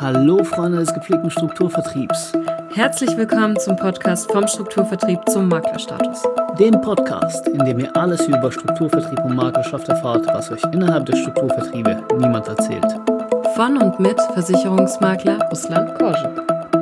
Hallo Freunde des gepflegten Strukturvertriebs. Herzlich willkommen zum Podcast vom Strukturvertrieb zum Maklerstatus. Dem Podcast, in dem ihr alles über Strukturvertrieb und Maklerschaft erfahrt, was euch innerhalb der Strukturvertriebe niemand erzählt. Von und mit Versicherungsmakler Ruslan Korje.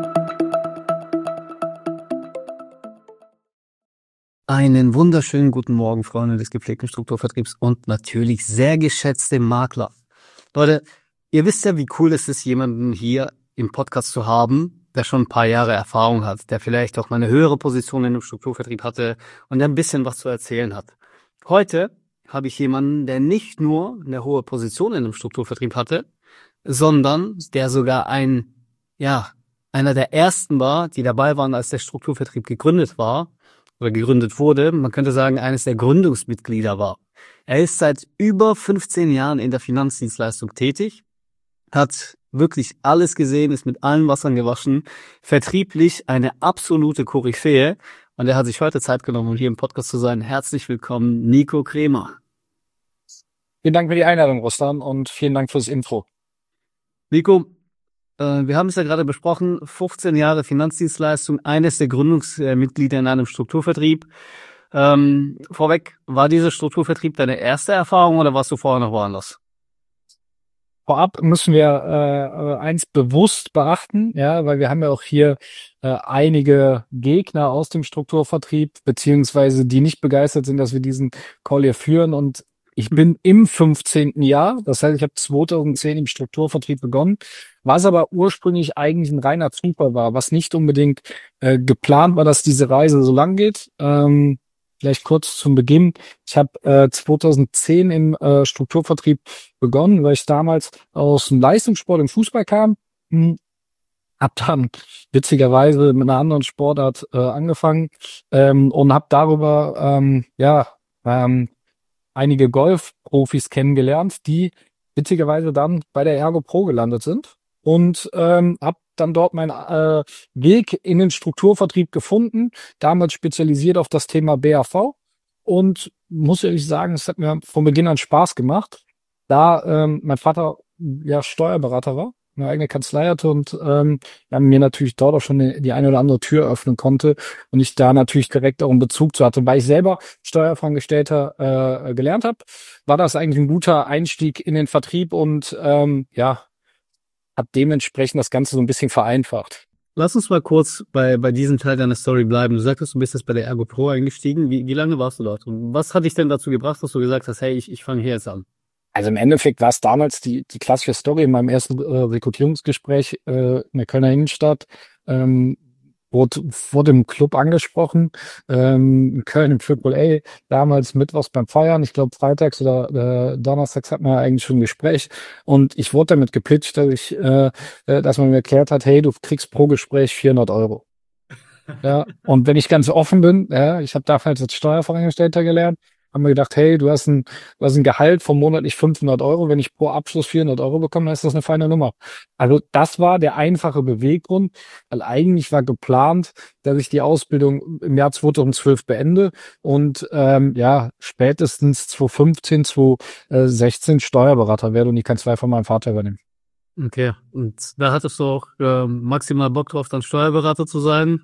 Einen wunderschönen guten Morgen, Freunde des gepflegten Strukturvertriebs und natürlich sehr geschätzte Makler. Leute, ihr wisst ja, wie cool es ist, jemanden hier im Podcast zu haben, der schon ein paar Jahre Erfahrung hat, der vielleicht auch mal eine höhere Position in dem Strukturvertrieb hatte und der ein bisschen was zu erzählen hat. Heute habe ich jemanden, der nicht nur eine hohe Position in dem Strukturvertrieb hatte, sondern der sogar einer der ersten war, die dabei waren, als der Strukturvertrieb gegründet war oder gegründet wurde. Man könnte sagen, eines der Gründungsmitglieder war. Er ist seit über 15 Jahren in der Finanzdienstleistung tätig, hat wirklich alles gesehen, ist mit allen Wassern gewaschen, vertrieblich eine absolute Koryphäe und er hat sich heute Zeit genommen, um hier im Podcast zu sein. Herzlich willkommen, Nico Kremer. Vielen Dank für die Einladung, Ruslan, und vielen Dank fürs Intro. Nico, wir haben es ja gerade besprochen, 15 Jahre Finanzdienstleistung, eines der Gründungsmitglieder in einem Strukturvertrieb. Vorweg, war dieser Strukturvertrieb deine erste Erfahrung oder warst du vorher noch woanders? Vorab müssen wir eins bewusst beachten, ja, weil wir haben ja auch hier einige Gegner aus dem Strukturvertrieb, beziehungsweise die nicht begeistert sind, dass wir diesen Call hier führen. Und ich bin im 15. Jahr, das heißt, ich habe 2010 im Strukturvertrieb begonnen, was aber ursprünglich eigentlich ein reiner Zufall war, was nicht unbedingt geplant war, dass diese Reise so lang geht. Vielleicht kurz zum Beginn. Ich habe 2010 im Strukturvertrieb begonnen, weil ich damals aus dem Leistungssport im Fußball kam. Hab dann witzigerweise mit einer anderen Sportart angefangen und habe darüber einige Golfprofis kennengelernt, die witzigerweise dann bei der Ergo Pro gelandet sind. Und habe dann dort meinen Weg in den Strukturvertrieb gefunden, damals spezialisiert auf das Thema BAV, und muss ehrlich sagen, es hat mir von Beginn an Spaß gemacht, da mein Vater ja Steuerberater war, eine eigene Kanzlei hatte und mir natürlich dort auch schon die eine oder andere Tür öffnen konnte und ich da natürlich direkt auch einen Bezug zu hatte. Weil ich selber Steuerfachangestellter gelernt habe, war das eigentlich ein guter Einstieg in den Vertrieb und hat dementsprechend das Ganze so ein bisschen vereinfacht. Lass uns mal kurz bei diesem Teil deiner Story bleiben. Du sagtest, du bist jetzt bei der Ergo Pro eingestiegen. Wie lange warst du dort? Und was hat dich denn dazu gebracht, dass du gesagt hast, hey, ich fange hier jetzt an? Also im Endeffekt war es damals die klassische Story in meinem ersten Rekrutierungsgespräch in der Kölner Innenstadt. Wurde im Club angesprochen, in Köln im AAA, damals mittwochs beim Feiern, ich glaube freitags oder donnerstags hatten wir eigentlich schon ein Gespräch und ich wurde damit gepitcht, dass man mir erklärt hat, hey, du kriegst pro Gespräch 400 Euro. Ja, und wenn ich ganz offen bin, ja, ich habe damals als Steuerfachangestellter gelernt, haben wir gedacht, hey, du hast ein Gehalt von monatlich 500 Euro. Wenn ich pro Abschluss 400 Euro bekomme, dann ist das eine feine Nummer. Also das war der einfache Beweggrund, weil eigentlich war geplant, dass ich die Ausbildung im Jahr 2012 beende und spätestens 2015, 2016 Steuerberater werde und die Kanzlei von meinem Vater übernehmen. Okay, und da hattest du auch maximal Bock drauf, dann Steuerberater zu sein?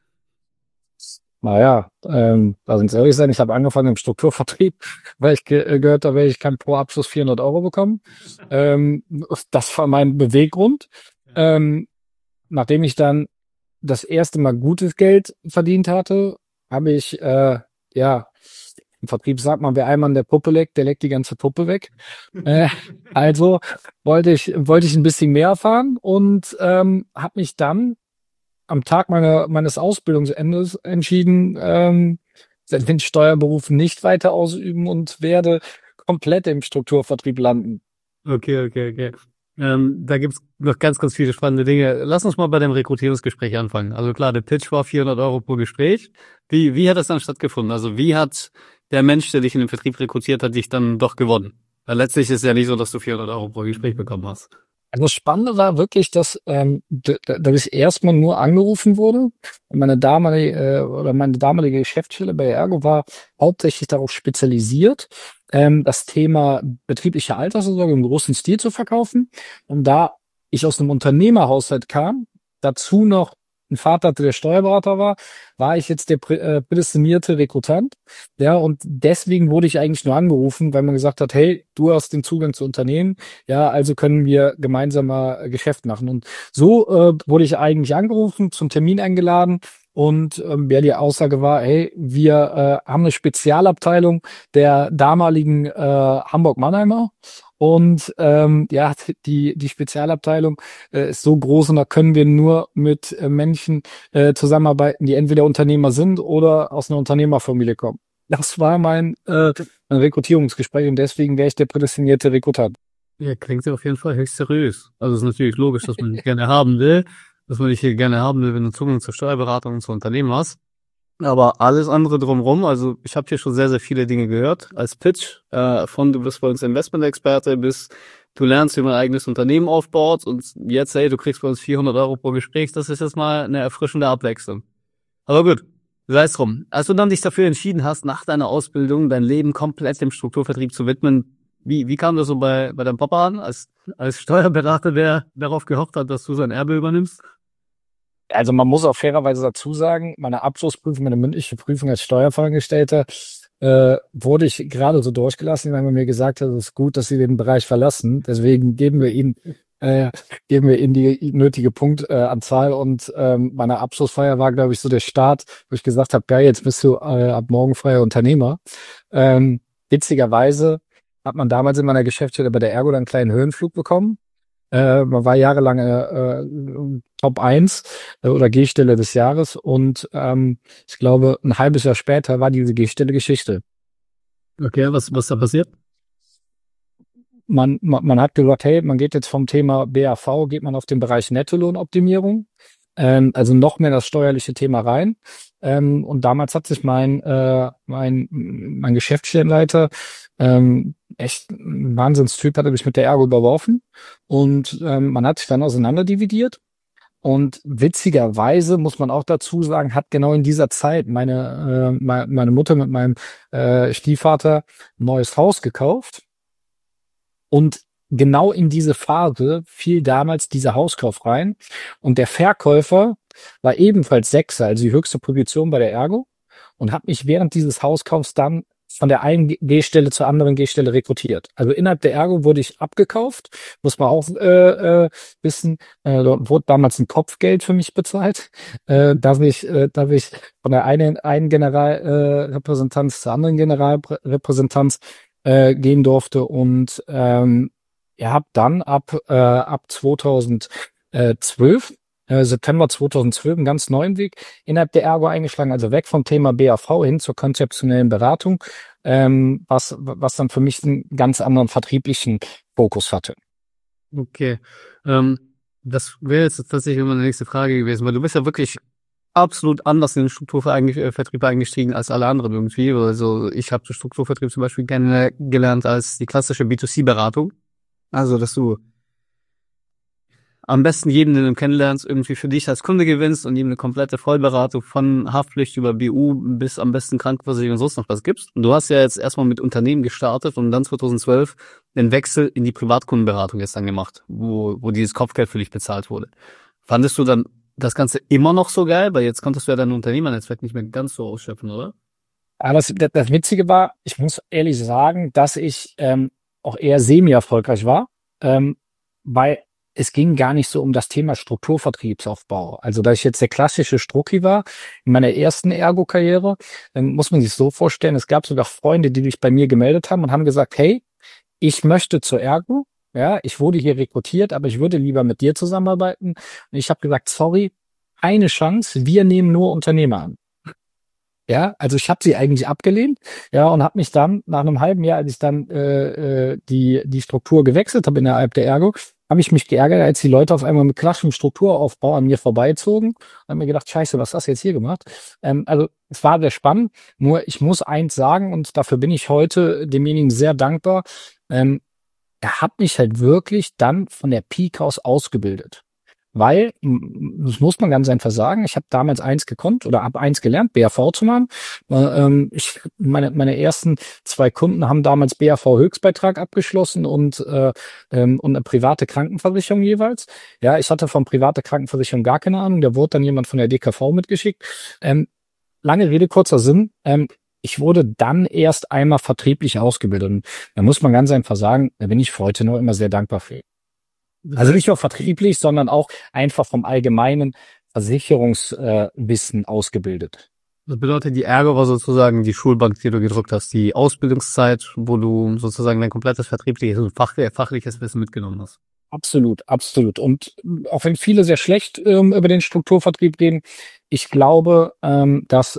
Naja, lass uns ehrlich sein, ich habe angefangen im Strukturvertrieb, weil ich gehört habe, ich kann pro Abschluss 400 Euro bekommen. Das war mein Beweggrund. Nachdem ich dann das erste Mal gutes Geld verdient hatte, habe ich, im Vertrieb sagt man, wer einmal an der Puppe leckt, der leckt die ganze Puppe weg. Also wollte ich ein bisschen mehr erfahren und habe mich dann am Tag meines Ausbildungsendes entschieden, den Steuerberuf nicht weiter ausüben und werde komplett im Strukturvertrieb landen. Okay. Da gibt's noch ganz, ganz viele spannende Dinge. Lass uns mal bei dem Rekrutierungsgespräch anfangen. Also klar, der Pitch war 400 Euro pro Gespräch. Wie hat das dann stattgefunden? Also wie hat der Mensch, der dich in den Vertrieb rekrutiert hat, dich dann doch gewonnen? Weil letztlich ist es ja nicht so, dass du 400 Euro pro Gespräch bekommen hast. Also das Spannende war wirklich, dass ich erstmal nur angerufen wurde. Meine damalige Geschäftsstelle bei Ergo war hauptsächlich darauf spezialisiert, das Thema betriebliche Altersvorsorge im großen Stil zu verkaufen. Und da ich aus einem Unternehmerhaushalt kam, dazu noch ein Vater hatte, der Steuerberater war ich jetzt der prädestinierte Rekrutant. Ja, und deswegen wurde ich eigentlich nur angerufen, weil man gesagt hat, hey, du hast den Zugang zu Unternehmen, ja, also können wir gemeinsam mal Geschäft machen. Und so wurde ich eigentlich angerufen, zum Termin eingeladen. Und ja, die Aussage war, hey, wir haben eine Spezialabteilung der damaligen Hamburg-Mannheimer. Und ja, die Spezialabteilung ist so groß und da können wir nur mit Menschen zusammenarbeiten, die entweder Unternehmer sind oder aus einer Unternehmerfamilie kommen. Das war mein Rekrutierungsgespräch und deswegen wäre ich der prädestinierte Rekrutant. Ja, klingt ja auf jeden Fall höchst seriös. Also es ist natürlich logisch, dass man dich gerne haben will, wenn du Zugang zur Steuerberatung und zu Unternehmen hast. Aber alles andere drumherum, also ich habe hier schon sehr, sehr viele Dinge gehört als Pitch, von du bist bei uns Investment-Experte bis du lernst, wie man ein eigenes Unternehmen aufbaut und jetzt, hey, du kriegst bei uns 400 Euro pro Gespräch, das ist jetzt mal eine erfrischende Abwechslung. Aber gut, sei es drum. Als du dann dich dafür entschieden hast, nach deiner Ausbildung dein Leben komplett dem Strukturvertrieb zu widmen, wie kam das so bei deinem Papa an, als Steuerberater, der darauf gehofft hat, dass du sein Erbe übernimmst? Also man muss auch fairerweise dazu sagen, meine Abschlussprüfung, meine mündliche Prüfung als Steuerfachangestellter wurde ich gerade so durchgelassen, weil man mir gesagt hat, es ist gut, dass Sie den Bereich verlassen. Deswegen geben wir Ihnen die nötige Punktanzahl und meine Abschlussfeier war, glaube ich, so der Start, wo ich gesagt habe, geil, jetzt bist du ab morgen freier Unternehmer. Witzigerweise hat man damals in meiner Geschäftsstelle bei der Ergo dann einen kleinen Höhenflug bekommen. Man war jahrelang Top 1 oder G-Stelle des Jahres und ich glaube, ein halbes Jahr später war diese G-Stelle Geschichte. Okay, was da passiert? Man hat gesagt, hey, man geht jetzt vom Thema BAV, geht man auf den Bereich Nettolohnoptimierung, also noch mehr das steuerliche Thema rein. Und damals hat sich mein Geschäftsstellenleiter, echt ein Wahnsinnstyp, hat er mich mit der Ergo überworfen und man hat sich dann auseinanderdividiert. Und witzigerweise muss man auch dazu sagen, hat genau in dieser Zeit meine Mutter mit meinem Stiefvater ein neues Haus gekauft. Und genau in diese Phase fiel damals dieser Hauskauf rein. Und der Verkäufer war ebenfalls Sechser, also die höchste Position bei der Ergo, und hat mich während dieses Hauskaufs dann von der einen G-Stelle zur anderen G-Stelle rekrutiert. Also innerhalb der Ergo wurde ich abgekauft, muss man auch wissen, dort wurde damals ein Kopfgeld für mich bezahlt, darf ich von der einen Generalrepräsentanz zur anderen Generalrepräsentanz gehen durfte und ihr habt dann ab 2012 September 2012 einen ganz neuen Weg innerhalb der Ergo eingeschlagen, also weg vom Thema BAV hin zur konzeptionellen Beratung, was dann für mich einen ganz anderen vertrieblichen Fokus hatte. Okay, das wäre jetzt tatsächlich immer eine nächste Frage gewesen, weil du bist ja wirklich absolut anders in den Strukturvertrieb eingestiegen als alle anderen irgendwie. Also ich habe den Strukturvertrieb zum Beispiel kennengelernt als die klassische B2C-Beratung. Also, dass du am besten jeden, den du kennenlernst, irgendwie für dich als Kunde gewinnst und ihm eine komplette Vollberatung von Haftpflicht über BU bis am besten Krankenversicherung und sonst noch was gibst. Und du hast ja jetzt erstmal mit Unternehmen gestartet und dann 2012 den Wechsel in die Privatkundenberatung jetzt dann gemacht, wo dieses Kopfgeld für dich bezahlt wurde. Fandest du dann das Ganze immer noch so geil? Weil jetzt konntest du ja dein Unternehmernetzwerk nicht mehr ganz so ausschöpfen, oder? Aber das Witzige war, ich muss ehrlich sagen, dass ich auch eher semi-erfolgreich war, weil es ging gar nicht so um das Thema Strukturvertriebsaufbau. Also da ich jetzt der klassische Strucki war, in meiner ersten Ergo-Karriere, muss man sich so vorstellen, es gab sogar Freunde, die sich bei mir gemeldet haben und haben gesagt, hey, ich möchte zur Ergo, ja, ich wurde hier rekrutiert, aber ich würde lieber mit dir zusammenarbeiten. Und ich habe gesagt, sorry, keine Chance, wir nehmen nur Unternehmer an. Ja, also ich habe sie eigentlich abgelehnt, ja, und habe mich dann nach einem halben Jahr, als ich dann die Struktur gewechselt habe innerhalb der Ergo, habe ich mich geärgert, als die Leute auf einmal mit klassischem Strukturaufbau an mir vorbeizogen und habe mir gedacht, scheiße, was hast du jetzt hier gemacht? Also es war sehr spannend, nur ich muss eins sagen und dafür bin ich heute demjenigen sehr dankbar, er hat mich halt wirklich dann von der Pike aus ausgebildet. weil, das muss man ganz einfach sagen, ich habe damals eins gekonnt oder habe eins gelernt, BAV zu machen. Meine ersten 2 Kunden haben damals BAV-Höchstbeitrag abgeschlossen und eine private Krankenversicherung jeweils. Ja, ich hatte von private Krankenversicherung gar keine Ahnung. Da wurde dann jemand von der DKV mitgeschickt. Lange Rede, kurzer Sinn. Ich wurde dann erst einmal vertrieblich ausgebildet. Und da muss man ganz einfach sagen, da bin ich heute noch immer sehr dankbar für. Also nicht nur vertrieblich, sondern auch einfach vom allgemeinen Versicherungswissen ausgebildet. Das bedeutet, die Ergo war sozusagen die Schulbank, die du gedrückt hast, die Ausbildungszeit, wo du sozusagen dein komplettes vertriebliches und fachliches Wissen mitgenommen hast. Absolut, absolut. Und auch wenn viele sehr schlecht über den Strukturvertrieb reden, ich glaube, dass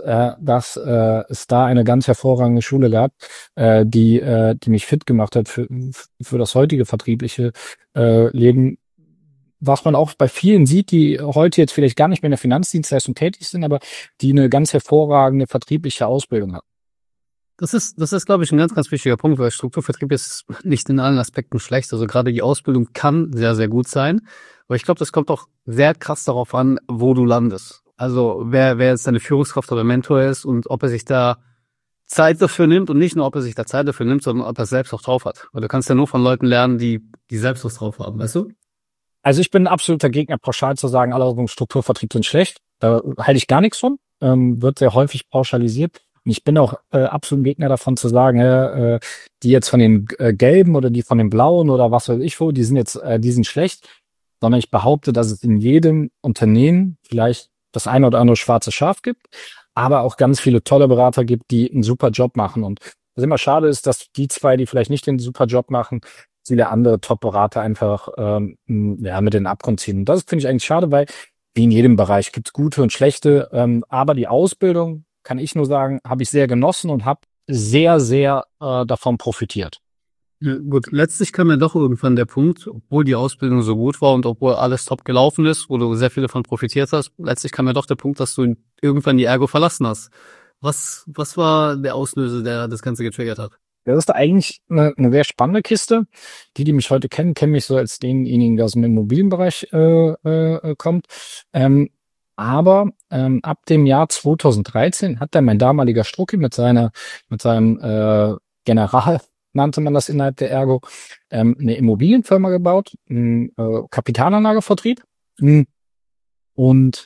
es da eine ganz hervorragende Schule gab, die mich fit gemacht hat für das heutige vertriebliche Leben. Was man auch bei vielen sieht, die heute jetzt vielleicht gar nicht mehr in der Finanzdienstleistung tätig sind, aber die eine ganz hervorragende vertriebliche Ausbildung haben. Das ist, glaube ich, ein ganz, ganz wichtiger Punkt, weil Strukturvertrieb ist nicht in allen Aspekten schlecht. Also gerade die Ausbildung kann sehr, sehr gut sein. Aber ich glaube, das kommt auch sehr krass darauf an, wo du landest. Also wer jetzt deine Führungskraft oder Mentor ist und ob er sich da Zeit dafür nimmt und nicht nur, ob er sich da Zeit dafür nimmt, sondern ob er es selbst auch drauf hat. Weil du kannst ja nur von Leuten lernen, die selbst was drauf haben, weißt du? Also ich bin ein absoluter Gegner, pauschal zu sagen, alle Strukturvertrieb sind schlecht. Da halte ich gar nichts von. Wird sehr häufig pauschalisiert. Und ich bin auch absolut ein Gegner davon zu sagen, die jetzt von den Gelben oder die von den Blauen oder was weiß ich wo, die sind schlecht. Sondern ich behaupte, dass es in jedem Unternehmen vielleicht das eine oder andere schwarze Schaf gibt, aber auch ganz viele tolle Berater gibt, die einen super Job machen. Und was immer schade ist, dass die 2, die vielleicht nicht den super Job machen, viele andere Top-Berater einfach mit in den Abgrund ziehen. Und das finde ich eigentlich schade, weil wie in jedem Bereich gibt's gute und schlechte, aber die Ausbildung, kann ich nur sagen, habe ich sehr genossen und habe sehr, sehr davon profitiert. Ja, gut, letztlich kam ja doch irgendwann der Punkt, obwohl die Ausbildung so gut war und obwohl alles top gelaufen ist, wo du sehr viel davon profitiert hast, letztlich kam ja doch der Punkt, dass du irgendwann die Ergo verlassen hast. Was war der Auslöser, der das Ganze getriggert hat? Das ist eigentlich eine sehr spannende Kiste. Die mich heute kennen mich so als denjenigen, der aus dem Immobilienbereich kommt. Aber ab dem Jahr 2013 hat dann mein damaliger Strucki mit seinem General, nannte man das innerhalb der Ergo, eine Immobilienfirma gebaut, Kapitalanlagevertrieb. Und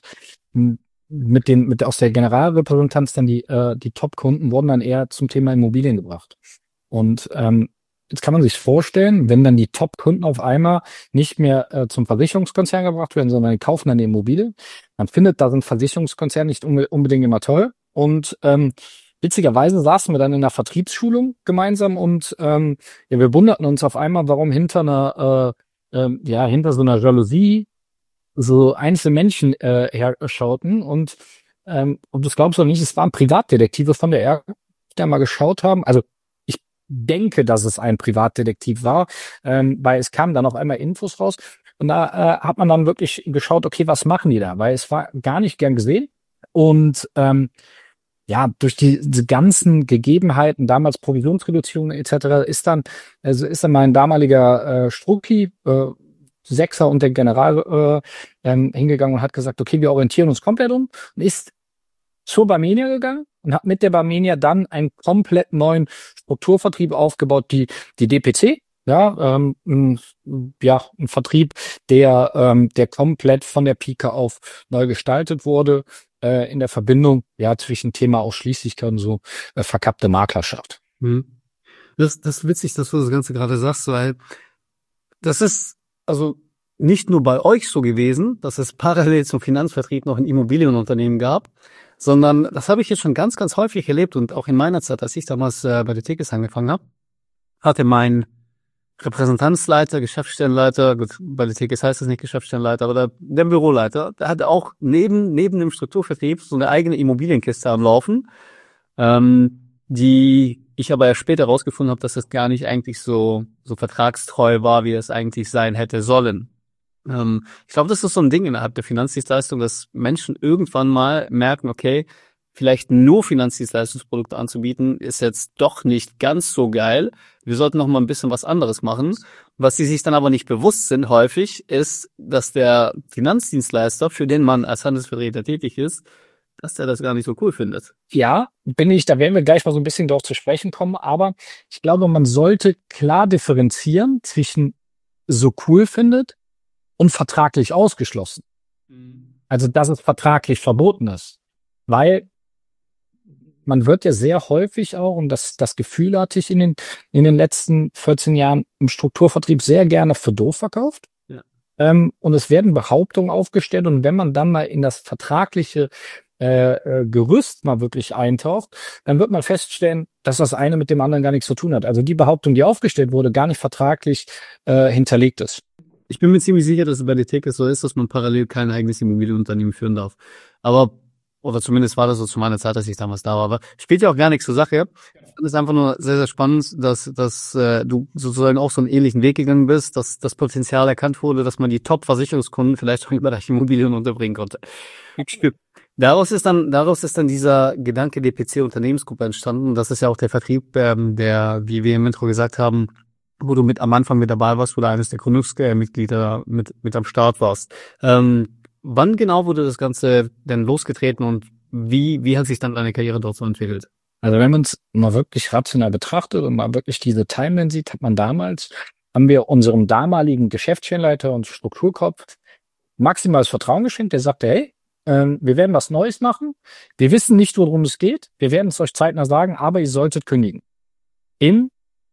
mit aus der Generalrepräsentanz dann die Top-Kunden wurden dann eher zum Thema Immobilien gebracht. Und jetzt kann man sich vorstellen, wenn dann die Top-Kunden auf einmal nicht mehr zum Versicherungskonzern gebracht werden, sondern die kaufen dann die Immobilie, dann findet da so ein Versicherungskonzern nicht unbedingt immer toll. Und witzigerweise saßen wir dann in einer Vertriebsschulung gemeinsam und wir wunderten uns auf einmal, warum hinter so einer Jalousie so einzelne Menschen herschauten. Und das glaubst du nicht, es waren Privatdetektive von der Ergo, die da mal geschaut haben. Also ich denke, dass es ein Privatdetektiv war, weil es kamen dann auf einmal Infos raus. Und da hat man dann wirklich geschaut, okay, was machen die da? Weil es war gar nicht gern gesehen. Und durch diese ganzen Gegebenheiten, damals Provisionsreduzierung etc., ist dann mein damaliger Strucki, Sechser und der General hingegangen und hat gesagt, okay, wir orientieren uns komplett um und ist zur Barmenia gegangen und hat mit der Barmenia dann einen komplett neuen Strukturvertrieb aufgebaut, die DPC, ein Vertrieb, der komplett von der Pike auf neu gestaltet wurde, in der Verbindung zwischen Thema Ausschließlichkeit und so verkappte Maklerschaft. Das ist witzig, dass du das Ganze gerade sagst, weil das ist also nicht nur bei euch so gewesen, dass es parallel zum Finanzvertrieb noch ein Immobilienunternehmen gab, sondern das habe ich jetzt schon ganz, ganz häufig erlebt und auch in meiner Zeit, als ich damals bei der Tekes angefangen habe, hatte mein Repräsentanzleiter, Geschäftsstellenleiter, gut, bei der Tekes heißt es nicht Geschäftsstellenleiter, aber der Büroleiter, der hatte auch neben dem Strukturvertrieb so eine eigene Immobilienkiste am Laufen, die ich aber ja später rausgefunden habe, dass das gar nicht eigentlich so vertragstreu war, wie es eigentlich sein hätte sollen. Ich glaube, das ist so ein Ding innerhalb der Finanzdienstleistung, dass Menschen irgendwann mal merken, okay, vielleicht nur Finanzdienstleistungsprodukte anzubieten, ist jetzt doch nicht ganz so geil. Wir sollten noch mal ein bisschen was anderes machen. Was sie sich dann aber nicht bewusst sind häufig, ist, dass der Finanzdienstleister, für den man als Handelsvertreter tätig ist, dass der das gar nicht so cool findet. Ja, da werden wir gleich mal so ein bisschen darauf zu sprechen kommen, aber ich glaube, man sollte klar differenzieren zwischen so cool findet und vertraglich ausgeschlossen. Also, dass es vertraglich verboten ist. Weil man wird ja sehr häufig auch, und das Gefühl hatte ich in den letzten 14 Jahren im Strukturvertrieb sehr gerne für doof verkauft. Ja. Und es werden Behauptungen aufgestellt, und wenn man dann mal in das vertragliche Gerüst mal wirklich eintaucht, dann wird man feststellen, dass das eine mit dem anderen gar nichts zu tun hat. Also die Behauptung, die aufgestellt wurde, gar nicht vertraglich hinterlegt ist. Ich bin mir ziemlich sicher, dass es bei der Theke so ist, dass man parallel kein eigenes Immobilienunternehmen führen darf. Oder zumindest war das so zu meiner Zeit, als ich damals da war. Aber spielt ja auch gar nichts zur Sache. Es ist einfach nur sehr, sehr spannend, dass du sozusagen auch so einen ähnlichen Weg gegangen bist, dass das Potenzial erkannt wurde, dass man die Top-Versicherungskunden vielleicht auch über die Immobilien unterbringen konnte. Daraus ist dann dieser Gedanke DPC Unternehmensgruppe entstanden. Das ist ja auch der Vertrieb, der, wie wir im Intro gesagt haben, wo du am Anfang mit dabei warst, wo du eines der Gründungsmitglieder mit am Start warst. Wann genau wurde das Ganze denn losgetreten und wie hat sich dann deine Karriere dort so entwickelt? Also wenn man es mal wirklich rational betrachtet und mal wirklich diese Timeline sieht, haben wir unserem damaligen Geschäftsstellenleiter und Strukturkopf maximales Vertrauen geschenkt. Der sagte, hey, wir werden was Neues machen. Wir wissen nicht, worum es geht. Wir werden es euch zeitnah sagen, aber ihr solltet kündigen. Im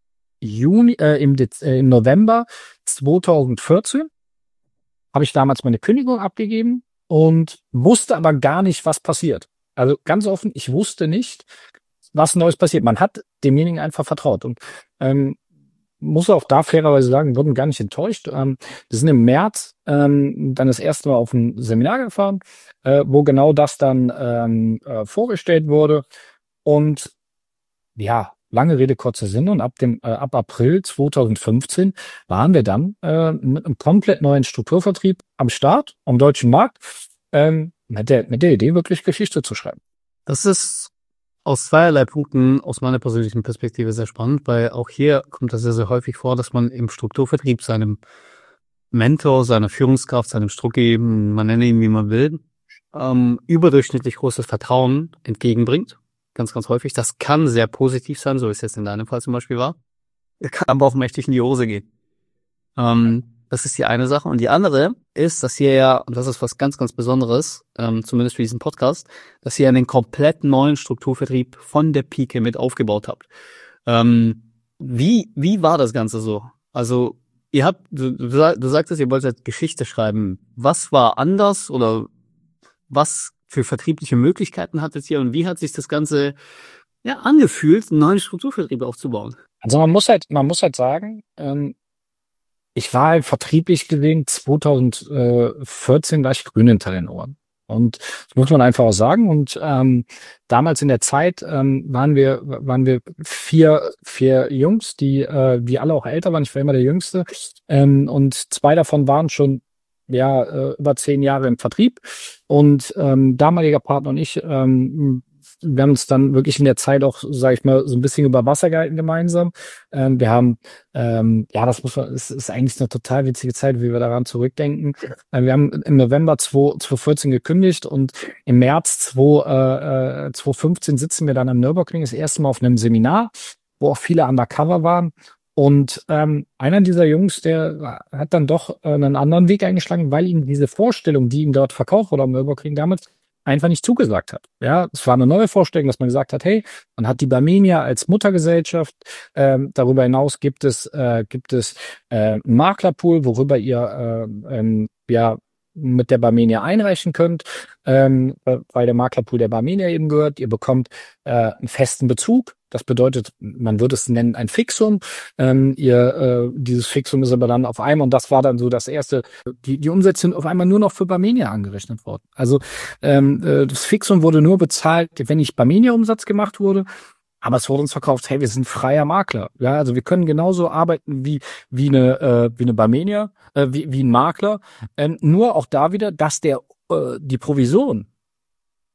November 2014 habe ich damals meine Kündigung abgegeben und wusste aber gar nicht, was passiert. Also ganz offen, ich wusste nicht, was Neues passiert. Man hat demjenigen einfach vertraut. Und muss auch da fairerweise sagen, wurden gar nicht enttäuscht. Wir sind im März dann das erste Mal auf ein Seminar gefahren, wo genau das dann vorgestellt wurde. Und ja, lange Rede, kurzer Sinn. Und ab April 2015 waren wir dann mit einem komplett neuen Strukturvertrieb am Start, am deutschen Markt, mit der Idee, wirklich Geschichte zu schreiben. Das ist aus zweierlei Punkten aus meiner persönlichen Perspektive sehr spannend, weil auch hier kommt das sehr, sehr häufig vor, dass man im Strukturvertrieb seinem Mentor, seiner Führungskraft, seinem Strucki, man nenne ihn wie man will, überdurchschnittlich großes Vertrauen entgegenbringt. Ganz, ganz häufig. Das kann sehr positiv sein, so ist es jetzt in deinem Fall zum Beispiel war. Kann aber auch mächtig in die Hose gehen. Das ist die eine Sache. Und die andere ist, dass ihr ja, und das ist was ganz, ganz Besonderes, zumindest für diesen Podcast, dass ihr einen komplett neuen Strukturvertrieb von der Pike mit aufgebaut habt. Wie war das Ganze so? Also, du sagtest, ihr wolltet Geschichte schreiben. Was war anders oder was für vertriebliche Möglichkeiten hattet ihr und wie hat sich das Ganze angefühlt, einen neuen Strukturvertrieb aufzubauen? Also man muss halt sagen, ich war halt vertrieblich gesehen 2014 war ich grün hinter den Ohren. Und das muss man einfach auch sagen. Und damals in der Zeit waren wir vier Jungs, die alle auch älter waren. Ich war immer der Jüngste. Und zwei davon waren schon über 10 Jahre im Vertrieb. Und damaliger Partner und ich, wir haben uns dann wirklich in der Zeit auch, sage ich mal, so ein bisschen über Wasser gehalten gemeinsam. Wir haben, es ist eigentlich eine total witzige Zeit, wie wir daran zurückdenken. Wir haben im November 2014 gekündigt und im März 2015 sitzen wir dann am Nürburgring das erste Mal auf einem Seminar, wo auch viele undercover waren. Und einer dieser Jungs, der hat dann doch einen anderen Weg eingeschlagen, weil ihm diese Vorstellung, die ihm dort verkauft wurde am Nürburgring damals, einfach nicht zugesagt hat. Ja, es war eine neue Vorstellung, dass man gesagt hat, hey, man hat die Barmenia als Muttergesellschaft. Darüber hinaus gibt es einen Maklerpool, worüber ihr mit der Barmenia einreichen könnt, weil der Maklerpool der Barmenia eben gehört. Ihr bekommt einen festen Bezug. Das bedeutet, man würde es nennen ein Fixum. Dieses Fixum ist aber dann auf einmal, und das war dann so das erste, die Umsätze sind auf einmal nur noch für Barmenia angerechnet worden. Also das Fixum wurde nur bezahlt, wenn nicht Barmenia-Umsatz gemacht wurde. Aber es wurde uns verkauft, hey, wir sind freier Makler. Ja, also wir können genauso arbeiten wie eine Barmenia, wie ein Makler. Nur auch da wieder, dass die Provision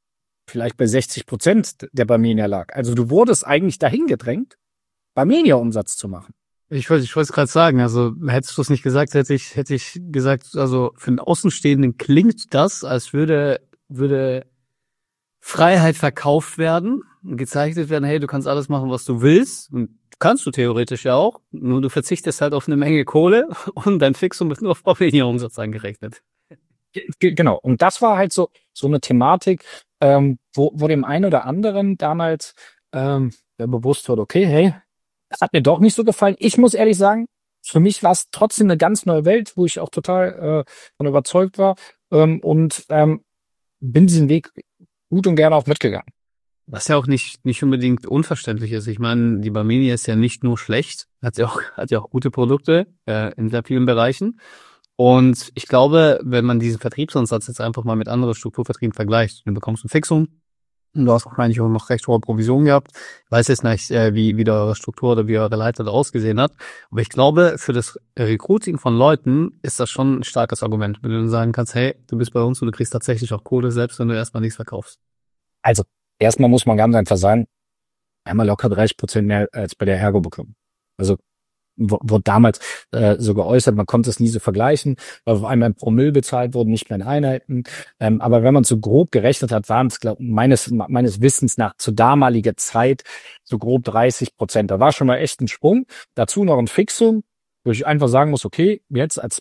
vielleicht bei 60% der Barmenia lag. Also du wurdest eigentlich dahin gedrängt, Barmenia-Umsatz zu machen. Ich wollte es gerade sagen, also hättest du es nicht gesagt, hätte ich gesagt, also für einen Außenstehenden klingt das, als würde Freiheit verkauft werden und gezeichnet werden, hey, du kannst alles machen, was du willst. Und kannst du theoretisch ja auch, nur du verzichtest halt auf eine Menge Kohle und dein Fixum wird nur auf Barmenia-Umsatz angerechnet. Genau. Und das war halt so eine Thematik, wo dem einen oder anderen damals bewusst wird, okay, hey, das hat mir doch nicht so gefallen. Ich muss ehrlich sagen, für mich war es trotzdem eine ganz neue Welt, wo ich auch total von überzeugt war und bin diesen Weg gut und gerne auch mitgegangen. Was ja auch nicht unbedingt unverständlich ist. Ich meine, die Barmenia ist ja nicht nur schlecht, hat ja auch gute Produkte in sehr vielen Bereichen. Und ich glaube, wenn man diesen Vertriebsansatz jetzt einfach mal mit anderen Strukturvertrieben vergleicht, du bekommst ein Fixum, und du hast wahrscheinlich auch noch recht hohe Provisionen gehabt. Ich weiß jetzt nicht, wie da eure Struktur oder wie eure Leiter da ausgesehen hat. Aber ich glaube, für das Recruiting von Leuten ist das schon ein starkes Argument, wenn du dann sagen kannst, hey, du bist bei uns und du kriegst tatsächlich auch Kohle, selbst wenn du erstmal nichts verkaufst. Also, erstmal muss man ganz einfach sagen, einmal locker 30% mehr als bei der Ergo bekommen. Also, wurde damals so geäußert, man konnte es nie so vergleichen, weil auf einmal in Promille bezahlt wurden, nicht mehr in Einheiten. Aber wenn man so grob gerechnet hat, waren es, meines Wissens nach zur damaliger Zeit so grob 30%. Da war schon mal echt ein Sprung. Dazu noch ein Fixum, wo ich einfach sagen muss, okay, jetzt als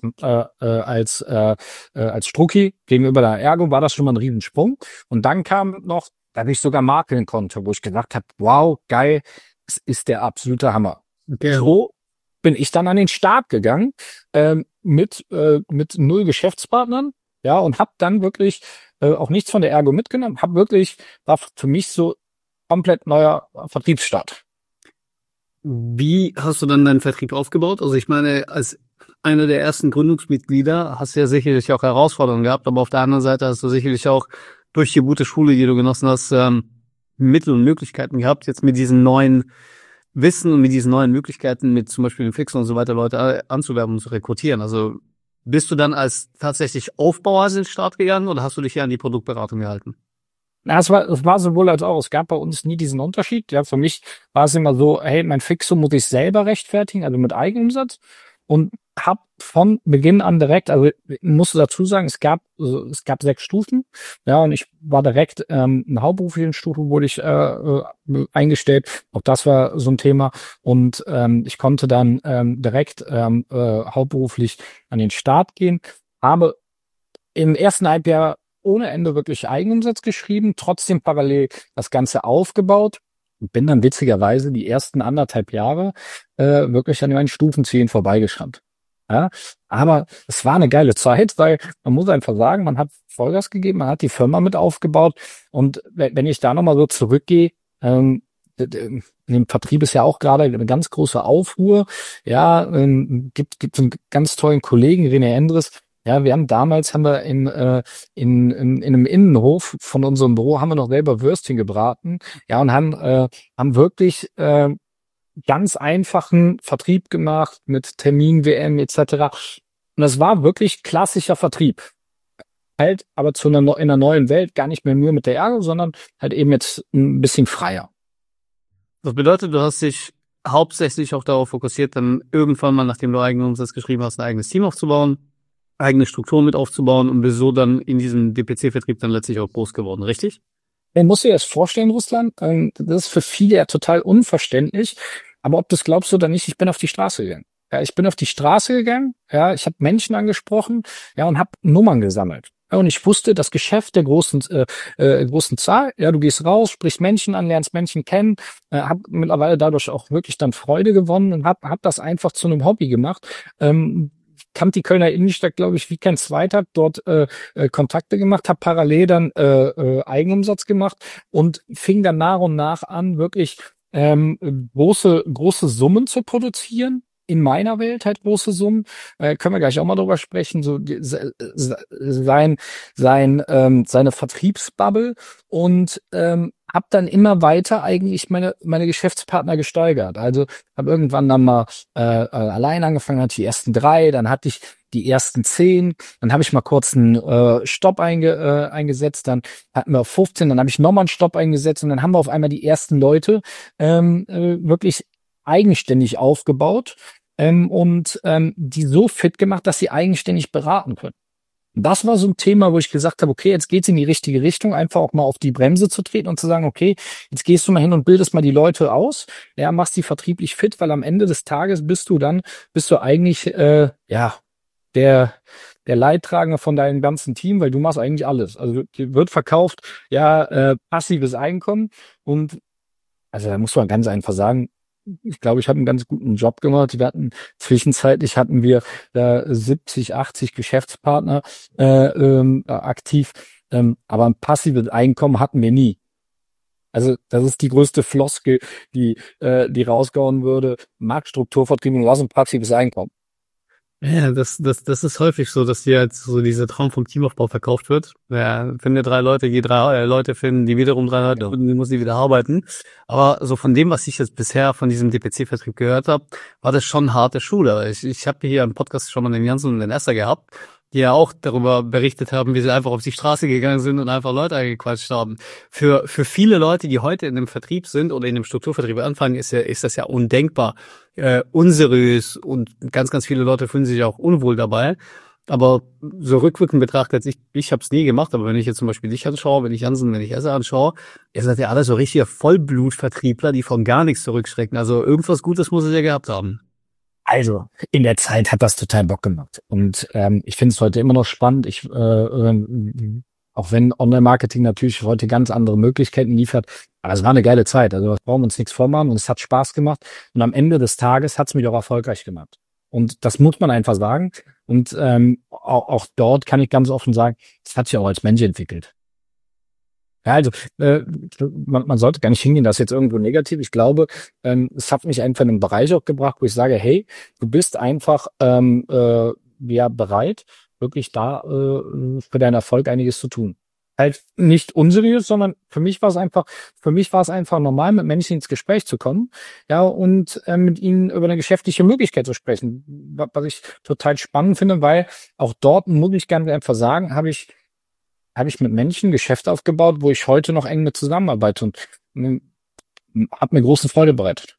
Strucki gegenüber der Ergo war das schon mal ein Riesensprung. Und dann kam noch, dass ich sogar makeln konnte, wo ich gesagt habe, wow, geil, das ist der absolute Hammer. Okay. So bin ich dann an den Start gegangen mit 0 Geschäftspartnern, ja, und habe dann wirklich auch nichts von der Ergo mitgenommen, war für mich so komplett neuer Vertriebsstart. Wie hast du dann deinen Vertrieb aufgebaut? Also ich meine, als einer der ersten Gründungsmitglieder hast du ja sicherlich auch Herausforderungen gehabt, aber auf der anderen Seite hast du sicherlich auch durch die gute Schule, die du genossen hast, Mittel und Möglichkeiten gehabt, jetzt mit diesen neuen Wissen und mit diesen neuen Möglichkeiten, mit zum Beispiel dem Fixen und so weiter, Leute anzuwerben und zu rekrutieren. Also bist du dann als tatsächlich Aufbauer in den Start gegangen oder hast du dich ja an die Produktberatung gehalten? Na, es war sowohl als auch. Es gab bei uns nie diesen Unterschied. Ja, für mich war es immer so, hey, mein Fixum muss ich selber rechtfertigen, also mit Eigenumsatz. Und habe von Beginn an direkt, also ich musste dazu sagen, es gab 6 Stufen, ja, und ich war direkt in der hauptberuflichen Stufe wurde ich eingestellt. Auch das war so ein Thema. Und ich konnte dann direkt hauptberuflich an den Start gehen. Habe im ersten Halbjahr ohne Ende wirklich Eigenumsatz geschrieben, trotzdem parallel das Ganze aufgebaut. Und bin dann witzigerweise die ersten 1,5 Jahre wirklich an meinen Stufenzielen vorbeigeschrammt. Ja, aber es war eine geile Zeit, weil man muss einfach sagen, man hat Vollgas gegeben, man hat die Firma mit aufgebaut. Und wenn ich da nochmal so zurückgehe, in dem Vertrieb ist ja auch gerade eine ganz große Aufruhr. Ja, gibt einen ganz tollen Kollegen, René Endres. Ja, haben wir in einem Innenhof von unserem Büro haben wir noch selber Würstchen gebraten. Ja, und haben wirklich ganz einfachen Vertrieb gemacht mit Termin, WM etc. Und das war wirklich klassischer Vertrieb. Halt aber in einer neuen Welt, gar nicht mehr nur mit der Ergo, sondern halt eben jetzt ein bisschen freier. Das bedeutet, du hast dich hauptsächlich auch darauf fokussiert, dann irgendwann mal, nachdem du eigenen Umsatz geschrieben hast, ein eigenes Team aufzubauen, eigene Strukturen mit aufzubauen und bist so dann in diesem DPC-Vertrieb dann letztlich auch groß geworden, richtig? Man muss dir das vorstellen, Russland, das ist für viele ja total unverständlich, aber ob du es glaubst oder nicht, ich bin auf die Straße gegangen. Ja, ich bin auf die Straße gegangen, ja, ich habe Menschen angesprochen, ja, und habe Nummern gesammelt. Ja, und ich wusste, das Geschäft der großen Zahl, ja, du gehst raus, sprichst Menschen an, lernst Menschen kennen, habe mittlerweile dadurch auch wirklich dann Freude gewonnen und hab das einfach zu einem Hobby gemacht. Kannte die Kölner Innenstadt, glaube ich, wie kein zweiter, dort Kontakte gemacht, habe parallel dann Eigenumsatz gemacht und fing dann nach und nach an, wirklich große Summen zu produzieren. In meiner Welt halt große Summen. Können wir gleich auch mal drüber sprechen, so seine Vertriebsbubble und habe dann immer weiter eigentlich meine Geschäftspartner gesteigert. Also habe irgendwann dann mal allein angefangen, hatte die ersten 3, dann hatte ich die ersten 10, dann habe ich mal kurz einen Stopp eingesetzt, dann hatten wir 15, dann habe ich nochmal einen Stopp eingesetzt und dann haben wir auf einmal die ersten Leute wirklich eigenständig aufgebaut und die so fit gemacht, dass sie eigenständig beraten können. Das war so ein Thema, wo ich gesagt habe, okay, jetzt geht's in die richtige Richtung, einfach auch mal auf die Bremse zu treten und zu sagen, okay, jetzt gehst du mal hin und bildest mal die Leute aus, ja, machst die vertrieblich fit, weil am Ende des Tages bist du eigentlich, der Leidtragende von deinem ganzen Team, weil du machst eigentlich alles. Also dir wird verkauft, passives Einkommen und also da muss man ganz einfach sagen, ich glaube, ich habe einen ganz guten Job gemacht. Zwischenzeitlich hatten wir da 70, 80 Geschäftspartner aktiv, aber ein passives Einkommen hatten wir nie. Also das ist die größte Floskel, die rausgehauen würde. Marktstrukturvertrieb und was ein passives Einkommen. Ja, das ist häufig so, dass dir jetzt so dieser Traum vom Teamaufbau verkauft wird. Ja, finde 3 Leute, die 3 Leute finden, die wiederum 3 Leute, und die muss die wieder arbeiten. Aber so von dem, was ich jetzt bisher von diesem DPC-Vertrieb gehört habe, war das schon harte Schule. Ich habe hier im Podcast schon mal den Jansen und den Esser gehabt, die ja auch darüber berichtet haben, wie sie einfach auf die Straße gegangen sind und einfach Leute angequatscht haben. Für viele Leute, die heute in dem Vertrieb sind oder in dem Strukturvertrieb anfangen, ist das ja undenkbar, unseriös, und ganz, ganz viele Leute fühlen sich auch unwohl dabei. Aber so rückwirkend betrachtet, ich habe es nie gemacht, aber wenn ich jetzt zum Beispiel dich anschaue, wenn ich Esser anschaue, ihr seid ja alle so richtige Vollblutvertriebler, die von gar nichts zurückschrecken. Also irgendwas Gutes muss es ja gehabt haben. Also, in der Zeit hat das total Bock gemacht. Und ich finde es heute immer noch spannend. Auch wenn Online-Marketing natürlich heute ganz andere Möglichkeiten liefert, aber es war eine geile Zeit. Also wir brauchen uns nichts vormachen und es hat Spaß gemacht. Und am Ende des Tages hat es mich auch erfolgreich gemacht. Und das muss man einfach sagen. Und auch dort kann ich ganz offen sagen, es hat sich auch als Mensch entwickelt. Ja, also man sollte gar nicht hingehen, das ist jetzt irgendwo negativ. Ich glaube, es hat mich einfach in einen Bereich auch gebracht, wo ich sage, hey, du bist einfach bereit, wirklich da für deinen Erfolg einiges zu tun. Halt nicht unseriös, sondern für mich war es einfach normal, mit Menschen ins Gespräch zu kommen, ja, und mit ihnen über eine geschäftliche Möglichkeit zu sprechen, was ich total spannend finde, weil auch dort, muss ich ganz einfach sagen, habe ich mit Menschen Geschäfte aufgebaut, wo ich heute noch eng mit zusammenarbeite und hat mir große Freude bereitet.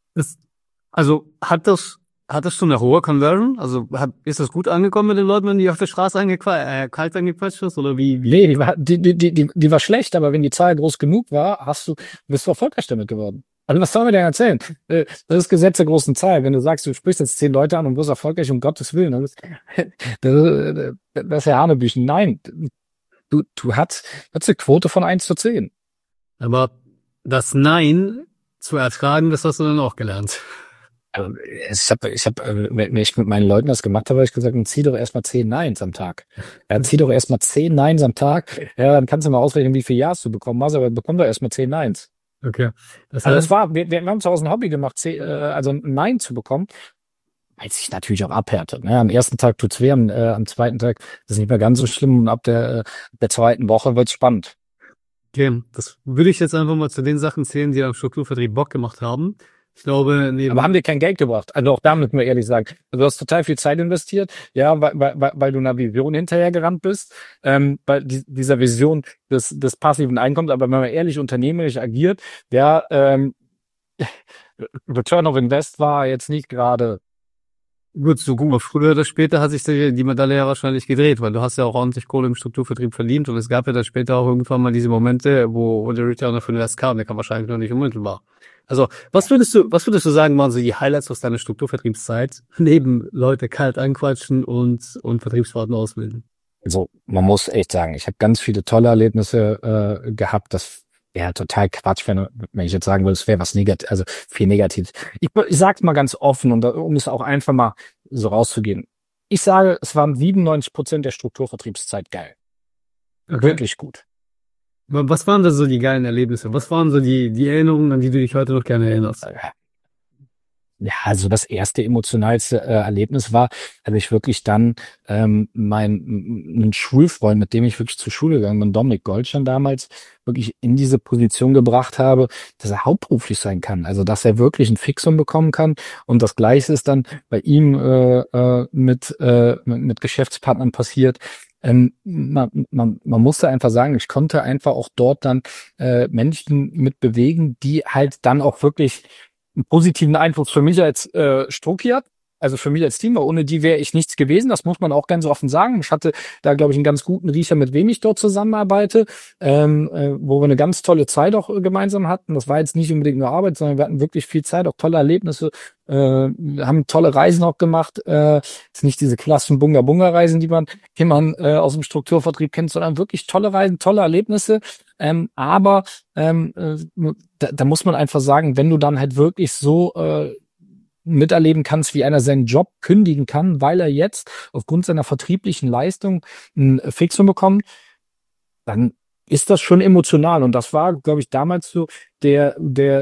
Hattest du eine hohe Conversion? Also ist das gut angekommen mit den Leuten, wenn die auf der Straße kalt angequatscht hast, oder wie? Nee, die war schlecht, aber wenn die Zahl groß genug war, bist du erfolgreich damit geworden. Also was soll man denn erzählen? Das ist Gesetz der großen Zahl. Wenn du sagst, du sprichst jetzt 10 Leute an und wirst erfolgreich, um Gottes Willen, das ist ja Hanebüchen. Nein, du hast eine Quote von 1:10. Aber das Nein zu ertragen, das hast du dann auch gelernt. Also wenn ich mit meinen Leuten das gemacht habe, habe ich gesagt, zieh doch erstmal 10 Neins am Tag. Ja, zieh doch erstmal 10 Neins am Tag. Ja, dann kannst du mal ausrechnen, wie viel Ja's du bekommen hast, aber bekomm doch erstmal 10 Neins. Okay. Wir haben es aus ein Hobby gemacht, also ein Nein zu bekommen, weil es sich natürlich auch abhärtet. Ne? Am ersten Tag tut's weh, am zweiten Tag ist es nicht mehr ganz so schlimm und ab der zweiten Woche wird's spannend. Okay, das würde ich jetzt einfach mal zu den Sachen zählen, die am Strukturvertrieb Bock gemacht haben. Ich glaube, aber haben dir kein Geld gebracht. Also auch da müssen wir ehrlich sagen. Also du hast total viel Zeit investiert, ja, weil du einer Vision hinterhergerannt bist, bei dieser Vision des passiven Einkommens. Aber wenn man ehrlich unternehmerisch agiert, der Return of Invest war jetzt nicht gerade gut. So gut, früher oder später hat sich die Medaille ja wahrscheinlich gedreht, weil du hast ja auch ordentlich Kohle im Strukturvertrieb verdient, und es gab ja dann später auch irgendwann mal diese Momente, wo der Return of Invest kam. Der kam wahrscheinlich noch nicht unmittelbar. Also, was würdest du sagen, waren so die Highlights aus deiner Strukturvertriebszeit, neben Leute kalt anquatschen und Vertriebspartner ausbilden? Also, man muss echt sagen, ich habe ganz viele tolle Erlebnisse gehabt. Das wäre total Quatsch, wenn ich jetzt sagen würde, es wäre was Negatives, also viel Negatives. Ich sag's mal ganz offen, und um es auch einfach mal so rauszugehen. Ich sage, es waren 97% der Strukturvertriebszeit geil. Okay. Wirklich gut. Was waren da so die geilen Erlebnisse? Was waren so die Erinnerungen, an die du dich heute noch gerne erinnerst? Ja, also das erste emotionalste Erlebnis war, als ich wirklich dann einen Schulfreund, mit dem ich wirklich zur Schule gegangen bin, Dominik Goldstein damals, wirklich in diese Position gebracht habe, dass er hauptberuflich sein kann. Also dass er wirklich ein Fixum bekommen kann. Und das Gleiche ist dann bei ihm mit Geschäftspartnern passiert. Man musste einfach sagen, ich konnte einfach auch dort dann Menschen mit bewegen, die halt dann auch wirklich einen positiven Einfluss für mich als Strucki hat, also für mich als Team, weil ohne die wäre ich nichts gewesen. Das muss man auch ganz offen sagen. Ich hatte da, glaube ich, einen ganz guten Riecher, mit wem ich dort zusammenarbeite, wo wir eine ganz tolle Zeit auch gemeinsam hatten. Das war jetzt nicht unbedingt nur Arbeit, sondern wir hatten wirklich viel Zeit, auch tolle Erlebnisse, haben tolle Reisen auch gemacht. Ist nicht diese klassischen Bunga-Bunga-Reisen, die man aus dem Strukturvertrieb kennt, sondern wirklich tolle Reisen, tolle Erlebnisse. Aber da muss man einfach sagen, wenn du dann halt wirklich so miterleben kannst, wie einer seinen Job kündigen kann, weil er jetzt aufgrund seiner vertrieblichen Leistung ein Fixum bekommt, dann ist das schon emotional. Und das war, glaube ich, damals so der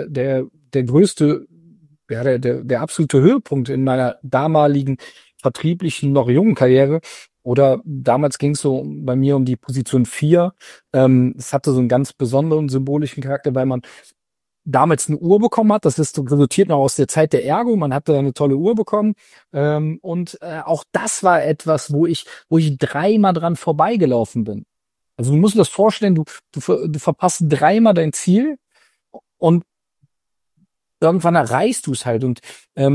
größte, ja, der absolute Höhepunkt in meiner damaligen vertrieblichen, noch jungen Karriere. Oder damals ging es so bei mir um die Position 4. Es hatte so einen ganz besonderen symbolischen Charakter, weil man damals eine Uhr bekommen hat. Das ist resultiert noch aus der Zeit der Ergo. Man hatte eine tolle Uhr bekommen. Und auch das war etwas, wo ich dreimal dran vorbeigelaufen bin. Also du musst dir das vorstellen, du verpasst dreimal dein Ziel und irgendwann erreichst du es halt. Und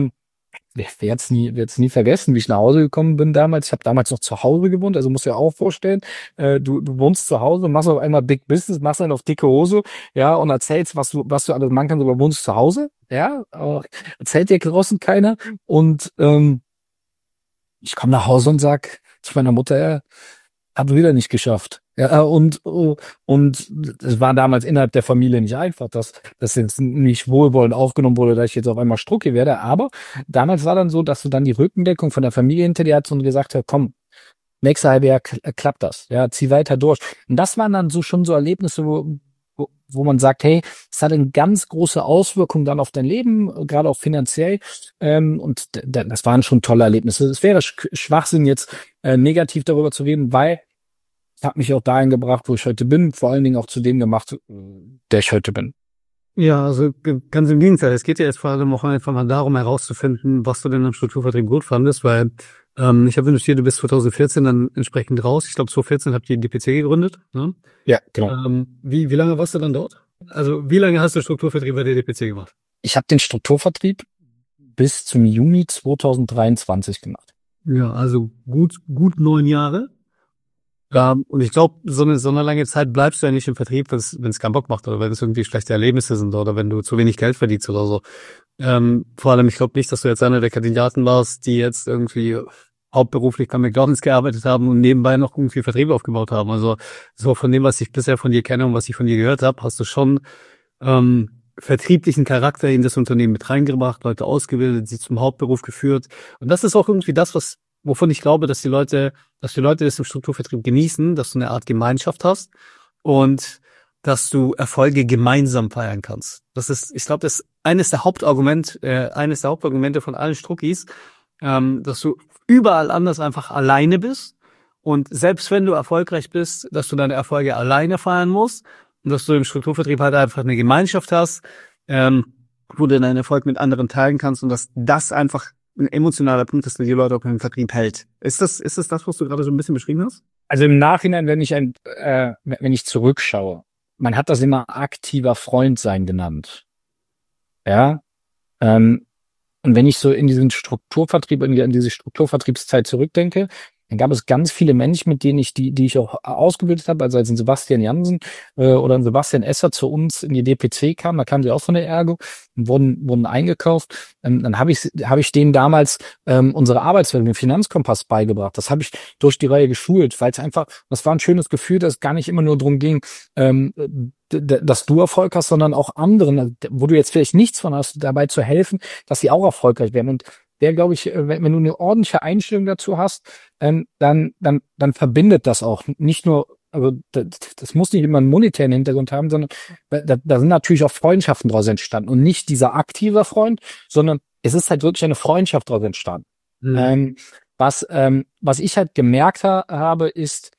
werde jetzt nie vergessen, wie ich nach Hause gekommen bin damals. Ich habe damals noch zu Hause gewohnt, also musst du dir auch vorstellen, du wohnst zu Hause, machst auf einmal Big Business, machst dann auf dicke Hose, ja, und erzählst, was du alles machen kannst, aber wohnst zu Hause, ja, aber erzählt dir draußen keiner. Und ich komme nach Hause und sag zu meiner Mutter, ja, hab wieder nicht geschafft. Ja, und es war damals innerhalb der Familie nicht einfach, dass das jetzt nicht wohlwollend aufgenommen wurde, dass ich jetzt auf einmal Strucki werde. Aber damals war dann so, dass du dann die Rückendeckung von der Familie hinter dir hattest und gesagt hast, komm, nächstes Halbjahr klappt das. Ja, zieh weiter durch. Und das waren dann so schon so Erlebnisse, wo man sagt, hey, es hat eine ganz große Auswirkung dann auf dein Leben, gerade auch finanziell. Und das waren schon tolle Erlebnisse. Es wäre Schwachsinn, jetzt negativ darüber zu reden, weil es hat mich auch dahin gebracht, wo ich heute bin, vor allen Dingen auch zu dem gemacht, der ich heute bin. Ja, also ganz im Gegenteil. Es geht ja jetzt vor allem auch einfach mal darum, herauszufinden, was du denn im Strukturvertrieb gut fandest, weil ich habe investiert, du bist 2014 dann entsprechend raus. Ich glaube, 2014 habt ihr die DPC gegründet. Ne? Ja, genau. Wie lange warst du dann dort? Also wie lange hast du Strukturvertrieb bei der DPC gemacht? Ich habe den Strukturvertrieb bis zum Juni 2023 gemacht. Ja, also gut 9 Jahre. Und ich glaube, so eine lange Zeit bleibst du ja nicht im Vertrieb, wenn es keinen Bock macht oder wenn es irgendwie schlechte Erlebnisse sind oder wenn du zu wenig Geld verdienst oder so. Vor allem, ich glaube nicht, dass du jetzt einer der Kandidaten warst, die jetzt irgendwie hauptberuflich bei McDonald's gearbeitet haben und nebenbei noch irgendwie Vertrieb aufgebaut haben. Also so von dem, was ich bisher von dir kenne und was ich von dir gehört habe, hast du schon vertrieblichen Charakter in das Unternehmen mit reingebracht, Leute ausgebildet, sie zum Hauptberuf geführt. Und das ist auch irgendwie das, wovon ich glaube, dass die Leute das im Strukturvertrieb genießen, dass du eine Art Gemeinschaft hast und dass du Erfolge gemeinsam feiern kannst. Ich glaube, das ist eines der Hauptargumente von allen Struckis, dass du überall anders einfach alleine bist und selbst wenn du erfolgreich bist, dass du deine Erfolge alleine feiern musst und dass du im Strukturvertrieb halt einfach eine Gemeinschaft hast, wo du deinen Erfolg mit anderen teilen kannst und dass das einfach ein emotionaler Punkt ist, der die Leute auch im Vertrieb hält. Ist das, was du gerade so ein bisschen beschrieben hast? Also im Nachhinein, wenn ich zurückschaue, man hat das immer aktiver Freund sein genannt. Ja. Und wenn ich so in diesen Strukturvertrieb, in diese Strukturvertriebszeit zurückdenke, dann gab es ganz viele Menschen, mit denen die ich auch ausgebildet habe, also als ein Sebastian Jansen oder ein Sebastian Esser zu uns in die DPC kam, da kamen sie auch von der Ergo und wurden eingekauft. Dann habe ich denen damals unsere Arbeitswelt, den Finanzkompass beigebracht. Das habe ich durch die Reihe geschult, weil das war ein schönes Gefühl, dass es gar nicht immer nur darum ging, dass du Erfolg hast, sondern auch anderen, wo du jetzt vielleicht nichts von hast, dabei zu helfen, dass sie auch erfolgreich werden. Und der, glaube ich, wenn du eine ordentliche Einstellung dazu hast, dann verbindet das auch. Nicht nur, also das muss nicht immer einen monetären Hintergrund haben, sondern da sind natürlich auch Freundschaften daraus entstanden. Und nicht dieser aktive Freund, sondern es ist halt wirklich eine Freundschaft daraus entstanden. Was ich halt gemerkt habe, ist,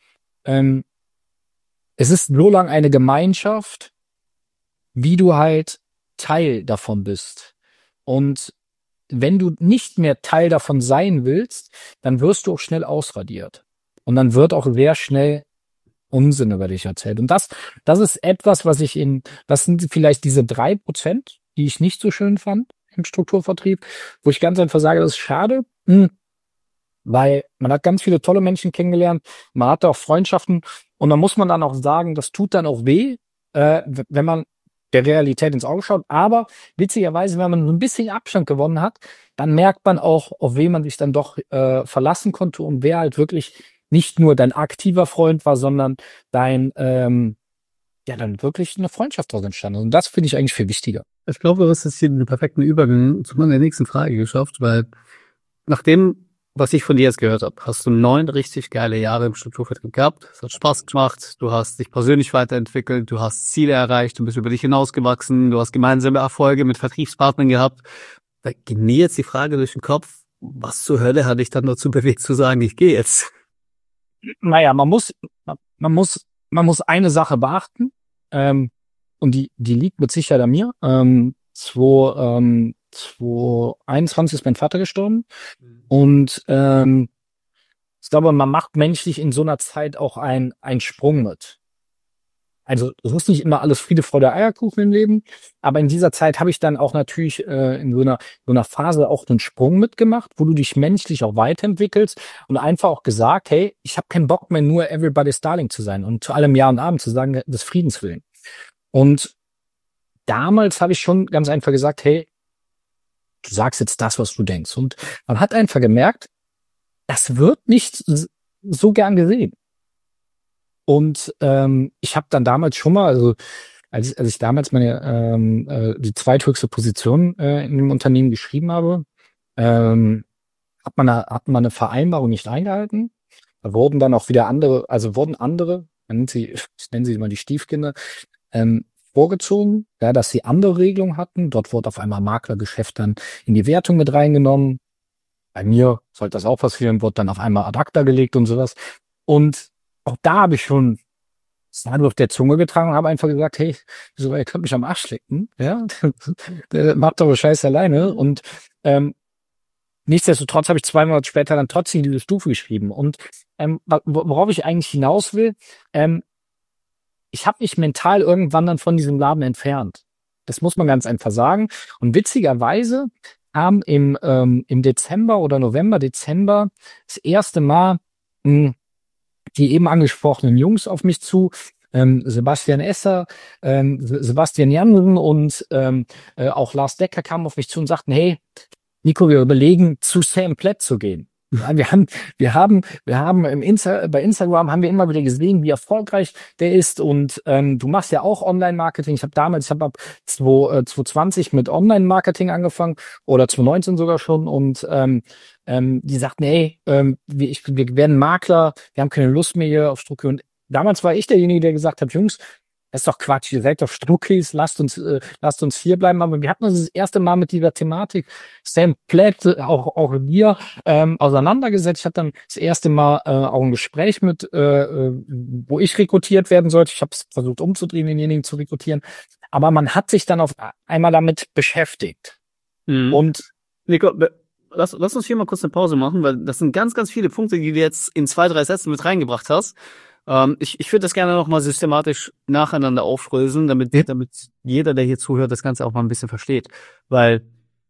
es ist so lang eine Gemeinschaft, wie du halt Teil davon bist. Und wenn du nicht mehr Teil davon sein willst, dann wirst du auch schnell ausradiert. Und dann wird auch sehr schnell Unsinn über dich erzählt. Und das ist etwas, das sind vielleicht diese 3%, die ich nicht so schön fand im Strukturvertrieb, wo ich ganz einfach sage, das ist schade, weil man hat ganz viele tolle Menschen kennengelernt, man hatte auch Freundschaften und dann muss man dann auch sagen, das tut dann auch weh, wenn man der Realität ins Auge schaut. Aber witzigerweise, wenn man so ein bisschen Abstand gewonnen hat, dann merkt man auch, auf wen man sich dann doch verlassen konnte und wer halt wirklich nicht nur dein aktiver Freund war, sondern dann wirklich eine Freundschaft daraus entstanden. Und das finde ich eigentlich viel wichtiger. Ich glaube, du hast jetzt hier einen perfekten Übergang zu meiner nächsten Frage geschafft, weil nach dem, was ich von dir jetzt gehört habe, hast du 9 richtig geile Jahre im Strukturvertrieb gehabt. Es hat Spaß gemacht. Du hast dich persönlich weiterentwickelt. Du hast Ziele erreicht. Du bist über dich hinausgewachsen. Du hast gemeinsame Erfolge mit Vertriebspartnern gehabt. Da geht mir jetzt die Frage durch den Kopf, was zur Hölle hat dich dann dazu bewegt zu sagen, ich gehe jetzt? Naja, man muss eine Sache beachten, und die liegt mit Sicherheit an mir. 2021 ist mein Vater gestorben und ich glaube, man macht menschlich in so einer Zeit auch einen Sprung mit. Also es ist nicht immer alles Friede, Freude, Eierkuchen im Leben, aber in dieser Zeit habe ich dann auch natürlich in so einer Phase auch einen Sprung mitgemacht, wo du dich menschlich auch weiterentwickelst und einfach auch gesagt, hey, ich habe keinen Bock mehr, nur everybody's darling zu sein und zu allem Ja und Abend zu sagen, des Friedens willen. Und damals habe ich schon ganz einfach gesagt, hey, du sagst jetzt das, was du denkst. Und man hat einfach gemerkt, das wird nicht so gern gesehen. Und ich habe dann damals schon mal, also als ich damals meine die zweithöchste Position in dem Unternehmen geschrieben habe, hat man eine Vereinbarung nicht eingehalten. Da wurden dann auch wieder andere, ich nenne sie mal die Stiefkinder, vorgezogen, ja, dass sie andere Regelungen hatten. Dort wurde auf einmal Maklergeschäft dann in die Wertung mit reingenommen. Bei mir sollte das auch passieren, wurde dann auf einmal ad acta gelegt und sowas. Und auch da habe ich schon das Nadel auf der Zunge getragen und habe einfach gesagt, hey, ihr könnt mich am Arsch lecken, ja, der macht doch Scheiß alleine. Und nichtsdestotrotz habe ich 2 Monate später dann trotzdem diese Stufe geschrieben. Und worauf ich eigentlich hinaus will, ich habe mich mental irgendwann dann von diesem Laden entfernt. Das muss man ganz einfach sagen. Und witzigerweise kam im Dezember oder November, Dezember das erste Mal die eben angesprochenen Jungs auf mich zu, Sebastian Esser, Sebastian Jansen und auch Lars Decker kamen auf mich zu und sagten, hey, Nico, wir überlegen, zu Sam Platt zu gehen. Ja, wir haben bei Instagram haben wir immer wieder gesehen, wie erfolgreich der ist und du machst ja auch Online-Marketing. Ich habe ab 2020 mit Online-Marketing angefangen oder 2019 sogar schon und die sagten, hey, wir werden Makler, wir haben keine Lust mehr hier auf Struktur. Und damals war ich derjenige, der gesagt hat, Jungs, das ist doch Quatsch, ihr seid doch Struckis, lasst uns hier bleiben. Aber wir hatten uns das erste Mal mit dieser Thematik Sam Platt, auch wir, auseinandergesetzt. Ich hatte dann das erste Mal auch ein Gespräch mit, wo ich rekrutiert werden sollte. Ich habe es versucht umzudrehen, denjenigen zu rekrutieren. Aber man hat sich dann auf einmal damit beschäftigt. Mhm. Und Nico, lass uns hier mal kurz eine Pause machen, weil das sind ganz, ganz viele Punkte, die du jetzt in 2, 3 Sätzen mit reingebracht hast. Ich würde das gerne noch mal systematisch nacheinander aufröseln, damit jeder, der hier zuhört, das Ganze auch mal ein bisschen versteht. Weil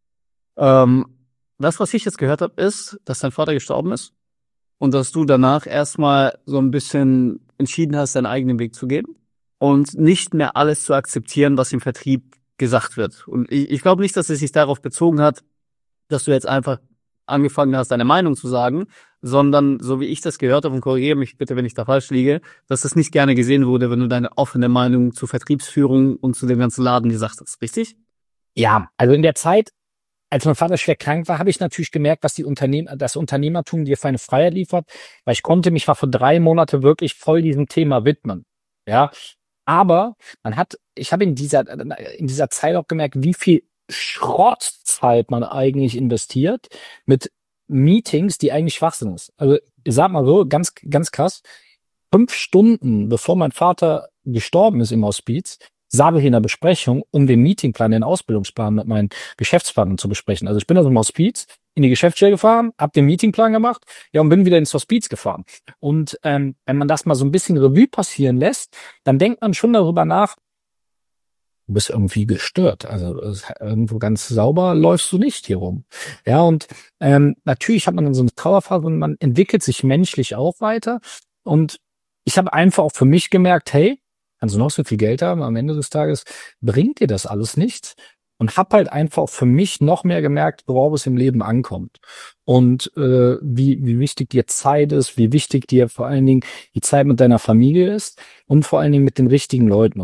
das, was ich jetzt gehört habe, ist, dass dein Vater gestorben ist und dass du danach erstmal so ein bisschen entschieden hast, deinen eigenen Weg zu gehen und nicht mehr alles zu akzeptieren, was im Vertrieb gesagt wird. Und ich glaube nicht, dass es sich darauf bezogen hat, dass du jetzt einfach angefangen hast, deine Meinung zu sagen, sondern, so wie ich das gehört habe, und korrigiere mich bitte, wenn ich da falsch liege, dass das nicht gerne gesehen wurde, wenn du deine offene Meinung zur Vertriebsführung und zu dem ganzen Laden gesagt hast, richtig? ja, also in der Zeit, als mein Vater schwer krank war, habe ich natürlich gemerkt, was das Unternehmertum dir für eine Freiheit liefert, weil ich konnte mich für 3 Monate wirklich voll diesem Thema widmen. Ja, aber ich habe in dieser Zeit auch gemerkt, wie viel Schrottzeit man eigentlich investiert mit Meetings, die eigentlich Schwachsinn ist. Also ich sag mal so, ganz, ganz krass, 5 Stunden bevor mein Vater gestorben ist im Hospiz, saß ich in der Besprechung, um den Meetingplan, den Ausbildungsplan mit meinen Geschäftspartnern zu besprechen. Also ich bin aus dem Hospiz in die Geschäftsstelle gefahren, hab den Meetingplan gemacht, ja, und bin wieder ins Hospiz gefahren. Und wenn man das mal so ein bisschen Revue passieren lässt, dann denkt man schon darüber nach, du bist irgendwie gestört. Also irgendwo ganz sauber läufst du nicht hier rum. Ja, und natürlich hat man dann so eine Trauerphase und man entwickelt sich menschlich auch weiter. Und ich habe einfach auch für mich gemerkt, hey, kannst du noch so viel Geld haben, am Ende des Tages bringt dir das alles nichts. Und habe halt einfach für mich noch mehr gemerkt, worauf es im Leben ankommt. Und wie wichtig dir Zeit ist, wie wichtig dir vor allen Dingen die Zeit mit deiner Familie ist und vor allen Dingen mit den richtigen Leuten.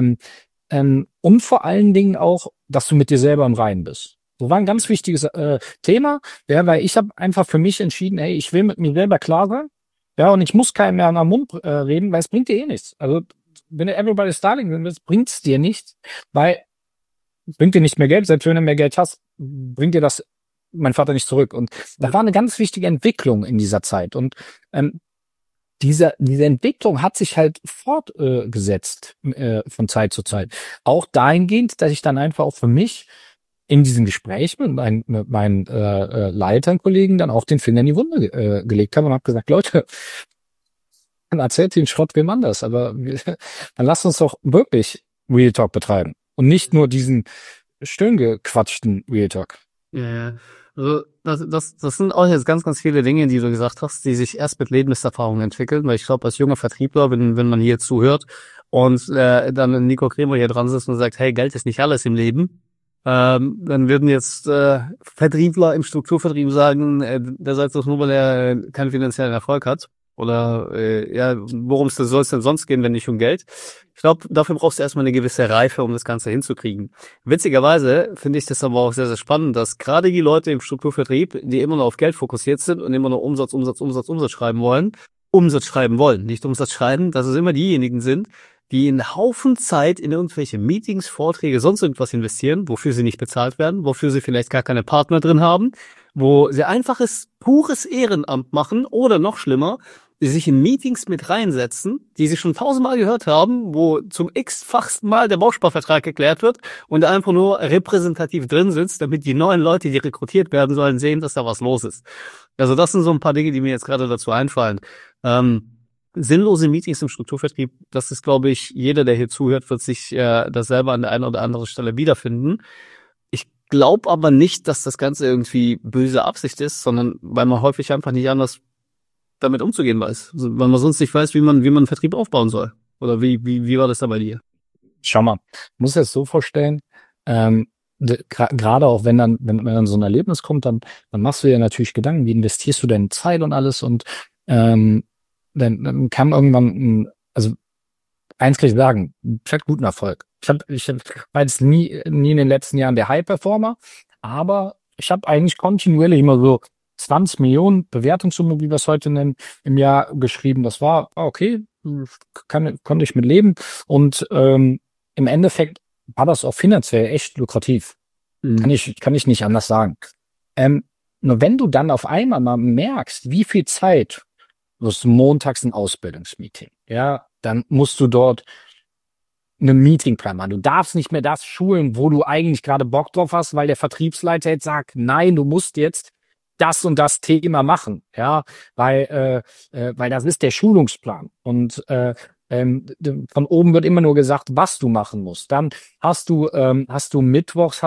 Und vor allen Dingen auch, dass du mit dir selber im Reinen bist. So war ein ganz wichtiges Thema, ja, weil ich habe einfach für mich entschieden, hey, ich will mit mir selber klar sein. Ja, und ich muss keinem mehr am Mund reden, weil es bringt dir eh nichts. Also wenn du Everybody's Darling bist, bringt's dir nichts, weil bringt dir nicht mehr Geld, selbst wenn du mehr Geld hast, bringt dir das mein Vater nicht zurück. Und da war eine ganz wichtige Entwicklung in dieser Zeit. Und diese Entwicklung hat sich halt fortgesetzt von Zeit zu Zeit. Auch dahingehend, dass ich dann einfach auch für mich in diesen Gesprächen mit meinen Leitern, Kollegen dann auch den Finger in die Wunde gelegt habe und habe gesagt, Leute, dann erzählt den Schrott wem anders, aber dann lasst uns doch wirklich Real Talk betreiben und nicht nur diesen schön gequatschten Real Talk. Ja. Also das sind auch jetzt ganz, ganz viele Dinge, die du gesagt hast, die sich erst mit Lebenserfahrung entwickeln, weil ich glaube, als junger Vertriebler, wenn man hier zuhört und dann Nico Kremer hier dran sitzt und sagt, hey, Geld ist nicht alles im Leben, dann würden jetzt Vertriebler im Strukturvertrieb sagen, der sagt das nur, weil er keinen finanziellen Erfolg hat. Oder worum soll es denn sonst gehen, wenn nicht um Geld? Ich glaube, dafür brauchst du erstmal eine gewisse Reife, um das Ganze hinzukriegen. Witzigerweise finde ich das aber auch sehr, sehr spannend, dass gerade die Leute im Strukturvertrieb, die immer nur auf Geld fokussiert sind und immer nur Umsatz schreiben wollen, nicht Umsatz schreiben, dass es immer diejenigen sind, die einen Haufen Zeit in irgendwelche Meetings, Vorträge, sonst irgendwas investieren, wofür sie nicht bezahlt werden, wofür sie vielleicht gar keine Partner drin haben, wo sie einfaches, pures Ehrenamt machen oder noch schlimmer, die sich in Meetings mit reinsetzen, die sie schon 1000-mal gehört haben, wo zum x-fachsten Mal der Bausparvertrag geklärt wird und einfach nur repräsentativ drin sitzt, damit die neuen Leute, die rekrutiert werden sollen, sehen, dass da was los ist. Also das sind so ein paar Dinge, die mir jetzt gerade dazu einfallen. Sinnlose Meetings im Strukturvertrieb, das ist, glaube ich, jeder, der hier zuhört, wird sich das selber an der einen oder anderen Stelle wiederfinden. Ich glaube aber nicht, dass das Ganze irgendwie böse Absicht ist, sondern weil man häufig einfach nicht anders damit umzugehen weiß. Also, weil man sonst nicht weiß, wie man Vertrieb aufbauen soll. Oder wie war das da bei dir? Schau mal, ich muss es so vorstellen, gerade auch wenn dann so ein Erlebnis kommt, dann machst du dir natürlich Gedanken, wie investierst du deine Zeit und alles und dann kam irgendwann, also eins kann ich sagen, ich hatte guten Erfolg. Ich war jetzt nie in den letzten Jahren der High-Performer, aber ich habe eigentlich kontinuierlich immer so 20 Millionen Bewertungssumme, wie wir es heute nennen, im Jahr geschrieben. Das war okay, konnte ich mit leben und im Endeffekt war das auch finanziell echt lukrativ. Kann ich nicht anders sagen. Nur wenn du dann auf einmal mal merkst, wie viel Zeit, du hast montags ein Ausbildungsmeeting, ja, dann musst du dort einen Meetingplan machen. Du darfst nicht mehr das schulen, wo du eigentlich gerade Bock drauf hast, weil der Vertriebsleiter jetzt sagt, nein, du musst jetzt das und das Thema machen, ja, weil das ist der Schulungsplan und von oben wird immer nur gesagt, was du machen musst. Dann hast du mittwochs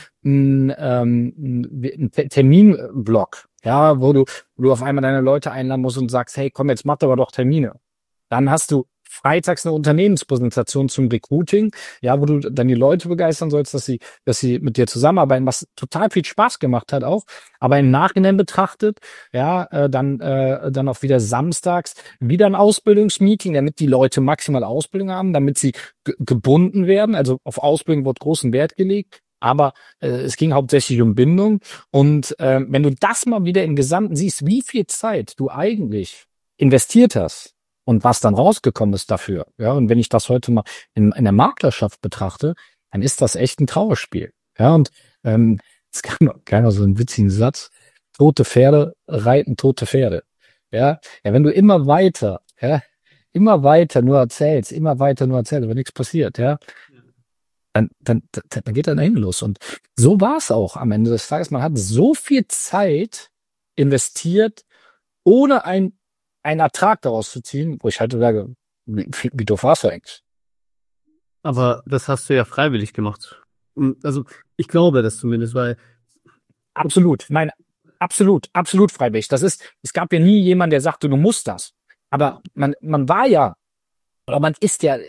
einen Terminblock, ja, wo du auf einmal deine Leute einladen musst und sagst, hey, komm, jetzt mach aber doch Termine. Dann hast du freitags eine Unternehmenspräsentation zum Recruiting, ja, wo du dann die Leute begeistern sollst, dass sie mit dir zusammenarbeiten, was total viel Spaß gemacht hat auch, aber im Nachhinein betrachtet, ja, dann auch wieder samstags wieder ein Ausbildungsmeeting, damit die Leute maximal Ausbildung haben, damit sie gebunden werden, also auf Ausbildung wird großen Wert gelegt. Aber es ging hauptsächlich um Bindung und wenn du das mal wieder im Gesamten siehst, wie viel Zeit du eigentlich investiert hast, und was dann rausgekommen ist dafür, ja, und wenn ich das heute mal in der Maklerschaft betrachte, dann ist das echt ein Trauerspiel. Ja, und es gab noch so einen witzigen Satz: Tote Pferde reiten tote Pferde. Ja, wenn du immer weiter nur erzählst, aber nichts passiert, ja, dann geht dann dahin los. Und so war es auch am Ende des Tages. Man hat so viel Zeit investiert, ohne einen Ertrag daraus zu ziehen, wo ich halt sage, wie doof war's eigentlich? Aber das hast du ja freiwillig gemacht. Also ich glaube das zumindest, weil Absolut. Nein, absolut freiwillig. Es gab ja nie jemanden, der sagte, du musst das. Aber man war ja, oder man ist ja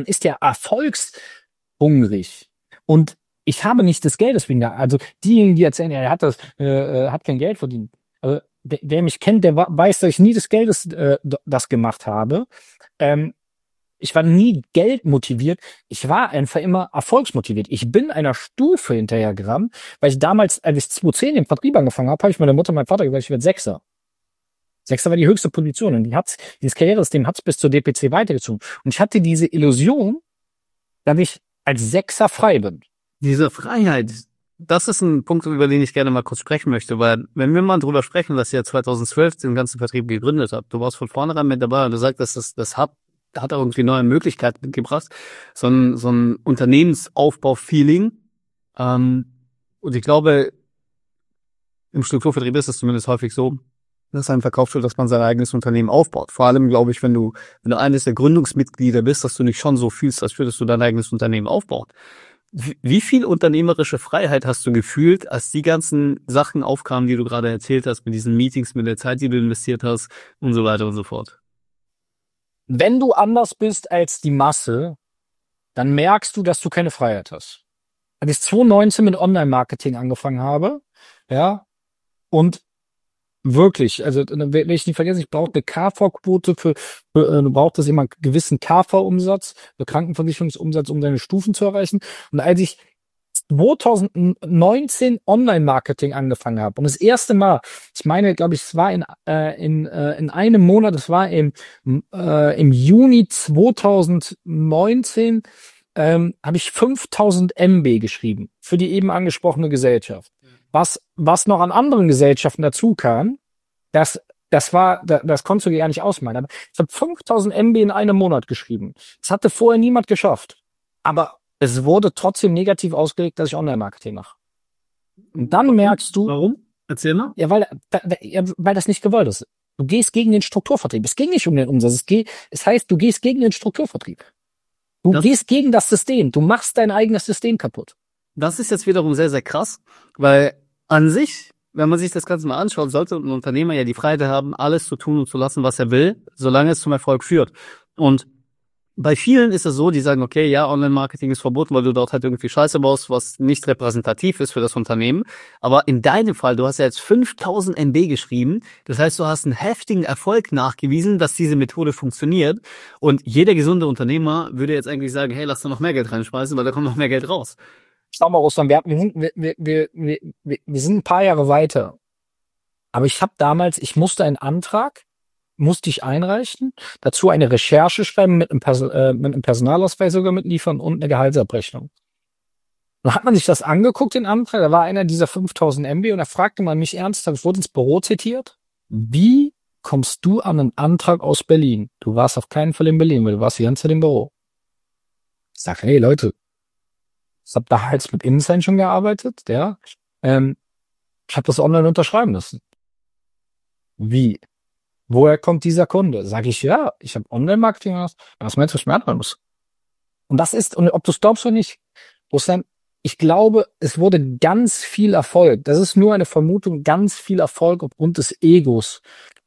erfolgshungrig. Und ich habe nicht das Geld deswegen da. Also diejenigen, die erzählen, er hat kein Geld verdient. Also wer mich kennt, der weiß, dass ich nie des Geldes das gemacht habe. Ich war nie geldmotiviert. Ich war einfach immer erfolgsmotiviert. Ich bin einer Stufe hinterhergerannt, weil ich damals, als ich 2010 im Vertrieb angefangen habe ich meiner Mutter und meinem Vater gesagt, ich werde Sechser. Sechster war die höchste Position und dieses Karrieresystem hat's bis zur DPC weitergezogen. Und ich hatte diese Illusion, dass ich als Sechser frei bin. diese Freiheit, das ist ein Punkt, über den ich gerne mal kurz sprechen möchte, weil wenn wir mal drüber sprechen, dass ihr 2012 den ganzen Vertrieb gegründet habt, du warst von vornherein mit dabei und du sagst, das hat irgendwie neue Möglichkeiten gebracht, so ein Unternehmensaufbau-Feeling. Und ich glaube, im Strukturvertrieb ist es zumindest häufig so, dass einem verkauft wird, dass man sein eigenes Unternehmen aufbaut. Vor allem, glaube ich, wenn du eines der Gründungsmitglieder bist, dass du nicht schon so fühlst, als würdest du dein eigenes Unternehmen aufbauen. Wie viel unternehmerische Freiheit hast du gefühlt, als die ganzen Sachen aufkamen, die du gerade erzählt hast, mit diesen Meetings, mit der Zeit, die du investiert hast und so weiter und so fort? Wenn du anders bist als die Masse, dann merkst du, dass du keine Freiheit hast. Als ich 2019 mit Online-Marketing angefangen habe, ja, und wirklich, also will ich nicht vergessen, ich brauchte eine KV-Quote du brauchtest immer einen gewissen KV-Umsatz, Krankenversicherungsumsatz, um deine Stufen zu erreichen. Und als ich 2019 Online-Marketing angefangen habe und das erste Mal, ich meine, glaube ich, es war in einem Monat, es war im Juni 2019, habe ich 5000 MB geschrieben für die eben angesprochene Gesellschaft. Was noch an anderen Gesellschaften dazu kam, das konntest du dir gar nicht ausmalen. Aber ich habe 5000 MB in einem Monat geschrieben. Das hatte vorher niemand geschafft. Aber es wurde trotzdem negativ ausgelegt, dass ich Online-Marketing mache. Und dann merkst du... Warum? Erzähl mal. Ja, weil das nicht gewollt ist. Du gehst gegen den Strukturvertrieb. Es ging nicht um den Umsatz. Es heißt, du gehst gegen den Strukturvertrieb. Du gehst gegen das System. Du machst dein eigenes System kaputt. Das ist jetzt wiederum sehr, sehr krass, weil an sich, wenn man sich das Ganze mal anschaut, sollte ein Unternehmer ja die Freiheit haben, alles zu tun und zu lassen, was er will, solange es zum Erfolg führt. Und bei vielen ist es so, die sagen, okay, ja, Online-Marketing ist verboten, weil du dort halt irgendwie Scheiße baust, was nicht repräsentativ ist für das Unternehmen. Aber in deinem Fall, du hast ja jetzt 5000 MB geschrieben. Das heißt, du hast einen heftigen Erfolg nachgewiesen, dass diese Methode funktioniert. Und jeder gesunde Unternehmer würde jetzt eigentlich sagen, hey, lass da noch mehr Geld reinschmeißen, weil da kommt noch mehr Geld raus. Schau mal, Russland, wir sind ein paar Jahre weiter. Aber ich musste einen Antrag, einreichen, dazu eine Recherche schreiben, mit einem Personalausweis sogar mitliefern und eine Gehaltsabrechnung. Dann hat man sich das angeguckt, den Antrag, da war einer dieser 5000 MB und da fragte man mich ernsthaft, wurde ins Büro zitiert, wie kommst du an einen Antrag aus Berlin? Du warst auf keinen Fall in Berlin, weil du warst die ganze Zeit im Büro. Ich sag, hey Leute, ich habe da halt mit InSign schon gearbeitet, ja. Ich habe das online unterschreiben lassen. Wie? Woher kommt dieser Kunde? Sag ich, ja, ich habe Online-Marketing gemacht. Was meinst du, was ich mir anhören muss? Und das ist, und ob du es glaubst oder nicht, Russland, ich glaube, es wurde ganz viel Erfolg. Das ist nur eine Vermutung, ganz viel Erfolg aufgrund des Egos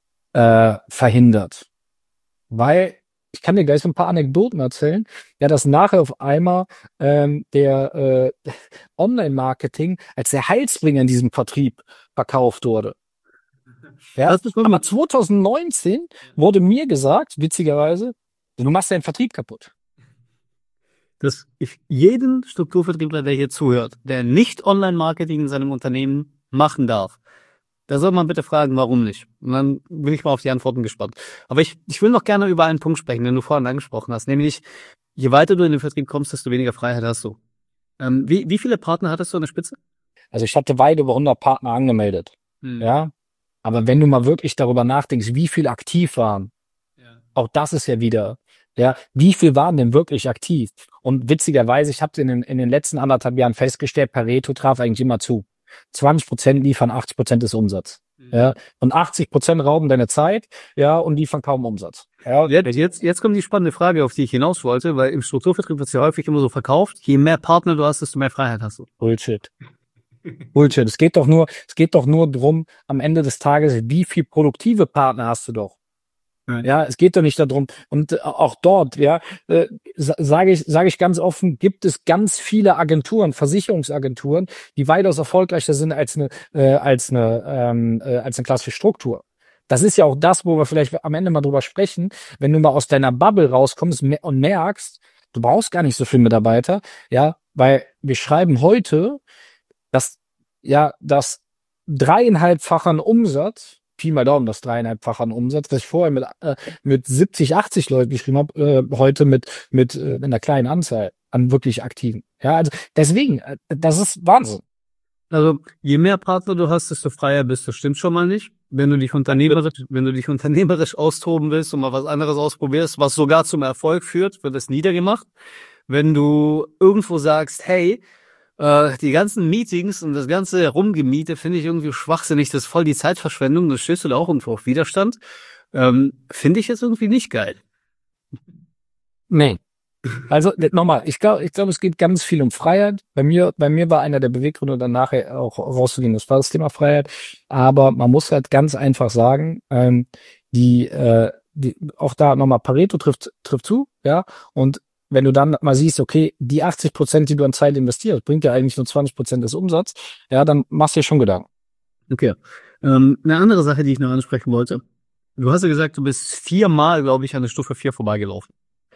verhindert. Weil, ich kann dir gleich so ein paar Anekdoten erzählen, ja, dass nachher auf einmal der Online-Marketing als der Heilsbringer in diesem Vertrieb verkauft wurde. Ja, aber 2019 wurde mir gesagt, witzigerweise, du machst deinen Vertrieb kaputt. Jeden Strukturvertriebler, der hier zuhört, der nicht Online-Marketing in seinem Unternehmen machen darf, da soll man bitte fragen, warum nicht. Und dann bin ich mal auf die Antworten gespannt. Aber ich will noch gerne über einen Punkt sprechen, den du vorhin angesprochen hast, nämlich je weiter du in den Vertrieb kommst, desto weniger Freiheit hast du. Wie viele Partner hattest du an der Spitze? Also ich hatte weit über 100 Partner angemeldet. Ja. Aber wenn du mal wirklich darüber nachdenkst, wie viel aktiv waren, auch das ist ja wieder, ja, wie viel waren denn wirklich aktiv? Und witzigerweise, ich habe in den letzten 1,5 Jahren festgestellt, Pareto traf eigentlich immer zu. 20% liefern 80% des Umsatzes. Ja, und 80% rauben deine Zeit, ja, und liefern kaum Umsatz. Ja, jetzt kommt die spannende Frage, auf die ich hinaus wollte, weil im Strukturvertrieb wird es ja häufig immer so verkauft, je mehr Partner du hast, desto mehr Freiheit hast du. Bullshit. Bullshit. Es geht doch nur drum, am Ende des Tages, wie viel produktive Partner hast du doch? Ja, es geht doch nicht darum. Und auch dort, ja, sage ich ganz offen, gibt es ganz viele Agenturen, Versicherungsagenturen, die weitaus erfolgreicher sind als eine klassische Struktur. Das ist ja auch das, wo wir vielleicht am Ende mal drüber sprechen, wenn du mal aus deiner Bubble rauskommst und merkst, du brauchst gar nicht so viele Mitarbeiter, ja, weil wir schreiben heute, dass 3,5-fachen Umsatz, Pi mal Daumen, das 3,5-fache an Umsatz, was ich vorher mit 70, 80 Leuten geschrieben habe, heute mit einer kleinen Anzahl an wirklich Aktiven. Ja, also deswegen, das ist Wahnsinn. Also je mehr Partner du hast, desto freier bist du. Stimmt schon mal nicht. Wenn du dich unternehmerisch austoben willst und mal was anderes ausprobierst, was sogar zum Erfolg führt, wird es niedergemacht. Wenn du irgendwo sagst, hey, die ganzen Meetings und das ganze Rumgemiete finde ich irgendwie schwachsinnig, das ist voll die Zeitverschwendung, das stößt du da auch irgendwo auf Widerstand. Finde ich jetzt irgendwie nicht geil. Nee. Also nochmal, ich glaube, es geht ganz viel um Freiheit. Bei mir war einer der Beweggründe, dann nachher auch rauszugehen, das war das Thema Freiheit. Aber man muss halt ganz einfach sagen, die auch da nochmal Pareto trifft zu, ja, und wenn du dann mal siehst, okay, die 80%, die du an Zeit investierst, bringt ja eigentlich nur 20% des Umsatzes, ja, dann machst du dir schon Gedanken. Okay. Eine andere Sache, die ich noch ansprechen wollte. Du hast ja gesagt, du bist 4-mal, glaube ich, an der Stufe 4 vorbeigelaufen.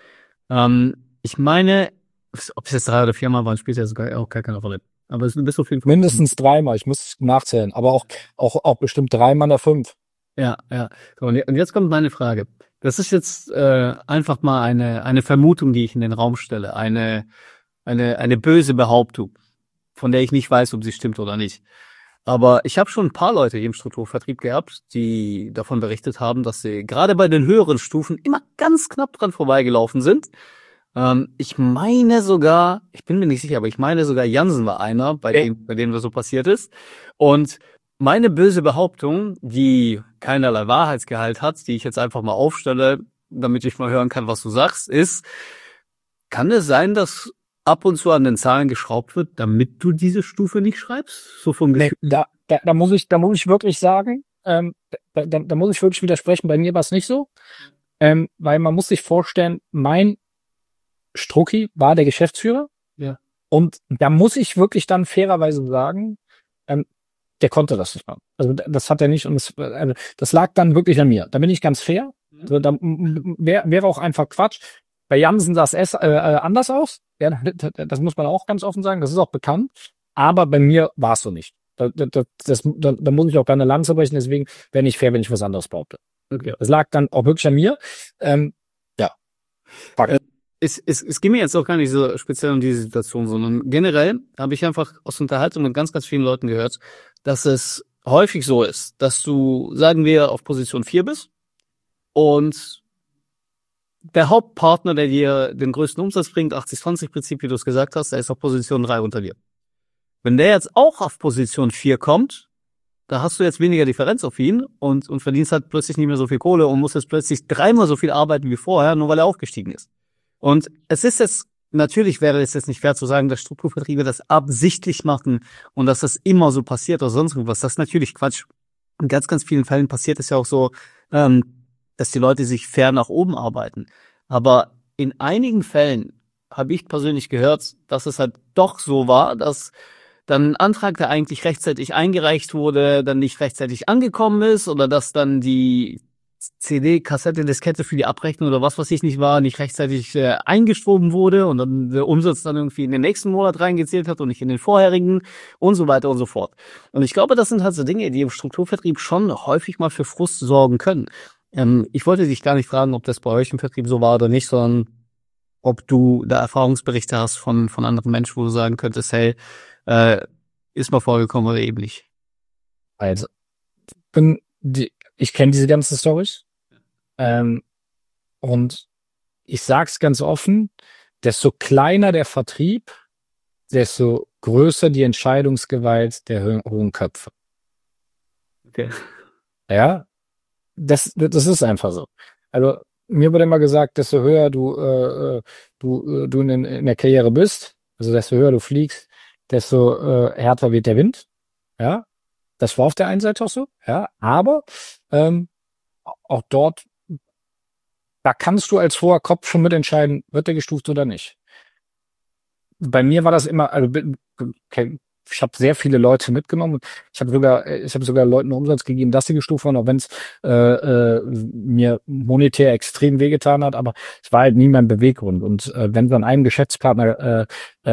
Ich meine, ob es jetzt 3 oder 4-mal waren, spielt ja sogar auch gar keine Rolle. Aber du bist auf jeden Fall mindestens 3-mal, ich muss nachzählen, aber auch bestimmt 3-mal der 5. Ja. So, und jetzt kommt meine Frage. Das ist jetzt einfach mal eine Vermutung, die ich in den Raum stelle, eine böse Behauptung, von der ich nicht weiß, ob sie stimmt oder nicht. Aber ich habe schon ein paar Leute hier im Strukturvertrieb gehabt, die davon berichtet haben, dass sie gerade bei den höheren Stufen immer ganz knapp dran vorbeigelaufen sind. Ich meine sogar, ich bin mir nicht sicher, aber ich meine sogar Jansen war einer, bei dem das so passiert ist. Und meine böse Behauptung, die keinerlei Wahrheitsgehalt hat, die ich jetzt einfach mal aufstelle, damit ich mal hören kann, was du sagst, ist, kann es sein, dass ab und zu an den Zahlen geschraubt wird, damit du diese Stufe nicht schreibst? So vom Gefühl. Nee, da muss ich wirklich sagen, da muss ich wirklich widersprechen, bei mir war es nicht so, weil man muss sich vorstellen, mein Strucki war der Geschäftsführer, ja, und da muss ich wirklich dann fairerweise sagen, der konnte das nicht machen. Also das hat er nicht, und das lag dann wirklich an mir. Da bin ich ganz fair. Also, da wäre auch einfach Quatsch. Bei Jansen sah es anders aus. Ja, das muss man auch ganz offen sagen. Das ist auch bekannt. Aber bei mir war es so nicht. Da muss ich auch keine Lanze brechen. Deswegen wäre nicht fair, wenn ich was anderes behaupte. Okay. Das lag dann auch wirklich an mir. Ja. Es geht mir jetzt auch gar nicht so speziell um diese Situation, sondern generell habe ich einfach aus Unterhaltung mit ganz, ganz vielen Leuten gehört, dass es häufig so ist, dass du, sagen wir, auf Position 4 bist und der Hauptpartner, der dir den größten Umsatz bringt, 80-20-Prinzip, wie du es gesagt hast, der ist auf Position 3 unter dir. Wenn der jetzt auch auf Position 4 kommt, da hast du jetzt weniger Differenz auf ihn und verdienst halt plötzlich nicht mehr so viel Kohle und musst jetzt plötzlich 3-mal so viel arbeiten wie vorher, nur weil er aufgestiegen ist. Und es ist jetzt, natürlich wäre es jetzt nicht fair zu sagen, dass Strukturvertriebe das absichtlich machen und dass das immer so passiert oder sonst irgendwas. Das ist natürlich Quatsch. In ganz, ganz vielen Fällen passiert es ja auch so, dass die Leute sich fair nach oben arbeiten. Aber in einigen Fällen habe ich persönlich gehört, dass es halt doch so war, dass dann ein Antrag, der eigentlich rechtzeitig eingereicht wurde, dann nicht rechtzeitig angekommen ist oder dass dann die CD, Kassette, Diskette für die Abrechnung oder was weiß ich nicht war, nicht rechtzeitig eingeschoben wurde und dann der Umsatz dann irgendwie in den nächsten Monat reingezählt hat und nicht in den vorherigen und so weiter und so fort. Und ich glaube, das sind halt so Dinge, die im Strukturvertrieb schon häufig mal für Frust sorgen können. Ich wollte dich gar nicht fragen, ob das bei euch im Vertrieb so war oder nicht, sondern ob du da Erfahrungsberichte hast von anderen Menschen, wo du sagen könntest, hey, ist mal vorgekommen oder eben nicht. Also, ich kenne diese ganzen Storys. Und ich sag's ganz offen, desto kleiner der Vertrieb, desto größer die Entscheidungsgewalt der hohen Köpfe. Okay. Ja, das ist einfach so. Also mir wurde immer gesagt, desto höher du in der Karriere bist, also desto höher du fliegst, desto härter wird der Wind. Ja, das war auf der einen Seite auch so. Ja, aber auch dort, da kannst du als hoher Kopf schon mitentscheiden, wird der gestuft oder nicht. Bei mir war das immer, also okay, ich habe sehr viele Leute mitgenommen. Ich habe sogar Leuten Umsatz gegeben, dass sie gestuft waren, auch wenn es mir monetär extrem wehgetan hat. Aber es war halt nie mein Beweggrund. Und wenn es an einem Geschäftspartner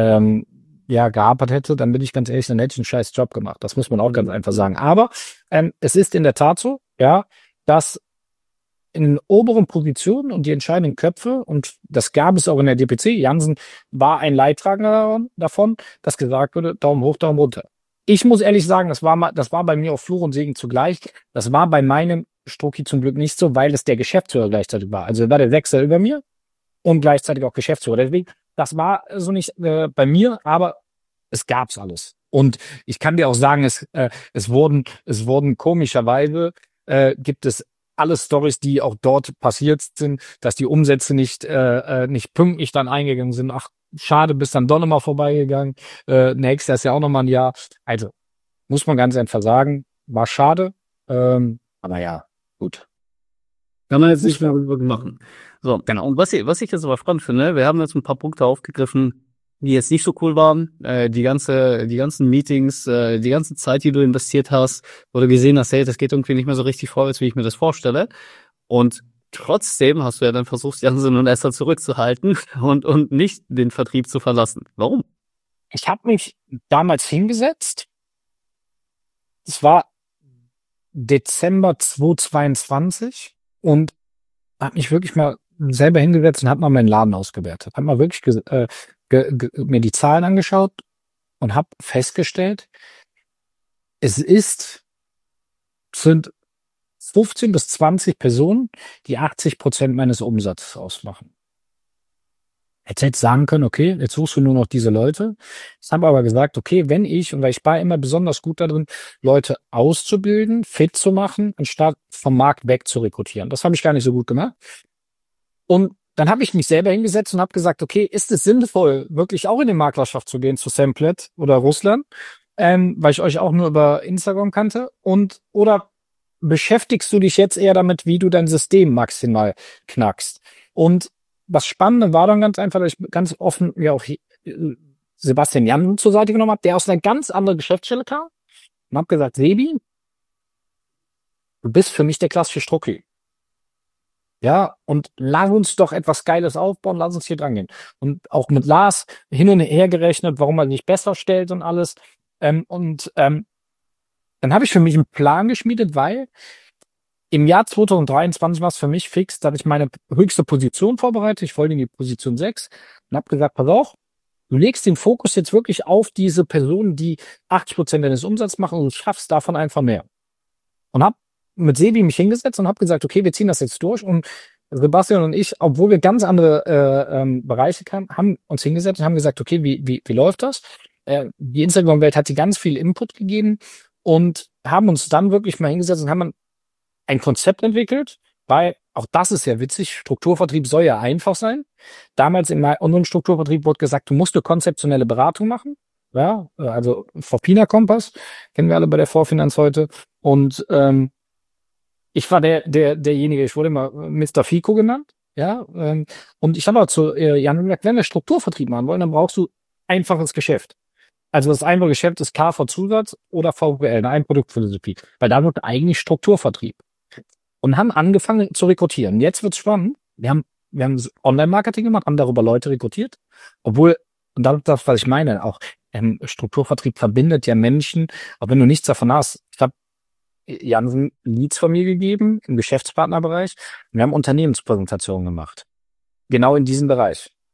gehapert hätte, dann bin ich ganz ehrlich, dann hätte ich einen scheiß Job gemacht. Das muss man auch ganz einfach sagen. Aber es ist in der Tat so, ja, dass in den oberen Positionen und die entscheidenden Köpfe, und das gab es auch in der DPC, Jansen war ein Leidtragender davon, dass gesagt wurde, Daumen hoch, Daumen runter. Ich muss ehrlich sagen, das war bei mir auch Fluch und Segen zugleich. Das war bei meinem Strucki zum Glück nicht so, weil es der Geschäftsführer gleichzeitig war. Also war der Sechser über mir und gleichzeitig auch Geschäftsführer. Deswegen, das war so nicht bei mir, aber es gab's alles. Und ich kann dir auch sagen, es wurden komischerweise gibt es alle Stories, die auch dort passiert sind, dass die Umsätze nicht pünktlich dann eingegangen sind. Ach, schade, bist dann doch nochmal vorbeigegangen. Nächstes Jahr ist ja auch nochmal ein Jahr. Also, muss man ganz einfach sagen, war schade. Aber ja, gut. Kann man jetzt nicht mehr machen. So, genau. Und was ich jetzt aber spannend finde, wir haben jetzt ein paar Punkte aufgegriffen, die jetzt nicht so cool waren. Die ganzen Meetings, die ganze Zeit, die du investiert hast, wo du gesehen hast, hey, das geht irgendwie nicht mehr so richtig vorwärts, wie ich mir das vorstelle. Und trotzdem hast du ja dann versucht, Jansen und Esther zurückzuhalten und nicht den Vertrieb zu verlassen. Warum? Ich habe mich damals hingesetzt. Es war Dezember 2022 und habe mich wirklich mal selber hingesetzt und habe mal meinen Laden ausgewertet. Habe mal wirklich mir die Zahlen angeschaut und habe festgestellt, sind 15 bis 20 Personen, die 80% meines Umsatzes ausmachen. Hätte jetzt sagen können, okay, jetzt suchst du nur noch diese Leute. Ich habe aber gesagt, okay, weil ich war immer besonders gut darin, Leute auszubilden, fit zu machen, anstatt vom Markt weg zu rekrutieren. Das habe ich gar nicht so gut gemacht. Und dann habe ich mich selber hingesetzt und habe gesagt, okay, ist es sinnvoll, wirklich auch in die Maklerschaft zu gehen, zu Samplet oder Russland, weil ich euch auch nur über Instagram kannte, oder beschäftigst du dich jetzt eher damit, wie du dein System maximal knackst? Und das Spannende war dann ganz einfach, dass ich ganz offen ja auch Sebastian Jansen zur Seite genommen habe, der aus einer ganz anderen Geschäftsstelle kam und habe gesagt, Sebi, du bist für mich der klassische Strucki. Ja, und lass uns doch etwas Geiles aufbauen, lass uns hier dran gehen. Und auch mit Lars hin und her gerechnet, warum er sich besser stellt und alles. Dann habe ich für mich einen Plan geschmiedet, weil im Jahr 2023 war es für mich fix, dass ich meine höchste Position vorbereite. Ich wollte in die Position 6 und habe gesagt, pass auf, du legst den Fokus jetzt wirklich auf diese Personen, die 80% deines Umsatzes machen und du schaffst davon einfach mehr. Und habe mit Sebi mich hingesetzt und habe gesagt, okay, wir ziehen das jetzt durch. Und Sebastian und ich, obwohl wir ganz andere Bereiche kamen, haben uns hingesetzt und haben gesagt, okay, wie läuft das? Die Instagram-Welt hat dir ganz viel Input gegeben und haben uns dann wirklich mal hingesetzt und haben ein Konzept entwickelt, weil auch das ist ja witzig, Strukturvertrieb soll ja einfach sein. Damals in unserem Strukturvertrieb wurde gesagt, du musst eine konzeptionelle Beratung machen. Ja, also Forpina Kompass, kennen wir alle bei der Vorfinanz heute. Und ich war derjenige, ich wurde immer Mr. Fico genannt. Ja, und ich habe auch zu Jan gesagt, wenn wir Strukturvertrieb machen wollen, dann brauchst du einfaches Geschäft. Also das einfache Geschäft ist KV-Zusatz oder VWL, eine Produktphilosophie. Weil da wird eigentlich Strukturvertrieb. Und haben angefangen zu rekrutieren. Jetzt wird's spannend. Wir haben Online-Marketing gemacht, haben darüber Leute rekrutiert. Obwohl, und das, was ich meine, auch Strukturvertrieb verbindet ja Menschen, auch wenn du nichts davon hast. Ich habe Jansen Leads von mir gegeben im Geschäftspartnerbereich. Wir haben Unternehmenspräsentationen gemacht. Genau in diesem Bereich.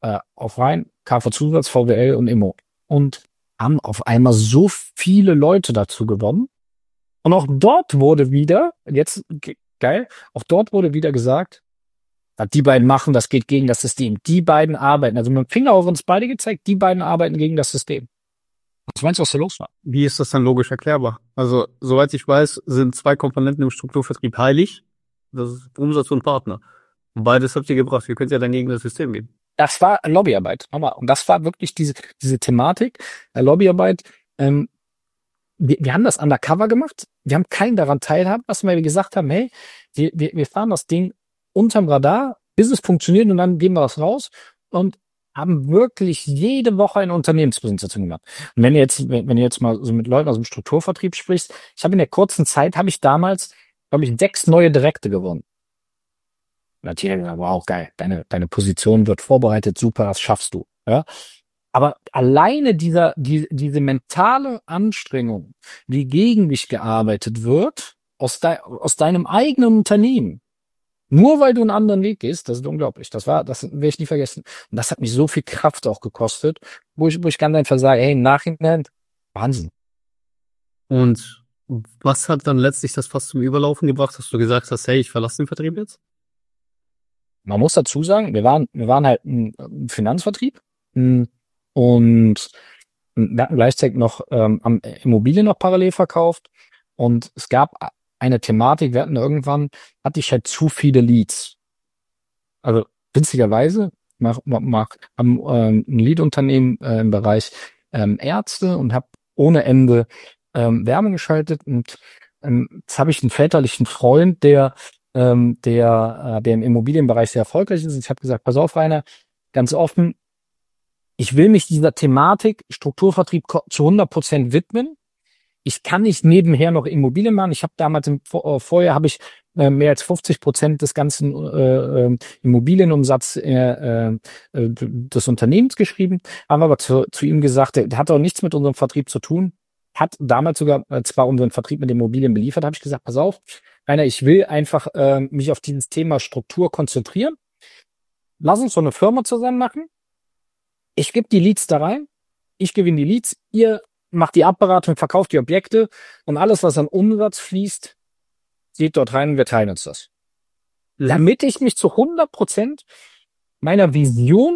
auf rein, KV-Zusatz, VWL und Immo. Und haben auf einmal so viele Leute dazu gewonnen. Und auch dort wurde wieder, jetzt geil, auch dort wurde wieder gesagt, was die beiden machen, das geht gegen das System. Die beiden arbeiten, also mit dem Finger auf uns beide gezeigt, die beiden arbeiten gegen das System. Was meinst du, was da los war? Wie ist das dann logisch erklärbar? Also, soweit ich weiß, sind zwei Komponenten im Strukturvertrieb heilig. Das ist Umsatz und Partner. Und beides habt ihr gebracht. Wie könnt ihr dann gegen das System gehen? Das war Lobbyarbeit. Nochmal. Und das war wirklich diese Thematik, Lobbyarbeit. Wir haben das undercover gemacht. Wir haben keinen daran teilhaben lassen, weil wir gesagt haben, hey, wir fahren das Ding unterm Radar, bis es funktioniert und dann geben wir das raus und haben wirklich jede Woche eine Unternehmenspräsentation gemacht. Und wenn du jetzt mal so mit Leuten aus dem Strukturvertrieb sprichst, ich habe in der kurzen Zeit, habe ich damals, glaube ich, 6 neue Direkte gewonnen. Natürlich, wow, geil, deine Position wird vorbereitet, super, das schaffst du. Ja? Aber alleine diese mentale Anstrengung, wie gegen dich gearbeitet wird, aus deinem eigenen Unternehmen, nur weil du einen anderen Weg gehst, das ist unglaublich. Das werde ich nie vergessen. Und das hat mich so viel Kraft auch gekostet, wo ich ganz einfach sage, hey, im Nachhinein, Wahnsinn. Und was hat dann letztlich das fast zum Überlaufen gebracht, dass du gesagt hast, hey, ich verlasse den Vertrieb jetzt? Man muss dazu sagen, wir waren halt ein Finanzvertrieb und wir hatten gleichzeitig noch Immobilien noch parallel verkauft und es gab eine Thematik, wir hatten irgendwann, hatte ich halt zu viele Leads. Also witzigerweise haben ein Lead-Unternehmen im Bereich Ärzte und habe ohne Ende Werbung geschaltet und jetzt habe ich einen väterlichen Freund, der im Immobilienbereich sehr erfolgreich ist. Ich habe gesagt, pass auf, Rainer, ganz offen, ich will mich dieser Thematik Strukturvertrieb zu 100% widmen. Ich kann nicht nebenher noch Immobilien machen. Ich habe damals vorher habe ich mehr als 50% des ganzen Immobilienumsatz des Unternehmens geschrieben. Haben aber zu ihm gesagt, der hat auch nichts mit unserem Vertrieb zu tun. Hat damals sogar zwar unseren Vertrieb mit Immobilien beliefert, habe ich gesagt, pass auf, Rainer, ich will einfach mich auf dieses Thema Struktur konzentrieren. Lass uns so eine Firma zusammen machen. Ich gebe die Leads da rein. Ich gewinne die Leads. Ihr macht die Abberatung, verkauft die Objekte und alles, was an Umsatz fließt, geht dort rein und wir teilen uns das. Damit ich mich zu 100% meiner Vision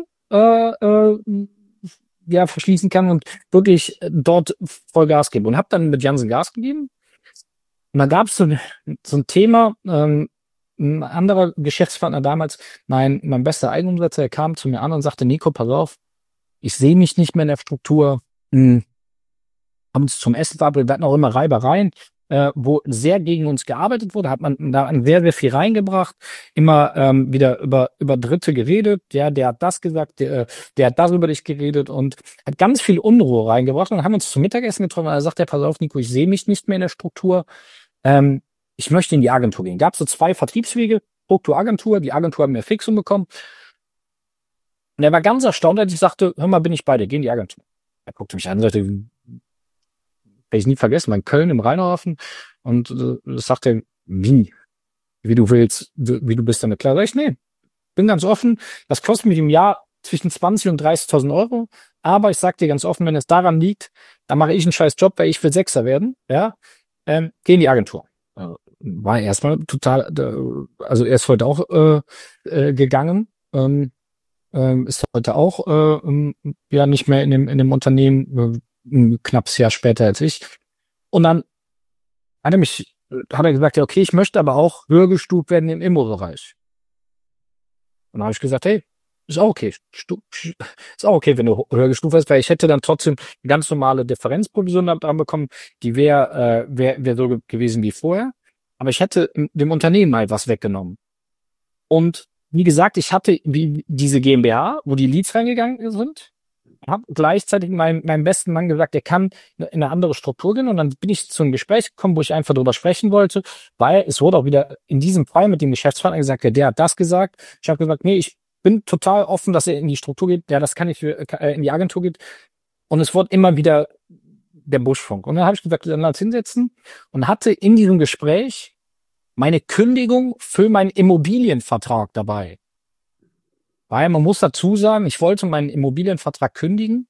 verschließen kann und wirklich dort voll Gas gebe. Und habe dann mit Jansen Gas gegeben. Und da gab es so ein Thema, ein anderer Geschäftspartner damals, mein bester Eigenumsetzer, der kam zu mir an und sagte, Nico, pass auf, ich sehe mich nicht mehr in der Struktur. Haben uns zum Essen verabredet, wir hatten auch immer Reibereien, wo sehr gegen uns gearbeitet wurde, hat man da sehr, sehr viel reingebracht, immer wieder über Dritte geredet, der hat das gesagt, der hat das über dich geredet und hat ganz viel Unruhe reingebracht und haben uns zum Mittagessen getroffen und er sagt, pass auf, Nico, ich sehe mich nicht mehr in der Struktur, ich möchte in die Agentur gehen. Gab so 2 Vertriebswege, Struktur-Agentur, die Agentur haben mir Fixum bekommen und er war ganz erstaunt, als ich sagte, hör mal, bin ich bei dir, geh in die Agentur. Er guckte mich an und sagte, werde ich nie vergessen, war in Köln im Rheinhafen und sagt er, wie du willst, wie du bist damit klar. Sag ich, nee, bin ganz offen, das kostet mich im Jahr zwischen 20.000 und 30.000 Euro, aber ich sag dir ganz offen, wenn es daran liegt, dann mache ich einen scheiß Job, weil ich will Sechser werden, ja, geh in die Agentur. War erstmal total, also er ist heute auch gegangen, ist heute auch nicht mehr in dem Unternehmen, ein knappes Jahr später als ich. Und dann hat er gesagt, ja, okay, ich möchte aber auch höher gestuft werden im Immo-Bereich. Und dann habe ich gesagt, hey, ist auch okay. Ist auch okay, wenn du höher gestuft wirst, weil ich hätte dann trotzdem eine ganz normale Differenzprovision dran bekommen, die wäre so gewesen wie vorher. Aber ich hätte dem Unternehmen halt was weggenommen. Und wie gesagt, ich hatte diese GmbH, wo die Leads reingegangen sind, habe gleichzeitig meinem besten Mann gesagt, er kann in eine andere Struktur gehen und dann bin ich zu einem Gespräch gekommen, wo ich einfach drüber sprechen wollte, weil es wurde auch wieder in diesem Fall mit dem Geschäftspartner gesagt, der hat das gesagt. Ich habe gesagt, nee, ich bin total offen, dass er in die Struktur geht. Ja, das kann ich in die Agentur geht. Und es wurde immer wieder der Buschfunk. Und dann habe ich gesagt, dann lass hinsetzen und hatte in diesem Gespräch meine Kündigung für meinen Immobilienvertrag dabei. Weil man muss dazu sagen, ich wollte meinen Immobilienvertrag kündigen,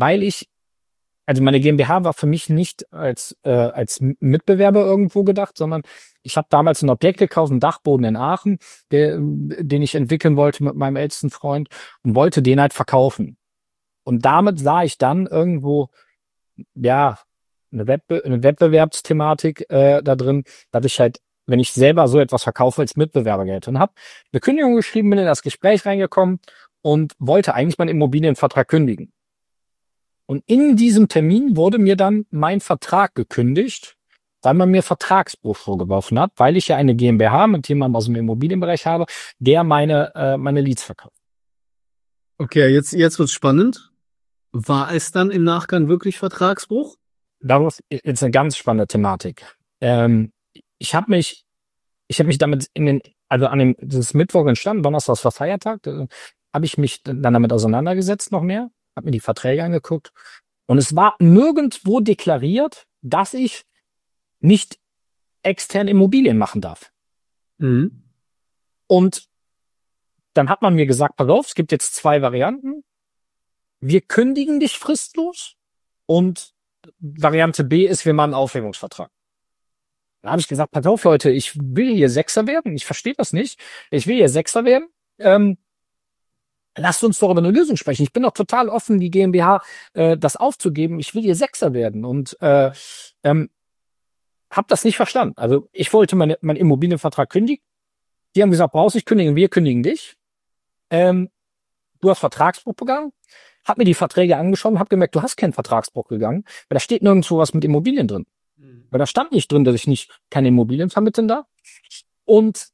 also meine GmbH war für mich nicht als Mitbewerber irgendwo gedacht, sondern ich habe damals ein Objekt gekauft, einen Dachboden in Aachen, den ich entwickeln wollte mit meinem ältesten Freund und wollte den halt verkaufen. Und damit sah ich dann irgendwo, ja, eine Wettbewerbsthematik da drin, dass ich halt, wenn ich selber so etwas verkaufe, als Mitbewerber gelte. Und habe eine Kündigung geschrieben, bin in das Gespräch reingekommen und wollte eigentlich meinen Immobilienvertrag kündigen. Und in diesem Termin wurde mir dann mein Vertrag gekündigt, weil man mir Vertragsbruch vorgeworfen hat, weil ich ja eine GmbH mit jemandem aus dem Immobilienbereich habe, der meine Leads verkauft. Okay, jetzt wird's spannend. War es dann im Nachgang wirklich Vertragsbruch? Daraus ist eine ganz spannende Thematik. Ich habe mich damit das ist Mittwoch entstanden, Donnerstag war Feiertag, habe ich mich dann damit auseinandergesetzt noch mehr, habe mir die Verträge angeguckt und es war nirgendwo deklariert, dass ich nicht extern Immobilien machen darf. Mhm. Und dann hat man mir gesagt, pass auf, es gibt jetzt 2 Varianten. Wir kündigen dich fristlos und Variante B ist, wir machen einen Aufhebungsvertrag. Dann habe ich gesagt, pass auf, Leute, ich will hier Sechser werden. Ich verstehe das nicht. Ich will hier Sechser werden. Lasst uns doch über eine Lösung sprechen. Ich bin doch total offen, die GmbH das aufzugeben. Ich will hier Sechser werden und habe das nicht verstanden. Also ich wollte meinen Immobilienvertrag kündigen. Die haben gesagt, brauchst nicht kündigen, wir kündigen dich. Du hast Vertragsbruch begangen. Hab mir die Verträge angeschaut und hab gemerkt, du hast keinen Vertragsbruch gegangen, weil da steht nirgendwo was mit Immobilien drin. Weil da stand nicht drin, dass ich keine Immobilien vermitteln darf. Und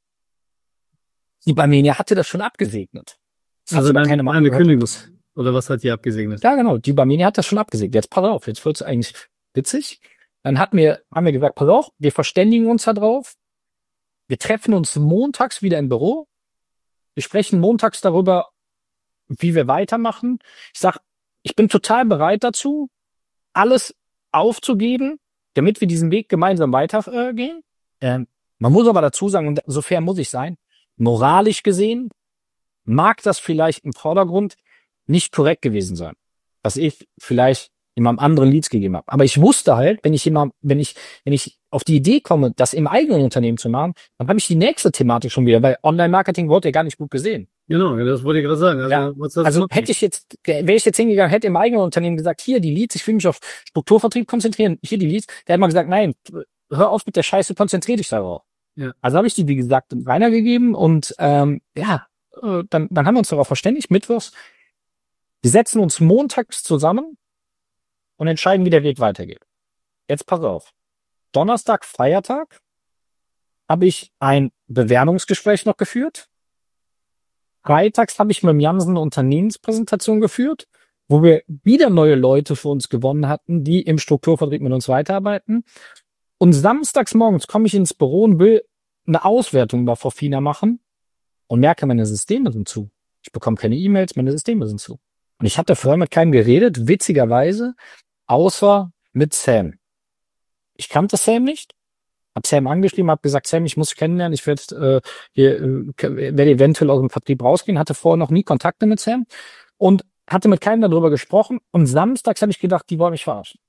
die Barmenia hatte das schon abgesegnet. Also dann eine Kündigung. Oder was hat die abgesegnet? Ja, genau. Die Barmenia hat das schon abgesegnet. Jetzt pass auf, jetzt wird's eigentlich witzig. Dann haben wir gesagt, pass auf, wir verständigen uns da drauf. Wir treffen uns montags wieder im Büro. Wir sprechen montags darüber, wie wir weitermachen. Ich sag, ich bin total bereit dazu, alles aufzugeben, damit wir diesen Weg gemeinsam weitergehen. Man muss aber dazu sagen, und so fair muss ich sein, moralisch gesehen mag das vielleicht im Vordergrund nicht korrekt gewesen sein, was ich vielleicht jemandem anderen Leads gegeben habe. Aber ich wusste halt, wenn ich auf die Idee komme, das im eigenen Unternehmen zu machen, dann habe ich die nächste Thematik schon wieder, weil Online-Marketing wurde ja gar nicht gut gesehen. Genau, das wollte ich gerade sagen. Also wäre ich jetzt hingegangen, hätte im eigenen Unternehmen gesagt, hier die Leads, ich will mich auf Strukturvertrieb konzentrieren, hier die Leads, der hätte mal gesagt, nein, hör auf mit der Scheiße, konzentrier dich darauf. Ja. Also habe ich die, wie gesagt, Rainer gegeben und dann haben wir uns darauf verständigt, mittwochs, wir setzen uns montags zusammen und entscheiden, wie der Weg weitergeht. Jetzt pass auf. Donnerstag, Feiertag, habe ich ein Bewerbungsgespräch noch geführt. Freitags habe ich mit dem Jansen eine Unternehmenspräsentation geführt, wo wir wieder neue Leute für uns gewonnen hatten, die im Strukturvertrieb mit uns weiterarbeiten. Und samstags morgens komme ich ins Büro und will eine Auswertung bei Forfina machen und merke, meine Systeme sind zu. Ich bekomme keine E-Mails, meine Systeme sind zu. Und ich hatte vorher mit keinem geredet, witzigerweise, außer mit Sam. Ich kannte Sam nicht. Hab Sam angeschrieben, hab gesagt, Sam, ich muss dich kennenlernen, ich werde eventuell aus dem Vertrieb rausgehen, hatte vorher noch nie Kontakte mit Sam und hatte mit keinem darüber gesprochen und samstags habe ich gedacht, die wollen mich verarschen.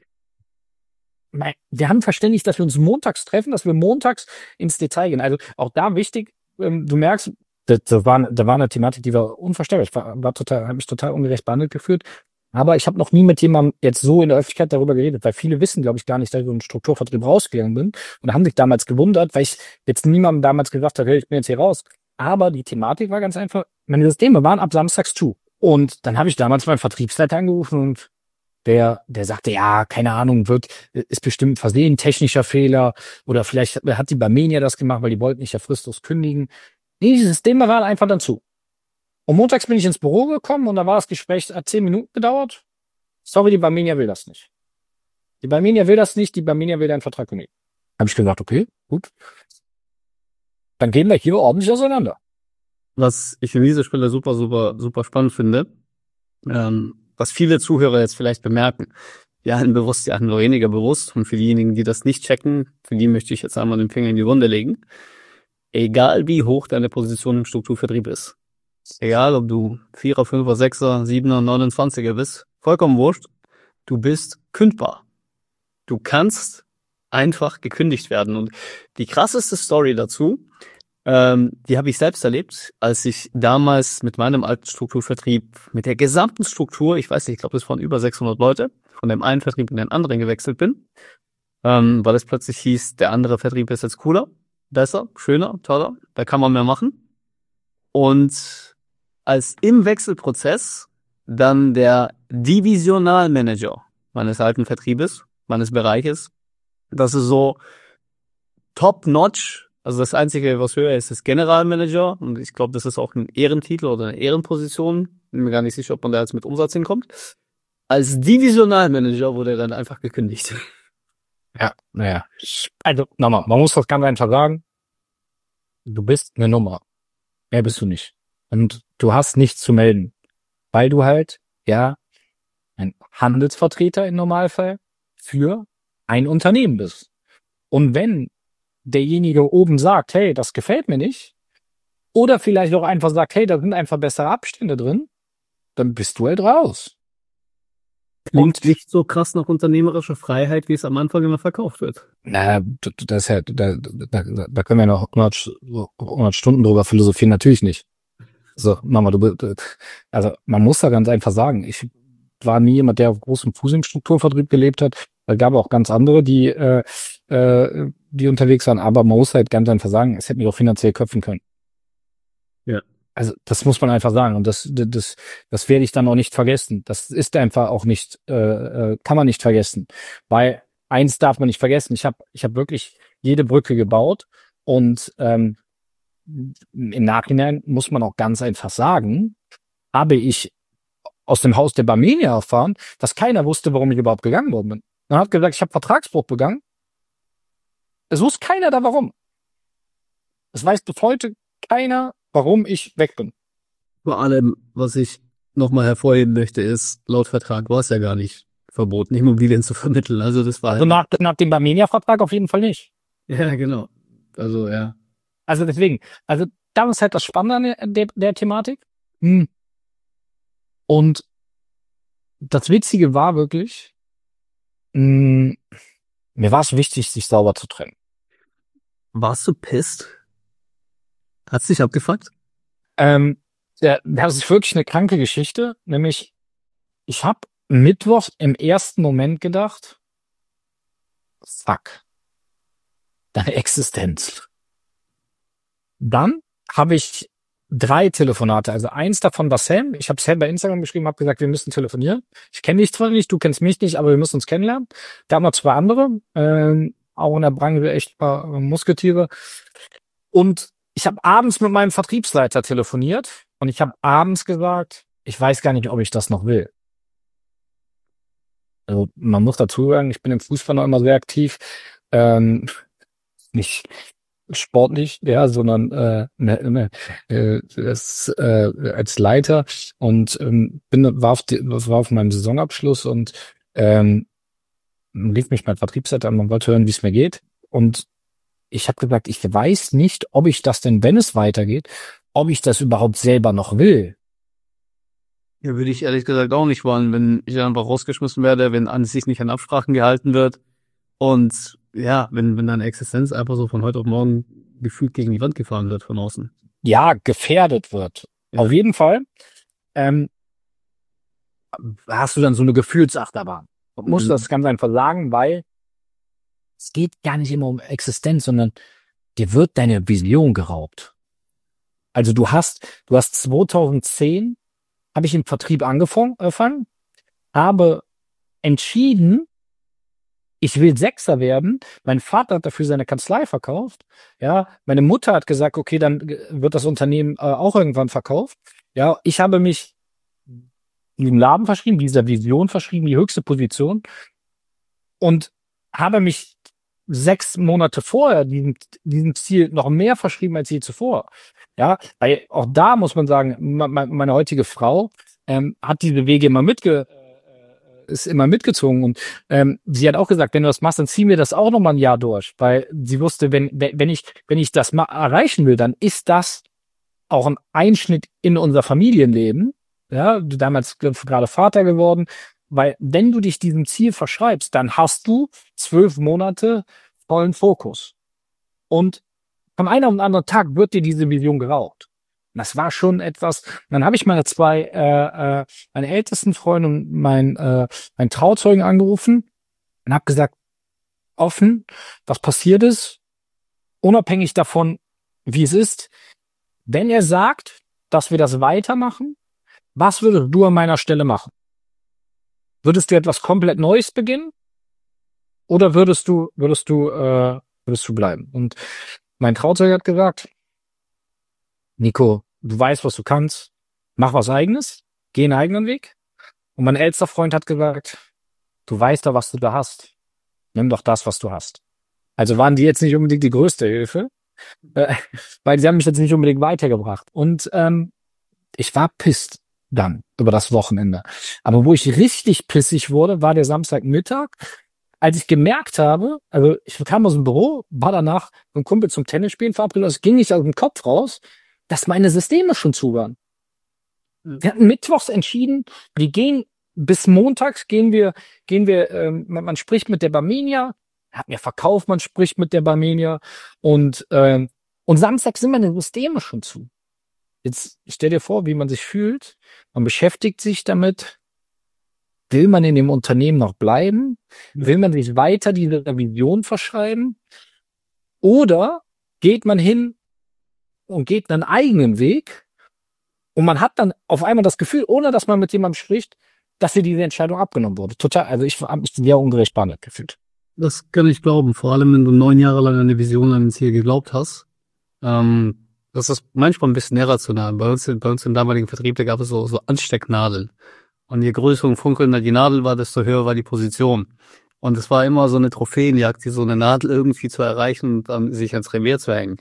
Wir haben verständigt, dass wir uns montags treffen, dass wir montags ins Detail gehen. Also auch da wichtig, du merkst, da war eine Thematik, die war unvorstellbar. Ich habe mich total ungerecht behandelt gefühlt. Aber ich habe noch nie mit jemandem jetzt so in der Öffentlichkeit darüber geredet, weil viele wissen, glaube ich, gar nicht, dass ich so einen Strukturvertrieb rausgegangen bin und haben sich damals gewundert, weil ich jetzt niemandem damals gesagt habe, hey, ich bin jetzt hier raus. Aber die Thematik war ganz einfach, meine Systeme waren ab samstags zu. Und dann habe ich damals meinen Vertriebsleiter angerufen und der sagte, ja, keine Ahnung, ist bestimmt versehen, technischer Fehler oder vielleicht hat die Barmenia das gemacht, weil die wollten nicht ja fristlos kündigen. Nee, die Systeme waren einfach dann zu. Und montags bin ich ins Büro gekommen und da war das Gespräch, hat 10 Minuten gedauert. Sorry, die Barmenia will das nicht. Die Barmenia will das nicht, die Barmenia will deinen Vertrag kündigen. Habe ich gesagt, okay, gut. Dann gehen wir hier ordentlich auseinander. Was ich an dieser Stelle super, super, super spannend finde, was viele Zuhörer jetzt vielleicht bemerken, die einen bewusst, die anderen weniger bewusst. Und für diejenigen, die das nicht checken, für die möchte ich jetzt einmal den Finger in die Wunde legen. Egal wie hoch deine Position im Strukturvertrieb ist, Egal, ob du 4er, 5er, 6er, 7er, 29er bist, vollkommen wurscht. Du bist kündbar. Du kannst einfach gekündigt werden. Und die krasseste Story dazu, die habe ich selbst erlebt, als ich damals mit meinem alten Strukturvertrieb, mit der gesamten Struktur, ich weiß nicht, ich glaube, es waren über 600 Leute, von dem einen Vertrieb in den anderen gewechselt bin, weil es plötzlich hieß, der andere Vertrieb ist jetzt cooler, besser, schöner, toller, da kann man mehr machen. Und als im Wechselprozess dann der Divisionalmanager meines alten Vertriebes, meines Bereiches, das ist so top-notch. Also das Einzige, was höher ist, ist Generalmanager. Und ich glaube, das ist auch ein Ehrentitel oder eine Ehrenposition. Bin mir gar nicht sicher, ob man da jetzt mit Umsatz hinkommt. Als Divisionalmanager wurde er dann einfach gekündigt. Ja, naja. Also, nochmal, man muss das ganz einfach sagen. Du bist eine Nummer. Mehr bist du nicht. Und du hast nichts zu melden. Weil du halt, ja, ein Handelsvertreter im Normalfall für ein Unternehmen bist. Und wenn derjenige oben sagt, hey, das gefällt mir nicht, oder vielleicht auch einfach sagt, hey, da sind einfach bessere Abstände drin, dann bist du halt raus. Klingt nicht so krass nach unternehmerischer Freiheit, wie es am Anfang immer verkauft wird. Na, das ist ja, da können wir noch 100 Stunden drüber philosophieren, natürlich nicht. So, Mama, also man muss da ganz einfach sagen, ich war nie jemand, der auf großem Fuß im Strukturvertrieb gelebt hat. Es gab auch ganz andere, die unterwegs waren, aber man muss halt ganz einfach sagen, es hätte mich auch finanziell köpfen können. Ja. Also das muss man einfach sagen und das werde ich dann auch nicht vergessen. Das ist einfach auch nicht, kann man nicht vergessen, weil eins darf man nicht vergessen. Ich hab wirklich jede Brücke gebaut und im Nachhinein muss man auch ganz einfach sagen, habe ich aus dem Haus der Barmenia erfahren, dass keiner wusste, warum ich überhaupt gegangen worden bin. Man hat gesagt, ich habe Vertragsbruch begangen. Es wusste keiner da warum. Es weiß bis heute keiner, warum ich weg bin. Vor allem, was ich nochmal hervorheben möchte, ist, laut Vertrag war es ja gar nicht verboten, Immobilien zu vermitteln. Also das war also nach dem Barmenia-Vertrag auf jeden Fall nicht. Ja, genau. Also ja. Also deswegen, also das ist halt das Spannende an der Thematik. Und das Witzige war wirklich, mir war es wichtig, sich sauber zu trennen. Warst du pisst? Hat's dich abgefuckt? Das ist wirklich eine kranke Geschichte, nämlich ich habe Mittwoch im ersten Moment gedacht, fuck, deine Existenz. Dann habe ich 3 Telefonate, also eins davon war Sam. Ich habe Sam bei Instagram geschrieben, habe gesagt, wir müssen telefonieren. Ich kenne dich zwar nicht, du kennst mich nicht, aber wir müssen uns kennenlernen. Da haben wir 2 andere, auch in der Branche echt paar Musketiere. Und ich habe abends mit meinem Vertriebsleiter telefoniert und ich habe abends gesagt, ich weiß gar nicht, ob ich das noch will. Also man muss dazu sagen, ich bin im Fußball noch immer sehr aktiv. Nicht sportlich, ja, sondern als Leiter und war auf meinem Saisonabschluss und rief mich mein Vertriebsleiter an, man wollte hören, wie es mir geht. Und ich habe gesagt, ich weiß nicht, ob ich das denn, wenn es weitergeht, ob ich das überhaupt selber noch will. Ja, würde ich ehrlich gesagt auch nicht wollen, wenn ich einfach rausgeschmissen werde, wenn an sich nicht an Absprachen gehalten wird und ja, wenn deine Existenz einfach so von heute auf morgen gefühlt gegen die Wand gefahren wird von außen. Ja, gefährdet wird. Ja. Auf jeden Fall hast du dann so eine Gefühlsachterbahn. Du musst das ganz einfach sagen, weil es geht gar nicht immer um Existenz, sondern dir wird deine Vision geraubt. Also du hast 2010 habe ich im Vertrieb angefangen, habe entschieden, ich will Sechser werden. Mein Vater hat dafür seine Kanzlei verkauft. Ja, meine Mutter hat gesagt, okay, dann wird das Unternehmen auch irgendwann verkauft. Ja, ich habe mich diesem Laden verschrieben, dieser Vision verschrieben, die höchste Position und habe mich 6 Monate vorher diesem Ziel noch mehr verschrieben als je zuvor. Ja, weil auch da muss man sagen, meine heutige Frau hat diese Wege ist immer mitgezogen und sie hat auch gesagt, wenn du das machst, dann ziehen wir das auch noch mal ein Jahr durch, weil sie wusste, wenn ich das mal erreichen will, dann ist das auch ein Einschnitt in unser Familienleben. Ja, du damals gerade Vater geworden, weil wenn du dich diesem Ziel verschreibst, dann hast du 12 Monate vollen Fokus. Und vom einen auf den anderen Tag wird dir diese Vision geraubt. Und das war schon etwas. Und dann habe ich meine meine ältesten Freunde und meinen Trauzeugen angerufen und habe gesagt, offen, was passiert ist, unabhängig davon, wie es ist. Wenn er sagt, dass wir das weitermachen, was würdest du an meiner Stelle machen? Würdest du etwas komplett Neues beginnen? Oder würdest du bleiben? Und mein Trauzeuge hat gesagt, Nico, du weißt, was du kannst, mach was Eigenes, geh einen eigenen Weg. Und mein ältester Freund hat gesagt, du weißt doch, was du da hast. Nimm doch das, was du hast. Also waren die jetzt nicht unbedingt die größte Hilfe, weil sie haben mich jetzt nicht unbedingt weitergebracht. Und ich war pisst dann über das Wochenende. Aber wo ich richtig pissig wurde, war der Samstagmittag, als ich gemerkt habe, also ich kam aus dem Büro, war danach mit einem Kumpel zum Tennisspielen verabredet, es ging nicht aus dem Kopf raus, dass meine Systeme schon zu waren. Wir hatten mittwochs entschieden, wir gehen bis montags man spricht mit der Barmenia, hat mir verkauft, man spricht mit der Barmenia und Samstag sind meine Systeme schon zu. Jetzt stell dir vor, wie man sich fühlt, man beschäftigt sich damit, will man in dem Unternehmen noch bleiben, will man sich weiter dieser Vision verschreiben oder geht man hin und geht einen eigenen Weg und man hat dann auf einmal das Gefühl, ohne dass man mit jemandem spricht, dass dir diese Entscheidung abgenommen wurde. Total, also ich habe mich sehr ungerecht behandelt gefühlt. Das kann ich glauben, vor allem wenn du 9 Jahre lang an eine Vision, an ein Ziel geglaubt hast. Das ist manchmal ein bisschen irrational. Bei uns im damaligen Vertrieb, da gab es so Anstecknadeln. Und je größer und funkelnder die Nadel war, desto höher war die Position. Und es war immer so eine Trophäenjagd, die so eine Nadel irgendwie zu erreichen und dann sich ans Revier zu hängen.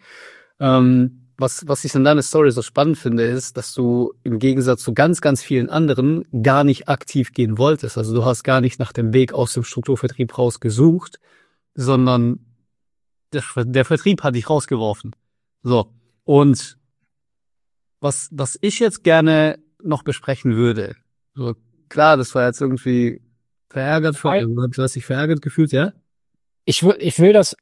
Was ich in deiner Story so spannend finde, ist, dass du im Gegensatz zu ganz, ganz vielen anderen gar nicht aktiv gehen wolltest. Also du hast gar nicht nach dem Weg aus dem Strukturvertrieb rausgesucht, sondern der Vertrieb hat dich rausgeworfen. So. Und was ich jetzt gerne noch besprechen würde, so klar, das war jetzt irgendwie verärgert, du hast dich verärgert gefühlt, ja? Ich will das,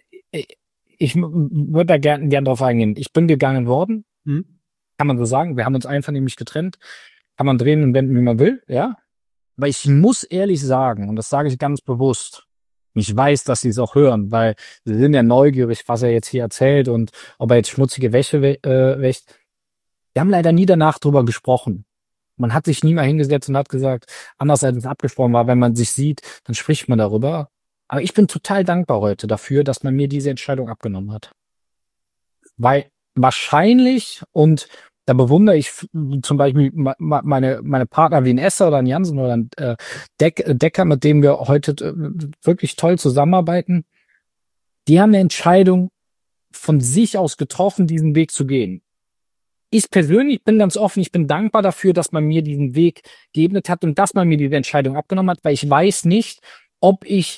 ich würde da gern drauf eingehen. Ich bin gegangen worden, kann man so sagen. Wir haben uns einvernehmlich getrennt. Kann man drehen und wenden, wie man will, ja. Aber ich muss ehrlich sagen, und das sage ich ganz bewusst, ich weiß, dass sie es auch hören, weil sie sind ja neugierig, was er jetzt hier erzählt und ob er jetzt schmutzige Wäsche wäscht. Wir haben leider nie danach drüber gesprochen. Man hat sich nie mal hingesetzt und hat gesagt, anders als es abgesprochen war, wenn man sich sieht, dann spricht man darüber. Aber ich bin total dankbar heute dafür, dass man mir diese Entscheidung abgenommen hat. Weil wahrscheinlich, und da bewundere ich zum Beispiel meine Partner wie ein Esser oder ein Jansen oder ein Decker, mit dem wir heute wirklich toll zusammenarbeiten, die haben eine Entscheidung von sich aus getroffen, diesen Weg zu gehen. Ich persönlich bin ganz offen, ich bin dankbar dafür, dass man mir diesen Weg geebnet hat und dass man mir diese Entscheidung abgenommen hat, weil ich weiß nicht, ob ich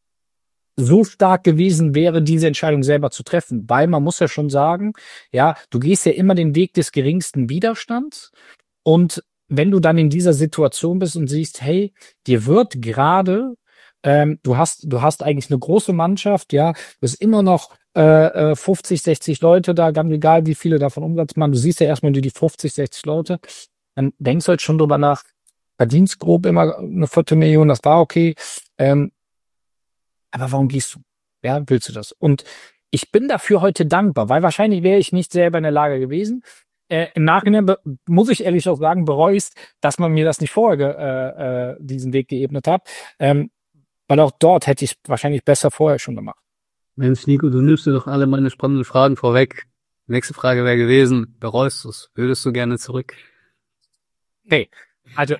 so stark gewesen wäre, diese Entscheidung selber zu treffen. Weil man muss ja schon sagen, ja, du gehst ja immer den Weg des geringsten Widerstands. Und wenn du dann in dieser Situation bist und siehst, hey, dir wird gerade, du hast eigentlich eine große Mannschaft, ja, du bist immer noch 50, 60 Leute da, ganz egal, wie viele davon Umsatz machen. Du siehst ja erstmal die 50, 60 Leute, dann denkst du halt schon drüber nach, verdienst grob immer eine 250.000, das war okay. Aber warum gehst du? Ja, willst du das? Und ich bin dafür heute dankbar, weil wahrscheinlich wäre ich nicht selber in der Lage gewesen. Im Nachhinein muss ich ehrlich auch sagen, bereue ich, dass man mir das nicht vorher diesen Weg geebnet hat. Weil auch dort hätte ich wahrscheinlich besser vorher schon gemacht. Mensch, Nico, du nimmst dir doch alle meine spannenden Fragen vorweg. Die nächste Frage wäre gewesen, bereust du es? Würdest du gerne zurück? Nee, also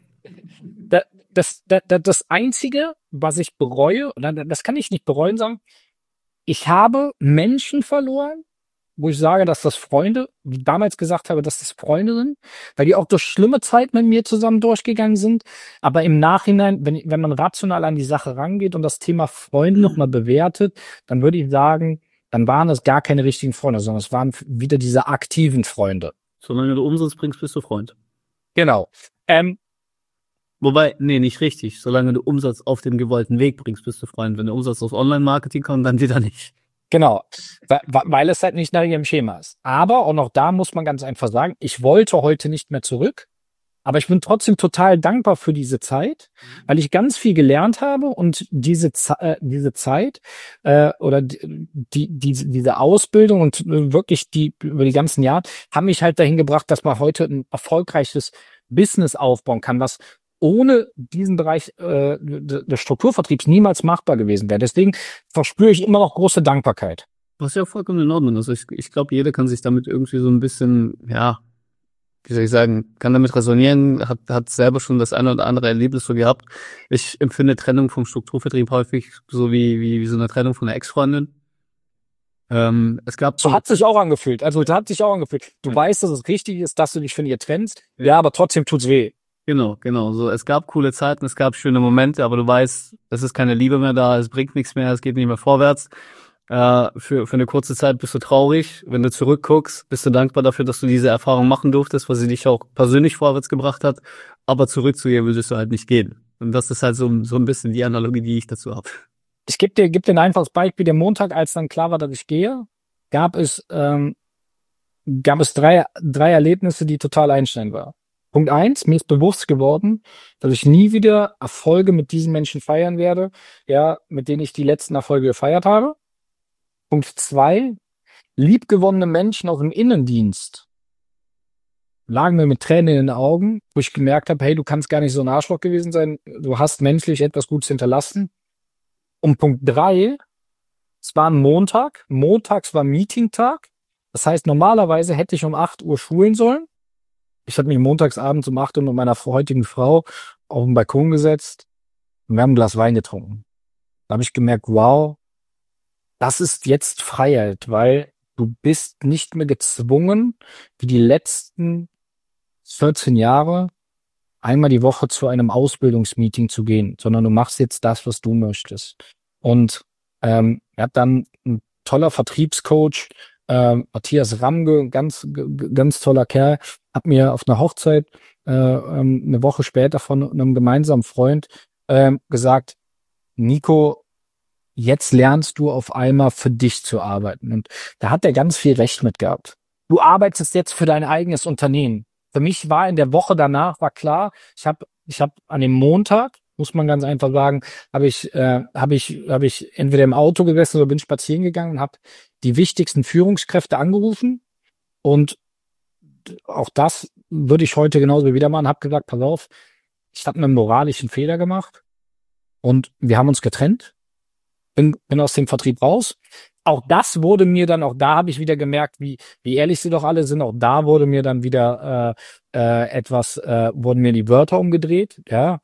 das Einzige, was ich bereue, oder das kann ich nicht bereuen sagen, ich habe Menschen verloren, wo ich sage, dass das Freunde, wie damals gesagt habe, dass das Freunde sind, weil die auch durch schlimme Zeiten mit mir zusammen durchgegangen sind. Aber im Nachhinein, wenn man rational an die Sache rangeht und das Thema Freunde nochmal bewertet, dann würde ich sagen, dann waren es gar keine richtigen Freunde, sondern es waren wieder diese aktiven Freunde. Solange du Umsatz bringst, bist du Freund. Genau. Wobei, nee, nicht richtig. Solange du Umsatz auf dem gewollten Weg bringst, bist du Freund. Wenn der Umsatz aus Online-Marketing kommt, dann wieder nicht. Genau, weil es halt nicht nach ihrem Schema ist. Aber auch noch da muss man ganz einfach sagen, ich wollte heute nicht mehr zurück, aber ich bin trotzdem total dankbar für diese Zeit, weil ich ganz viel gelernt habe und diese Zeit oder diese Ausbildung und wirklich die über die ganzen Jahre haben mich halt dahin gebracht, dass man heute ein erfolgreiches Business aufbauen kann, was ohne diesen Bereich des Strukturvertriebs niemals machbar gewesen wäre. Deswegen verspüre ich immer noch große Dankbarkeit. Was ja vollkommen in Ordnung ist. Also ich glaube, jeder kann sich damit irgendwie so ein bisschen, ja, wie soll ich sagen, kann damit resonieren, hat selber schon das eine oder andere Erlebnis so gehabt. Ich empfinde Trennung vom Strukturvertrieb häufig so wie so eine Trennung von einer Ex-Freundin. Es gab So hat sich auch angefühlt. Also das hat sich auch angefühlt. Du weißt, dass es richtig ist, dass du dich von ihr trennst. Ja, aber trotzdem tut's weh. Genau. So, es gab coole Zeiten, es gab schöne Momente, aber du weißt, es ist keine Liebe mehr da, es bringt nichts mehr, es geht nicht mehr vorwärts. Für eine kurze Zeit bist du traurig. Wenn du zurückguckst, bist du dankbar dafür, dass du diese Erfahrung machen durftest, weil sie dich auch persönlich vorwärts gebracht hat. Aber zurück zu ihr würdest du halt nicht gehen. Und das ist halt so ein bisschen die Analogie, die ich dazu habe. Ich geb dir ein einfaches Beispiel. Der Montag, als dann klar war, dass ich gehe, gab es drei Erlebnisse, die total einschneidend waren. Punkt 1, mir ist bewusst geworden, dass ich nie wieder Erfolge mit diesen Menschen feiern werde, ja, mit denen ich die letzten Erfolge gefeiert habe. Punkt 2, liebgewonnene Menschen aus dem Innendienst lagen mir mit Tränen in den Augen, wo ich gemerkt habe, hey, du kannst gar nicht so ein Arschloch gewesen sein, du hast menschlich etwas Gutes hinterlassen. Und Punkt 3, es war ein Montag, montags war Meetingtag, das heißt, normalerweise hätte ich um 8 Uhr schulen sollen. Ich habe mich montagsabends um 8 Uhr mit meiner heutigen Frau auf den Balkon gesetzt und wir haben ein Glas Wein getrunken. Da habe ich gemerkt, wow, das ist jetzt Freiheit, weil du bist nicht mehr gezwungen, wie die letzten 14 Jahre einmal die Woche zu einem Ausbildungsmeeting zu gehen, sondern du machst jetzt das, was du möchtest. Und er hat dann ein toller Vertriebscoach, Matthias Ramge, ganz toller Kerl, hat mir auf einer Hochzeit eine Woche später von einem gemeinsamen Freund gesagt, Nico, jetzt lernst du auf einmal für dich zu arbeiten. Und da hat er ganz viel Recht mit gehabt. Du arbeitest jetzt für dein eigenes Unternehmen. Für mich war in der Woche danach, war klar, ich hab an dem Montag, muss man ganz einfach sagen, habe ich entweder im Auto gesessen oder bin spazieren gegangen und habe die wichtigsten Führungskräfte angerufen. Und auch das würde ich heute genauso wieder machen. Habe gesagt, pass auf, ich habe einen moralischen Fehler gemacht und wir haben uns getrennt. Bin aus dem Vertrieb raus. Auch das wurde mir dann, auch da habe ich wieder gemerkt, wie ehrlich sie doch alle sind. Auch da wurde mir dann wieder wurden mir die Wörter umgedreht. Ja,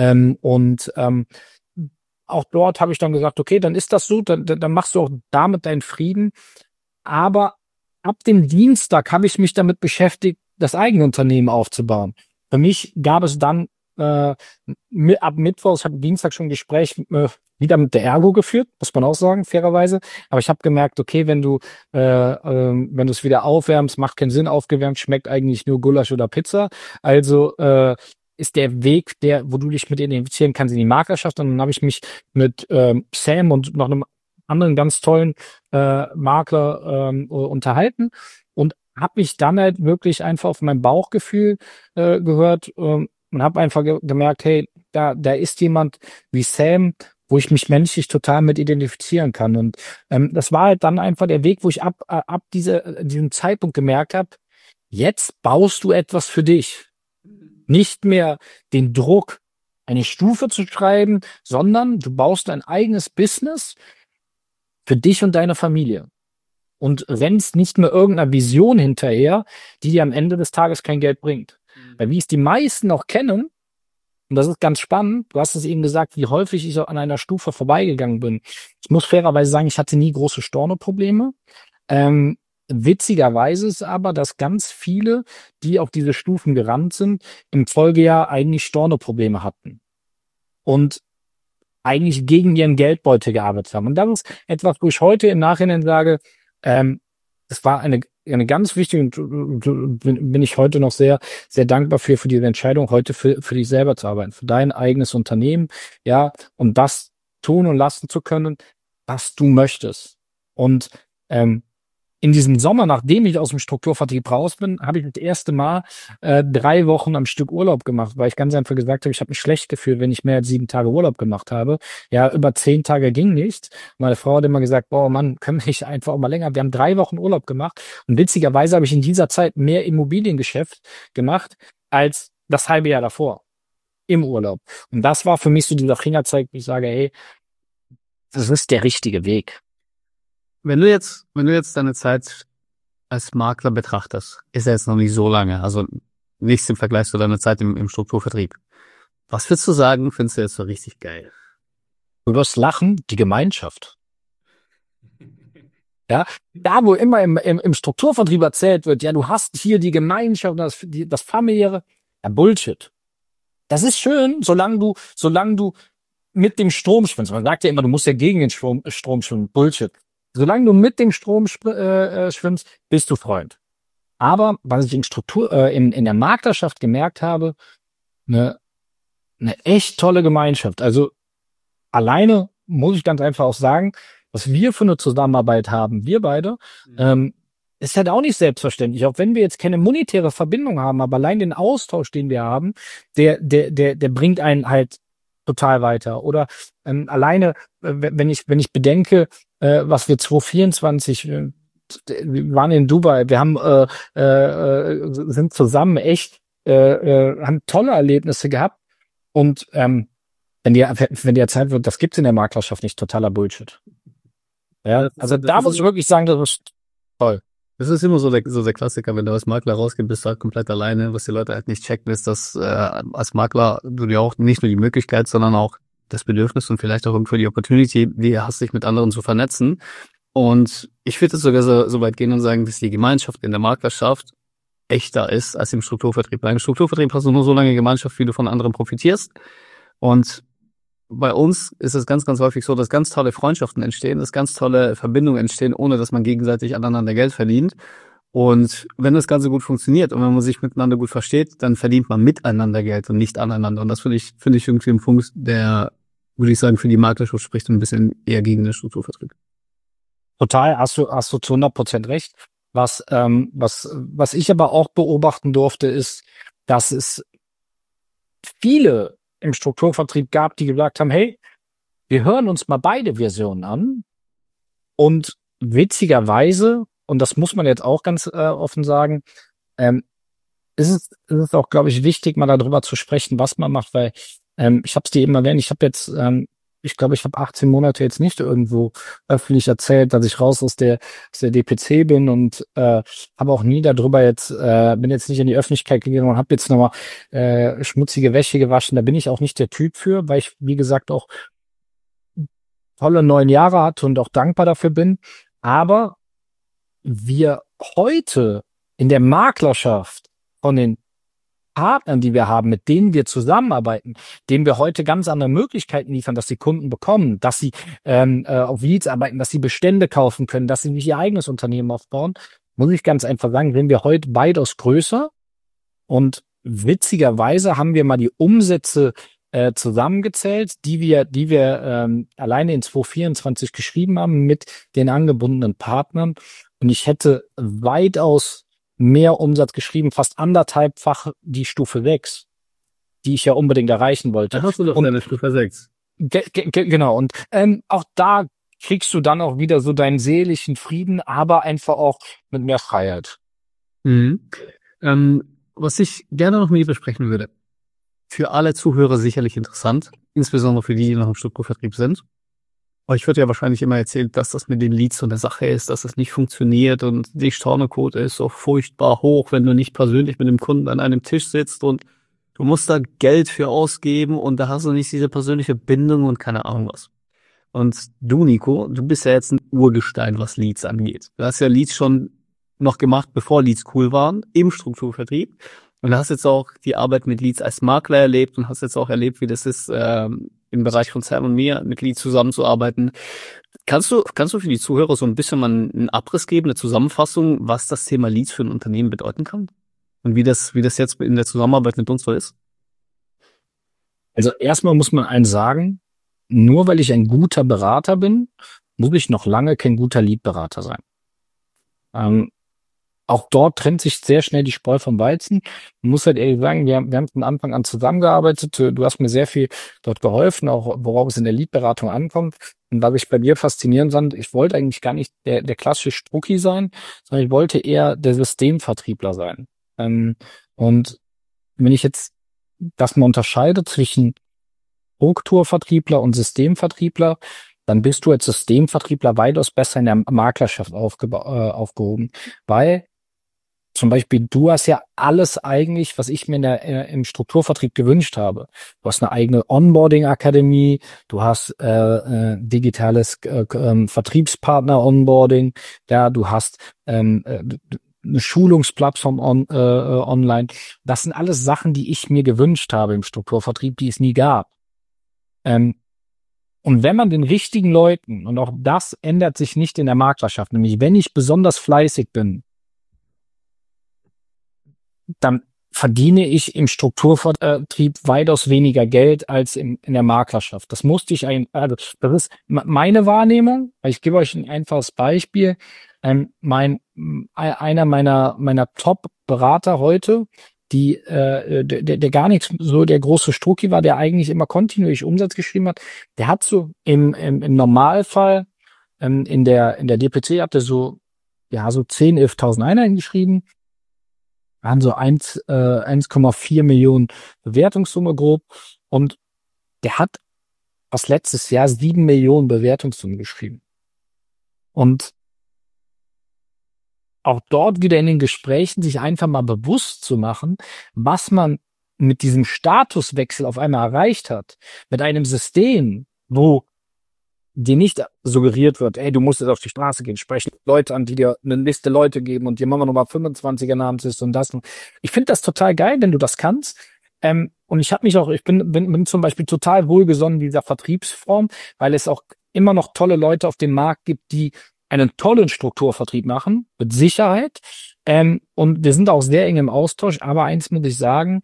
auch dort habe ich dann gesagt, okay, dann ist das so, dann machst du auch damit deinen Frieden. Aber ab dem Dienstag habe ich mich damit beschäftigt, das eigene Unternehmen aufzubauen. Für mich gab es dann ab Mittwoch, ich habe Dienstag schon ein Gespräch wieder mit der Ergo geführt, muss man auch sagen, fairerweise. Aber ich habe gemerkt, okay, wenn du es wieder aufwärmst, macht keinen Sinn, aufgewärmt schmeckt eigentlich nur Gulasch oder Pizza. Also ist der Weg, wo du dich mit identifizieren kannst, in die Maklerschaft. Und dann habe ich mich mit Sam und noch einem anderen ganz tollen Makler unterhalten und habe mich dann halt wirklich einfach auf mein Bauchgefühl gehört und habe einfach gemerkt, hey, da ist jemand wie Sam, wo ich mich menschlich total mit identifizieren kann. Und das war halt dann einfach der Weg, wo ich ab diesem Zeitpunkt gemerkt habe, jetzt baust du etwas für dich. Nicht mehr den Druck, eine Stufe zu schreiben, sondern du baust dein eigenes Business für dich und deine Familie. Und rennst nicht mehr irgendeiner Vision hinterher, die dir am Ende des Tages kein Geld bringt. Weil wie es die meisten auch kennen, und das ist ganz spannend, du hast es eben gesagt, wie häufig ich so an einer Stufe vorbeigegangen bin. Ich muss fairerweise sagen, ich hatte nie große Stornoprobleme. Witzigerweise ist aber, dass ganz viele, die auf diese Stufen gerannt sind, im Folgejahr eigentlich Stornoprobleme hatten. Und eigentlich gegen ihren Geldbeutel gearbeitet haben. Und das ist etwas, wo ich heute im Nachhinein sage, es war eine ganz wichtige, und bin ich heute noch sehr, sehr dankbar für diese Entscheidung, heute für dich selber zu arbeiten, für dein eigenes Unternehmen, ja, um das tun und lassen zu können, was du möchtest. Und in diesem Sommer, nachdem ich aus dem Strukturvertrieb raus bin, habe ich das erste Mal 3 Wochen am Stück Urlaub gemacht, weil ich ganz einfach gesagt habe, ich habe mich schlecht gefühlt, wenn ich mehr als 7 Tage Urlaub gemacht habe. Ja, über 10 Tage ging nicht. Meine Frau hat immer gesagt, boah Mann, können wir nicht einfach auch mal länger. Wir haben 3 Wochen Urlaub gemacht und witzigerweise habe ich in dieser Zeit mehr Immobiliengeschäft gemacht als das halbe Jahr davor im Urlaub. Und das war für mich so dieser Fingerzeig, wo ich sage, hey, das ist der richtige Weg. Wenn du jetzt deine Zeit als Makler betrachtest, ist ja jetzt noch nicht so lange, also nichts im Vergleich zu deiner Zeit im Strukturvertrieb. Was würdest du sagen, findest du jetzt so richtig geil? Du wirst lachen, die Gemeinschaft. Ja, da wo immer im Strukturvertrieb erzählt wird, ja, du hast hier die Gemeinschaft, das Familiäre, ja, Bullshit. Das ist schön, solange du mit dem Strom schwimmst. Man sagt ja immer, du musst ja gegen den Strom schwimmen. Bullshit. Solange du mit dem Strom schwimmst, bist du Freund. Aber was ich in der Maklerschaft gemerkt habe, eine echt tolle Gemeinschaft. Also alleine muss ich ganz einfach auch sagen, was wir für eine Zusammenarbeit haben, wir beide, ist halt auch nicht selbstverständlich. Auch wenn wir jetzt keine monetäre Verbindung haben, aber allein den Austausch, den wir haben, der bringt einen halt total weiter. Oder alleine, wenn ich bedenke, was wir 2024, wir waren in Dubai, wir haben sind zusammen echt, haben tolle Erlebnisse gehabt. Und wenn dir erzählt wird, das gibt's in der Maklerschaft nicht, totaler Bullshit. Ja, also da muss ich wirklich sagen, das ist toll. Das ist immer so der Klassiker, wenn du als Makler rausgehst, bist du halt komplett alleine. Was die Leute halt nicht checken, ist, dass als Makler du dir auch nicht nur die Möglichkeit, sondern auch das Bedürfnis und vielleicht auch irgendwo die Opportunity, die hast, dich mit anderen zu vernetzen. Und ich würde sogar so weit gehen und sagen, dass die Gemeinschaft in der Maklerschaft echter ist als im Strukturvertrieb. Weil im Strukturvertrieb hast du nur so lange Gemeinschaft, wie du von anderen profitierst. Und bei uns ist es ganz, ganz häufig so, dass ganz tolle Freundschaften entstehen, dass ganz tolle Verbindungen entstehen, ohne dass man gegenseitig aneinander Geld verdient. Und wenn das Ganze gut funktioniert und wenn man sich miteinander gut versteht, dann verdient man miteinander Geld und nicht aneinander. Und das finde ich irgendwie ein Punkt, der, würde ich sagen, für die Maklerschaft spricht ein bisschen eher gegen den Strukturvertrieb. Total, hast du zu 100% recht. Was ich aber auch beobachten durfte, ist, dass es viele im Strukturvertrieb gab, die gesagt haben, hey, wir hören uns mal beide Versionen an. Und witzigerweise, und das muss man jetzt auch ganz offen sagen, ist es auch, glaube ich, wichtig, mal darüber zu sprechen, was man macht, weil ich habe es dir eben erwähnt, ich habe jetzt, ich glaube, ich habe 18 Monate jetzt nicht irgendwo öffentlich erzählt, dass ich raus aus der DPC bin und habe auch nie darüber jetzt, bin jetzt nicht in die Öffentlichkeit gegangen und habe jetzt nochmal schmutzige Wäsche gewaschen. Da bin ich auch nicht der Typ für, weil ich, wie gesagt, auch tolle 9 Jahre hatte und auch dankbar dafür bin. Aber wir heute in der Maklerschaft von den Partnern, die wir haben, mit denen wir zusammenarbeiten, denen wir heute ganz andere Möglichkeiten liefern, dass die Kunden bekommen, dass sie auf Leads arbeiten, dass sie Bestände kaufen können, dass sie nicht ihr eigenes Unternehmen aufbauen, muss ich ganz einfach sagen, sind wir heute weitaus größer. Und witzigerweise haben wir mal die Umsätze zusammengezählt, die wir alleine in 2024 geschrieben haben mit den angebundenen Partnern. Und ich hätte weitaus mehr Umsatz geschrieben, fast 1,5-fach die Stufe 6, die ich ja unbedingt erreichen wollte. Da hast du doch deine Stufe 6. Genau. Und auch da kriegst du dann auch wieder so deinen seelischen Frieden, aber einfach auch mit mehr Freiheit. Mhm. Was ich gerne noch mit dir besprechen würde, für alle Zuhörer sicherlich interessant, insbesondere für die noch im Strukturvertrieb sind. Aber ich würde ja wahrscheinlich immer erzählen, dass das mit den Leads so eine Sache ist, dass es nicht funktioniert und die Stornoquote ist so furchtbar hoch, wenn du nicht persönlich mit dem Kunden an einem Tisch sitzt und du musst da Geld für ausgeben und da hast du nicht diese persönliche Bindung und keine Ahnung was. Und du, Nico, du bist ja jetzt ein Urgestein, was Leads angeht. Du hast ja Leads schon noch gemacht, bevor Leads cool waren, im Strukturvertrieb. Und du hast jetzt auch die Arbeit mit Leads als Makler erlebt und hast jetzt auch erlebt, wie das ist, im Bereich von Sam und mir mit Leads zusammenzuarbeiten. Kannst du für die Zuhörer so ein bisschen mal einen Abriss geben, eine Zusammenfassung, was das Thema Leads für ein Unternehmen bedeuten kann? Und wie das jetzt in der Zusammenarbeit mit uns so ist? Also erstmal muss man eins sagen, nur weil ich ein guter Berater bin, muss ich noch lange kein guter Lead-Berater sein. Auch dort trennt sich sehr schnell die Spreu vom Weizen. Man muss halt ehrlich sagen, wir haben von Anfang an zusammengearbeitet. Du hast mir sehr viel dort geholfen, auch worauf es in der Lead-Beratung ankommt. Und was ich bei mir faszinierend fand, ich wollte eigentlich gar nicht der klassische Strucki sein, sondern ich wollte eher der Systemvertriebler sein. Und wenn ich jetzt das mal unterscheide zwischen Strukturvertriebler und Systemvertriebler, dann bist du als Systemvertriebler weitaus besser in der Maklerschaft aufgehoben, weil zum Beispiel du hast ja alles eigentlich, was ich mir im Strukturvertrieb gewünscht habe. Du hast eine eigene Onboarding-Akademie, du hast digitales Vertriebspartner-Onboarding, ja, du hast eine Schulungsplattform online. Das sind alles Sachen, die ich mir gewünscht habe im Strukturvertrieb, die es nie gab. Und wenn man den richtigen Leuten, und auch das ändert sich nicht in der Maklerschaft, nämlich wenn ich besonders fleißig bin, dann verdiene ich im Strukturvertrieb weitaus weniger Geld als in der Maklerschaft. Das musste ich also das ist meine Wahrnehmung. Ich gebe euch ein einfaches Beispiel. Einer meiner Top-Berater heute, der gar nicht so der große Strucki war, der eigentlich immer kontinuierlich Umsatz geschrieben hat, der hat so im Normalfall in der DPC hat er so 10.000, 11.000 Einheiten geschrieben, waren so 1,4 Millionen Bewertungssumme grob, und der hat was letztes Jahr 7 Millionen Bewertungssumme geschrieben. Und auch dort wieder in den Gesprächen sich einfach mal bewusst zu machen, was man mit diesem Statuswechsel auf einmal erreicht hat, mit einem System, wo dir nicht suggeriert wird, ey, du musst jetzt auf die Straße gehen, sprechen Leute an, die dir eine Liste Leute geben und dir machen wir nochmal 25er Namensliste und das. Ich finde das total geil, wenn du das kannst. Und ich bin zum Beispiel total wohlgesonnen dieser Vertriebsform, weil es auch immer noch tolle Leute auf dem Markt gibt, die einen tollen Strukturvertrieb machen, mit Sicherheit. Und wir sind auch sehr eng im Austausch. Aber eins muss ich sagen,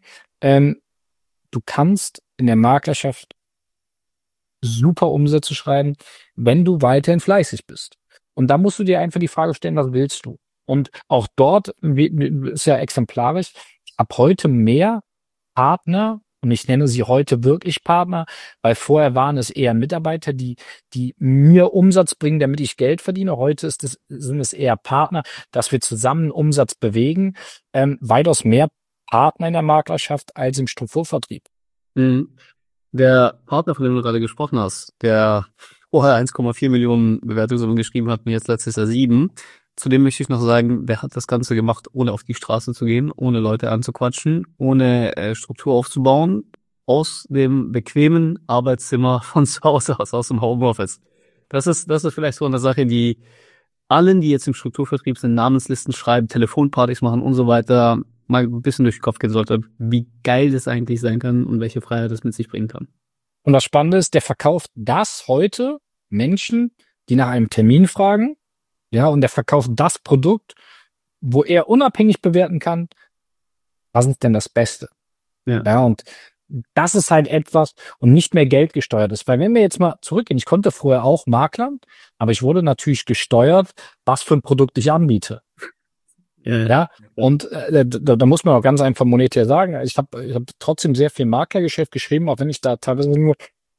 du kannst in der Maklerschaft super Umsätze schreiben, wenn du weiterhin fleißig bist. Und da musst du dir einfach die Frage stellen, was willst du? Und auch dort ist ja exemplarisch, ab heute mehr Partner, und ich nenne sie heute wirklich Partner, weil vorher waren es eher Mitarbeiter, die mir Umsatz bringen, damit ich Geld verdiene. Heute sind es eher Partner, dass wir zusammen Umsatz bewegen. Weitaus mehr Partner in der Maklerschaft als im Strukturvertrieb. Der Partner, von dem du gerade gesprochen hast, der vorher 1,4 Millionen Bewertungen geschrieben hat und jetzt letztes Jahr 7, zu dem möchte ich noch sagen, der hat das Ganze gemacht, ohne auf die Straße zu gehen, ohne Leute anzuquatschen, ohne Struktur aufzubauen, aus dem bequemen Arbeitszimmer von zu Hause aus dem Homeoffice. Das ist vielleicht so eine Sache, die allen, die jetzt im Strukturvertrieb sind, Namenslisten schreiben, Telefonpartys machen und so weiter, mal ein bisschen durch den Kopf gehen sollte, wie geil das eigentlich sein kann und welche Freiheit das mit sich bringen kann. Und das Spannende ist, der verkauft das heute Menschen, die nach einem Termin fragen, ja, und der verkauft das Produkt, wo er unabhängig bewerten kann, was ist denn das Beste? Ja, und das ist halt etwas und nicht mehr geldgesteuert ist. Weil wenn wir jetzt mal zurückgehen, ich konnte vorher auch Maklern, aber ich wurde natürlich gesteuert, was für ein Produkt ich anbiete. Ja. Und da muss man auch ganz einfach monetär sagen, ich hab trotzdem sehr viel Maklergeschäft geschrieben, auch wenn ich da teilweise nur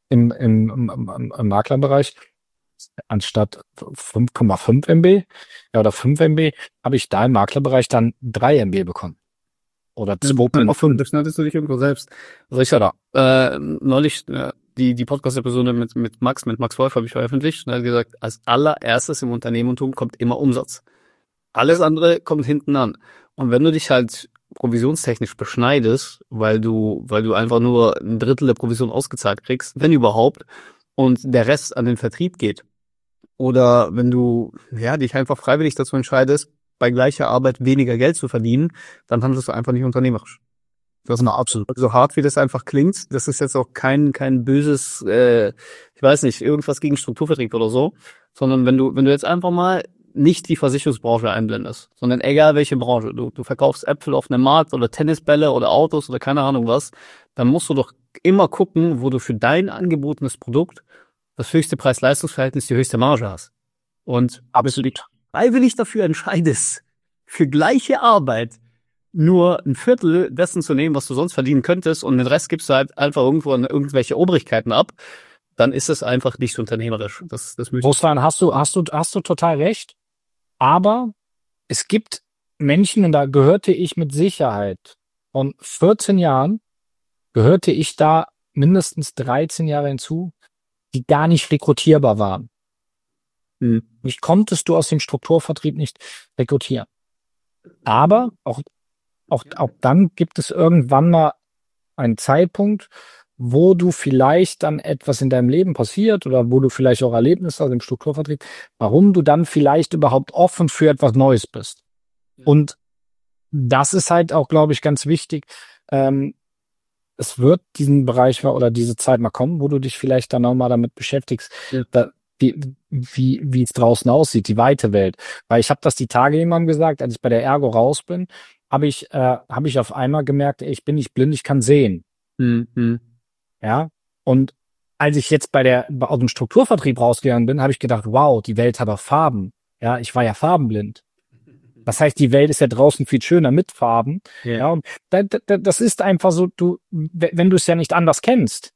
im Maklerbereich anstatt 5,5 MB oder 5 MB habe ich da im Maklerbereich dann 3 MB bekommen. Oder 2,5. Das schneidest du dich irgendwo selbst. Richard, neulich die Podcast-Episode mit Max Wolf habe ich veröffentlicht und er hat gesagt, als allererstes im Unternehmertum kommt immer Umsatz. Alles andere kommt hinten an. Und wenn du dich halt provisionstechnisch beschneidest, weil du einfach nur ein Drittel der Provision ausgezahlt kriegst, wenn überhaupt, und der Rest an den Vertrieb geht, oder wenn du dich einfach freiwillig dazu entscheidest, bei gleicher Arbeit weniger Geld zu verdienen, dann handelst du einfach nicht unternehmerisch. Das ist absolut. So hart, wie das einfach klingt, das ist jetzt auch kein böses, ich weiß nicht, irgendwas gegen Strukturvertrieb oder so, sondern wenn du jetzt einfach mal nicht die Versicherungsbranche einblendest, sondern egal welche Branche, du verkaufst Äpfel auf einem Markt oder Tennisbälle oder Autos oder keine Ahnung was, dann musst du doch immer gucken, wo du für dein angebotenes Produkt das höchste Preis-Leistungs-Verhältnis, die höchste Marge hast. Und absolut freiwillig dafür entscheidest, für gleiche Arbeit nur ein Viertel dessen zu nehmen, was du sonst verdienen könntest, und den Rest gibst du halt einfach irgendwo an irgendwelche Obrigkeiten ab, dann ist es einfach nicht unternehmerisch. Das Russland, hast du total recht. Aber es gibt Menschen, und da gehörte ich mit Sicherheit von 14 Jahren, gehörte ich da mindestens 13 Jahre hinzu, die gar nicht rekrutierbar waren. Mich konntest du aus dem Strukturvertrieb nicht rekrutieren. Aber auch dann gibt es irgendwann mal einen Zeitpunkt, wo du vielleicht dann etwas in deinem Leben passiert oder wo du vielleicht auch Erlebnisse aus dem Strukturvertrieb, warum du dann vielleicht überhaupt offen für etwas Neues bist. Und das ist halt auch, glaube ich, ganz wichtig. Es wird diesen Bereich oder diese Zeit mal kommen, wo du dich vielleicht dann auch mal damit beschäftigst, wie es draußen aussieht, die weite Welt. Weil ich habe das die Tage jemandem gesagt, als ich bei der Ergo raus bin, habe ich auf einmal gemerkt, ich bin nicht blind, ich kann sehen. Ja, und als ich jetzt aus dem Strukturvertrieb rausgegangen bin, habe ich gedacht, wow, die Welt hat auch Farben. Ja, ich war ja farbenblind. Das heißt, die Welt ist ja draußen viel schöner mit Farben. Ja, und das ist einfach so, wenn du es ja nicht anders kennst,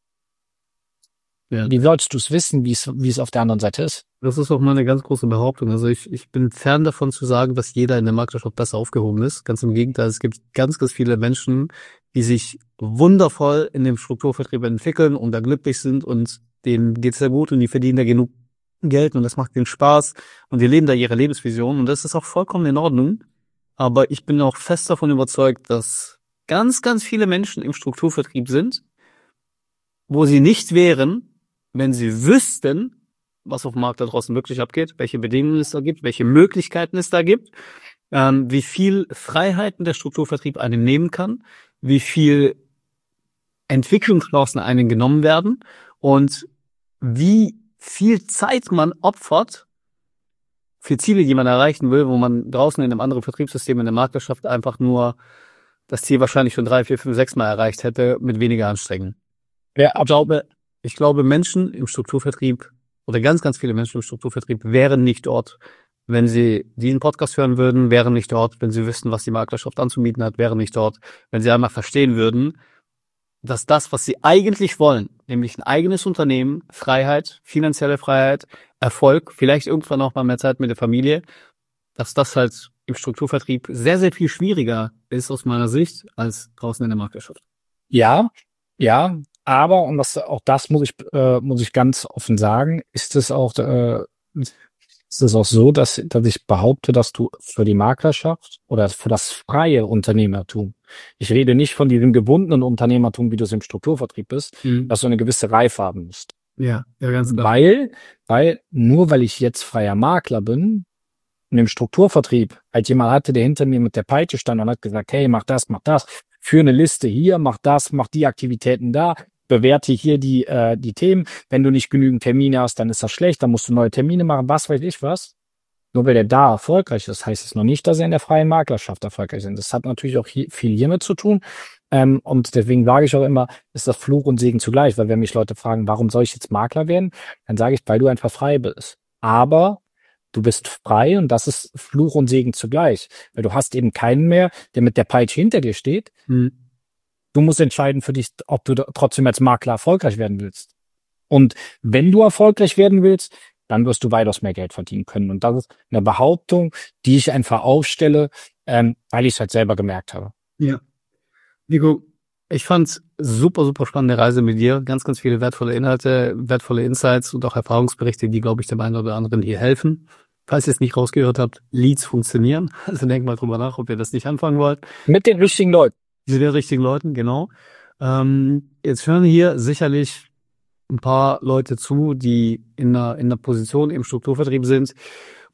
wie sollst du es wissen, wie es auf der anderen Seite ist? Das ist auch mal eine ganz große Behauptung. Also ich bin fern davon zu sagen, dass jeder in der Maklerschaft besser aufgehoben ist. Ganz im Gegenteil, es gibt ganz, ganz viele Menschen, die sich wundervoll in dem Strukturvertrieb entwickeln und da glücklich sind und denen geht's sehr gut und die verdienen da genug Geld und das macht denen Spaß und die leben da ihre Lebensvision und das ist auch vollkommen in Ordnung. Aber ich bin auch fest davon überzeugt, dass ganz, ganz viele Menschen im Strukturvertrieb sind, wo sie nicht wären, wenn sie wüssten, was auf dem Markt da draußen wirklich abgeht, welche Bedingungen es da gibt, welche Möglichkeiten es da gibt, wie viel Freiheiten der Strukturvertrieb einem nehmen kann, wie viel Entwicklungschancen einem genommen werden und wie viel Zeit man opfert für Ziele, die man erreichen will, wo man draußen in einem anderen Vertriebssystem in der Maklerschaft einfach nur das Ziel wahrscheinlich schon 3, 4, 5, 6 Mal erreicht hätte mit weniger Anstrengung. Ja, ich glaube, Menschen im Strukturvertrieb oder ganz, ganz viele Menschen im Strukturvertrieb wären nicht dort, wenn sie diesen Podcast hören würden, wären nicht dort, wenn sie wüssten, was die Maklerschaft anzubieten hat, wären nicht dort, wenn sie einmal verstehen würden, dass das, was sie eigentlich wollen, nämlich ein eigenes Unternehmen, Freiheit, finanzielle Freiheit, Erfolg, vielleicht irgendwann auch mal mehr Zeit mit der Familie, dass das halt im Strukturvertrieb sehr, sehr viel schwieriger ist aus meiner Sicht als draußen in der Maklerschaft. Ja, aber, und das muss ich ganz offen sagen, ist es auch so, dass ich behaupte, dass du für die Maklerschaft oder für das freie Unternehmertum, ich rede nicht von diesem gebundenen Unternehmertum, wie du es im Strukturvertrieb bist, dass du eine gewisse Reife haben musst. Ja, ganz klar. Weil nur weil ich jetzt freier Makler bin und im Strukturvertrieb halt jemand hatte, der hinter mir mit der Peitsche stand und hat gesagt, hey, mach das, führ eine Liste hier, mach das, mach die Aktivitäten da, bewerte hier die Themen. Wenn du nicht genügend Termine hast, dann ist das schlecht, dann musst du neue Termine machen, was weiß ich was. Nur weil der da erfolgreich ist, heißt es noch nicht, dass er in der freien Maklerschaft erfolgreich ist. Das hat natürlich auch viel hiermit zu tun. Und deswegen sage ich auch immer, ist das Fluch und Segen zugleich, weil wenn mich Leute fragen, warum soll ich jetzt Makler werden, dann sage ich, weil du einfach frei bist. Aber du bist frei und das ist Fluch und Segen zugleich, weil du hast eben keinen mehr, der mit der Peitsche hinter dir steht. Du musst entscheiden für dich, ob du trotzdem als Makler erfolgreich werden willst. Und wenn du erfolgreich werden willst, dann wirst du weitaus mehr Geld verdienen können. Und das ist eine Behauptung, die ich einfach aufstelle, weil ich es halt selber gemerkt habe. Ja. Nico, ich fand's super, super spannende Reise mit dir. Ganz, ganz viele wertvolle Inhalte, wertvolle Insights und auch Erfahrungsberichte, die, glaube ich, dem einen oder anderen hier helfen. Falls ihr es nicht rausgehört habt, Leads funktionieren. Also denkt mal drüber nach, ob ihr das nicht anfangen wollt. Mit den richtigen Leuten. Mit den richtigen Leuten, genau. Jetzt hören hier sicherlich ein paar Leute zu, die in einer Position im Strukturvertrieb sind,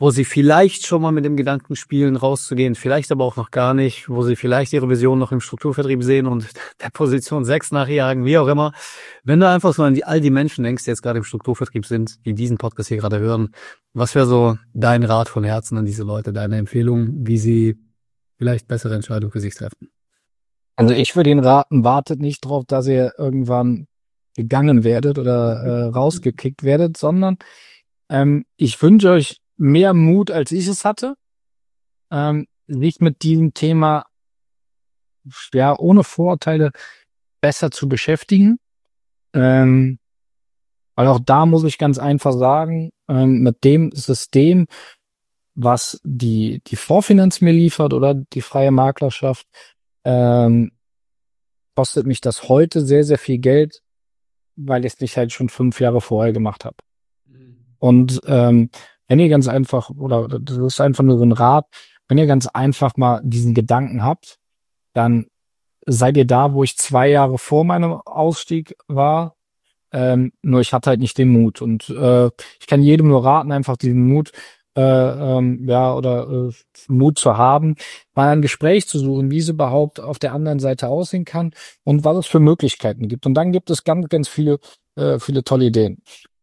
wo sie vielleicht schon mal mit dem Gedanken spielen, rauszugehen, vielleicht aber auch noch gar nicht, wo sie vielleicht ihre Vision noch im Strukturvertrieb sehen und der Position 6 nachjagen, wie auch immer. Wenn du einfach so an all die Menschen denkst, die jetzt gerade im Strukturvertrieb sind, die diesen Podcast hier gerade hören, was wäre so dein Rat von Herzen an diese Leute, deine Empfehlung, wie sie vielleicht bessere Entscheidungen für sich treffen? Also ich würde Ihnen raten, wartet nicht drauf, dass ihr irgendwann gegangen werdet oder rausgekickt werdet, sondern ich wünsche euch mehr Mut, als ich es hatte, sich mit diesem Thema ohne Vorurteile besser zu beschäftigen. Weil auch da muss ich ganz einfach sagen, mit dem System, was die Vorfinanz mir liefert oder die freie Maklerschaft, kostet mich das heute sehr, sehr viel Geld, weil ich es nicht halt schon 5 Jahre vorher gemacht habe. Und wenn ihr ganz einfach, oder das ist einfach nur so ein Rat, wenn ihr ganz einfach mal diesen Gedanken habt, dann seid ihr da, wo ich 2 Jahre vor meinem Ausstieg war, nur ich hatte halt nicht den Mut. Und ich kann jedem nur raten, einfach diesen Mut Mut zu haben, mal ein Gespräch zu suchen, wie es überhaupt auf der anderen Seite aussehen kann und was es für Möglichkeiten gibt. Und dann gibt es ganz, ganz viele tolle Ideen.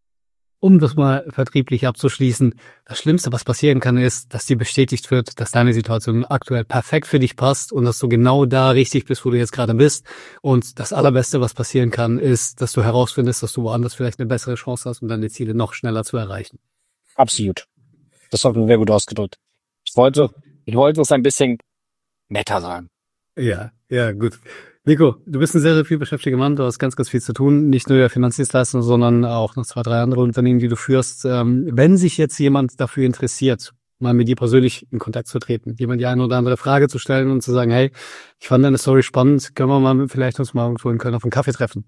Um das mal vertrieblich abzuschließen, das Schlimmste, was passieren kann, ist, dass dir bestätigt wird, dass deine Situation aktuell perfekt für dich passt und dass du genau da richtig bist, wo du jetzt gerade bist. Und das Allerbeste, was passieren kann, ist, dass du herausfindest, dass du woanders vielleicht eine bessere Chance hast, um deine Ziele noch schneller zu erreichen. Absolut. Das hat mir sehr gut ausgedrückt. Ich wollte es ein bisschen netter sagen. Ja, gut. Nico, du bist ein sehr, sehr viel beschäftigter Mann. Du hast ganz, ganz viel zu tun. Nicht nur der Finanzdienstleister, sondern auch noch 2, 3 andere Unternehmen, die du führst. Wenn sich jetzt jemand dafür interessiert, mal mit dir persönlich in Kontakt zu treten, jemand die eine oder andere Frage zu stellen und zu sagen, hey, ich fand deine Story spannend, können wir mal vielleicht uns mal irgendwo in Köln auf einen Kaffee treffen?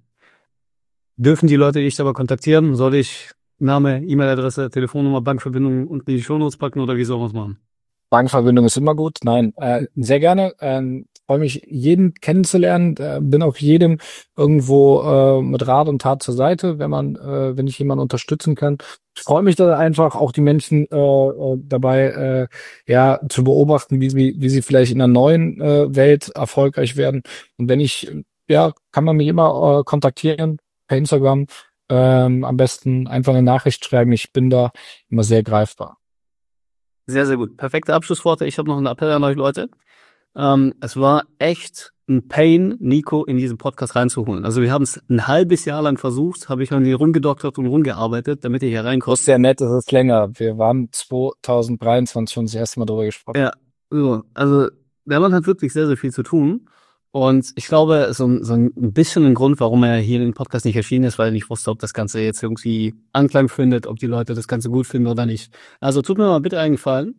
Dürfen die Leute dich aber kontaktieren? Soll ich Name, E-Mail-Adresse, Telefonnummer, Bankverbindung und die Shownotes packen oder wie sollen wir es machen? Bankverbindung ist immer gut. Nein, sehr gerne. Freue mich, jeden kennenzulernen. Bin auch jedem irgendwo mit Rat und Tat zur Seite, wenn ich jemanden unterstützen kann. Ich freue mich da einfach, auch die Menschen dabei zu beobachten, wie sie vielleicht in einer neuen Welt erfolgreich werden. Und wenn ich, kann man mich immer kontaktieren per Instagram. Am besten einfach eine Nachricht schreiben. Ich bin da immer sehr greifbar. Sehr, sehr gut. Perfekte Abschlussworte. Ich habe noch einen Appell an euch, Leute. Es war echt ein Pain, Nico in diesen Podcast reinzuholen. Also wir haben es ein halbes Jahr lang versucht, habe ich an die rumgedoktert und rumgearbeitet, damit ihr hier reinkommt. Das ist sehr nett, das ist länger. Wir waren 2023 schon das erste Mal darüber gesprochen. Ja, so. Also der Mann hat wirklich sehr, sehr viel zu tun. Und ich glaube, so ein bisschen ein Grund, warum er hier in den Podcast nicht erschienen ist, weil er nicht wusste, ob das Ganze jetzt irgendwie Anklang findet, ob die Leute das Ganze gut finden oder nicht. Also tut mir mal bitte einen Gefallen.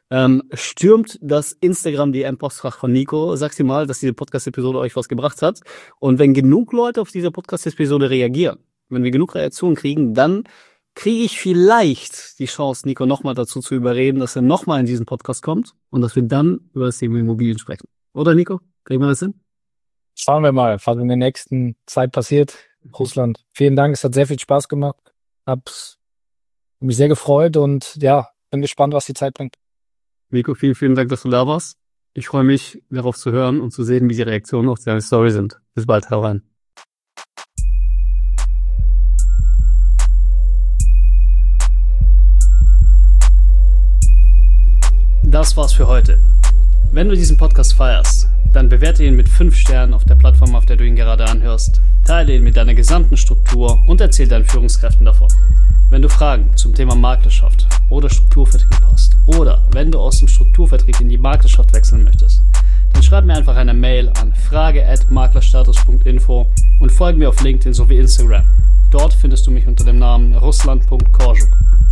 Stürmt das Instagram-DM-Postfach von Nico. Sagt ihm mal, dass diese Podcast-Episode euch was gebracht hat. Und wenn genug Leute auf diese Podcast-Episode reagieren, wenn wir genug Reaktionen kriegen, dann kriege ich vielleicht die Chance, Nico nochmal dazu zu überreden, dass er nochmal in diesen Podcast kommt und dass wir dann über das Thema Immobilien sprechen. Oder Nico? Kriegen wir das hin? Schauen wir mal, was in der nächsten Zeit passiert. Russland. Vielen Dank, es hat sehr viel Spaß gemacht. Hab's mich sehr gefreut und bin gespannt, was die Zeit bringt. Nico, vielen, vielen Dank, dass du da warst. Ich freue mich, darauf zu hören und zu sehen, wie die Reaktionen auf deine Story sind. Bis bald, hau rein. Das war's für heute. Wenn du diesen Podcast feierst, dann bewerte ihn mit 5 Sternen auf der Plattform, auf der du ihn gerade anhörst. Teile ihn mit deiner gesamten Struktur und erzähl deinen Führungskräften davon. Wenn du Fragen zum Thema Maklerschaft oder Strukturvertrieb hast oder wenn du aus dem Strukturvertrieb in die Maklerschaft wechseln möchtest, dann schreib mir einfach eine Mail an frage@maklerstatus.info und folge mir auf LinkedIn sowie Instagram. Dort findest du mich unter dem Namen Ruslan.Korjuk.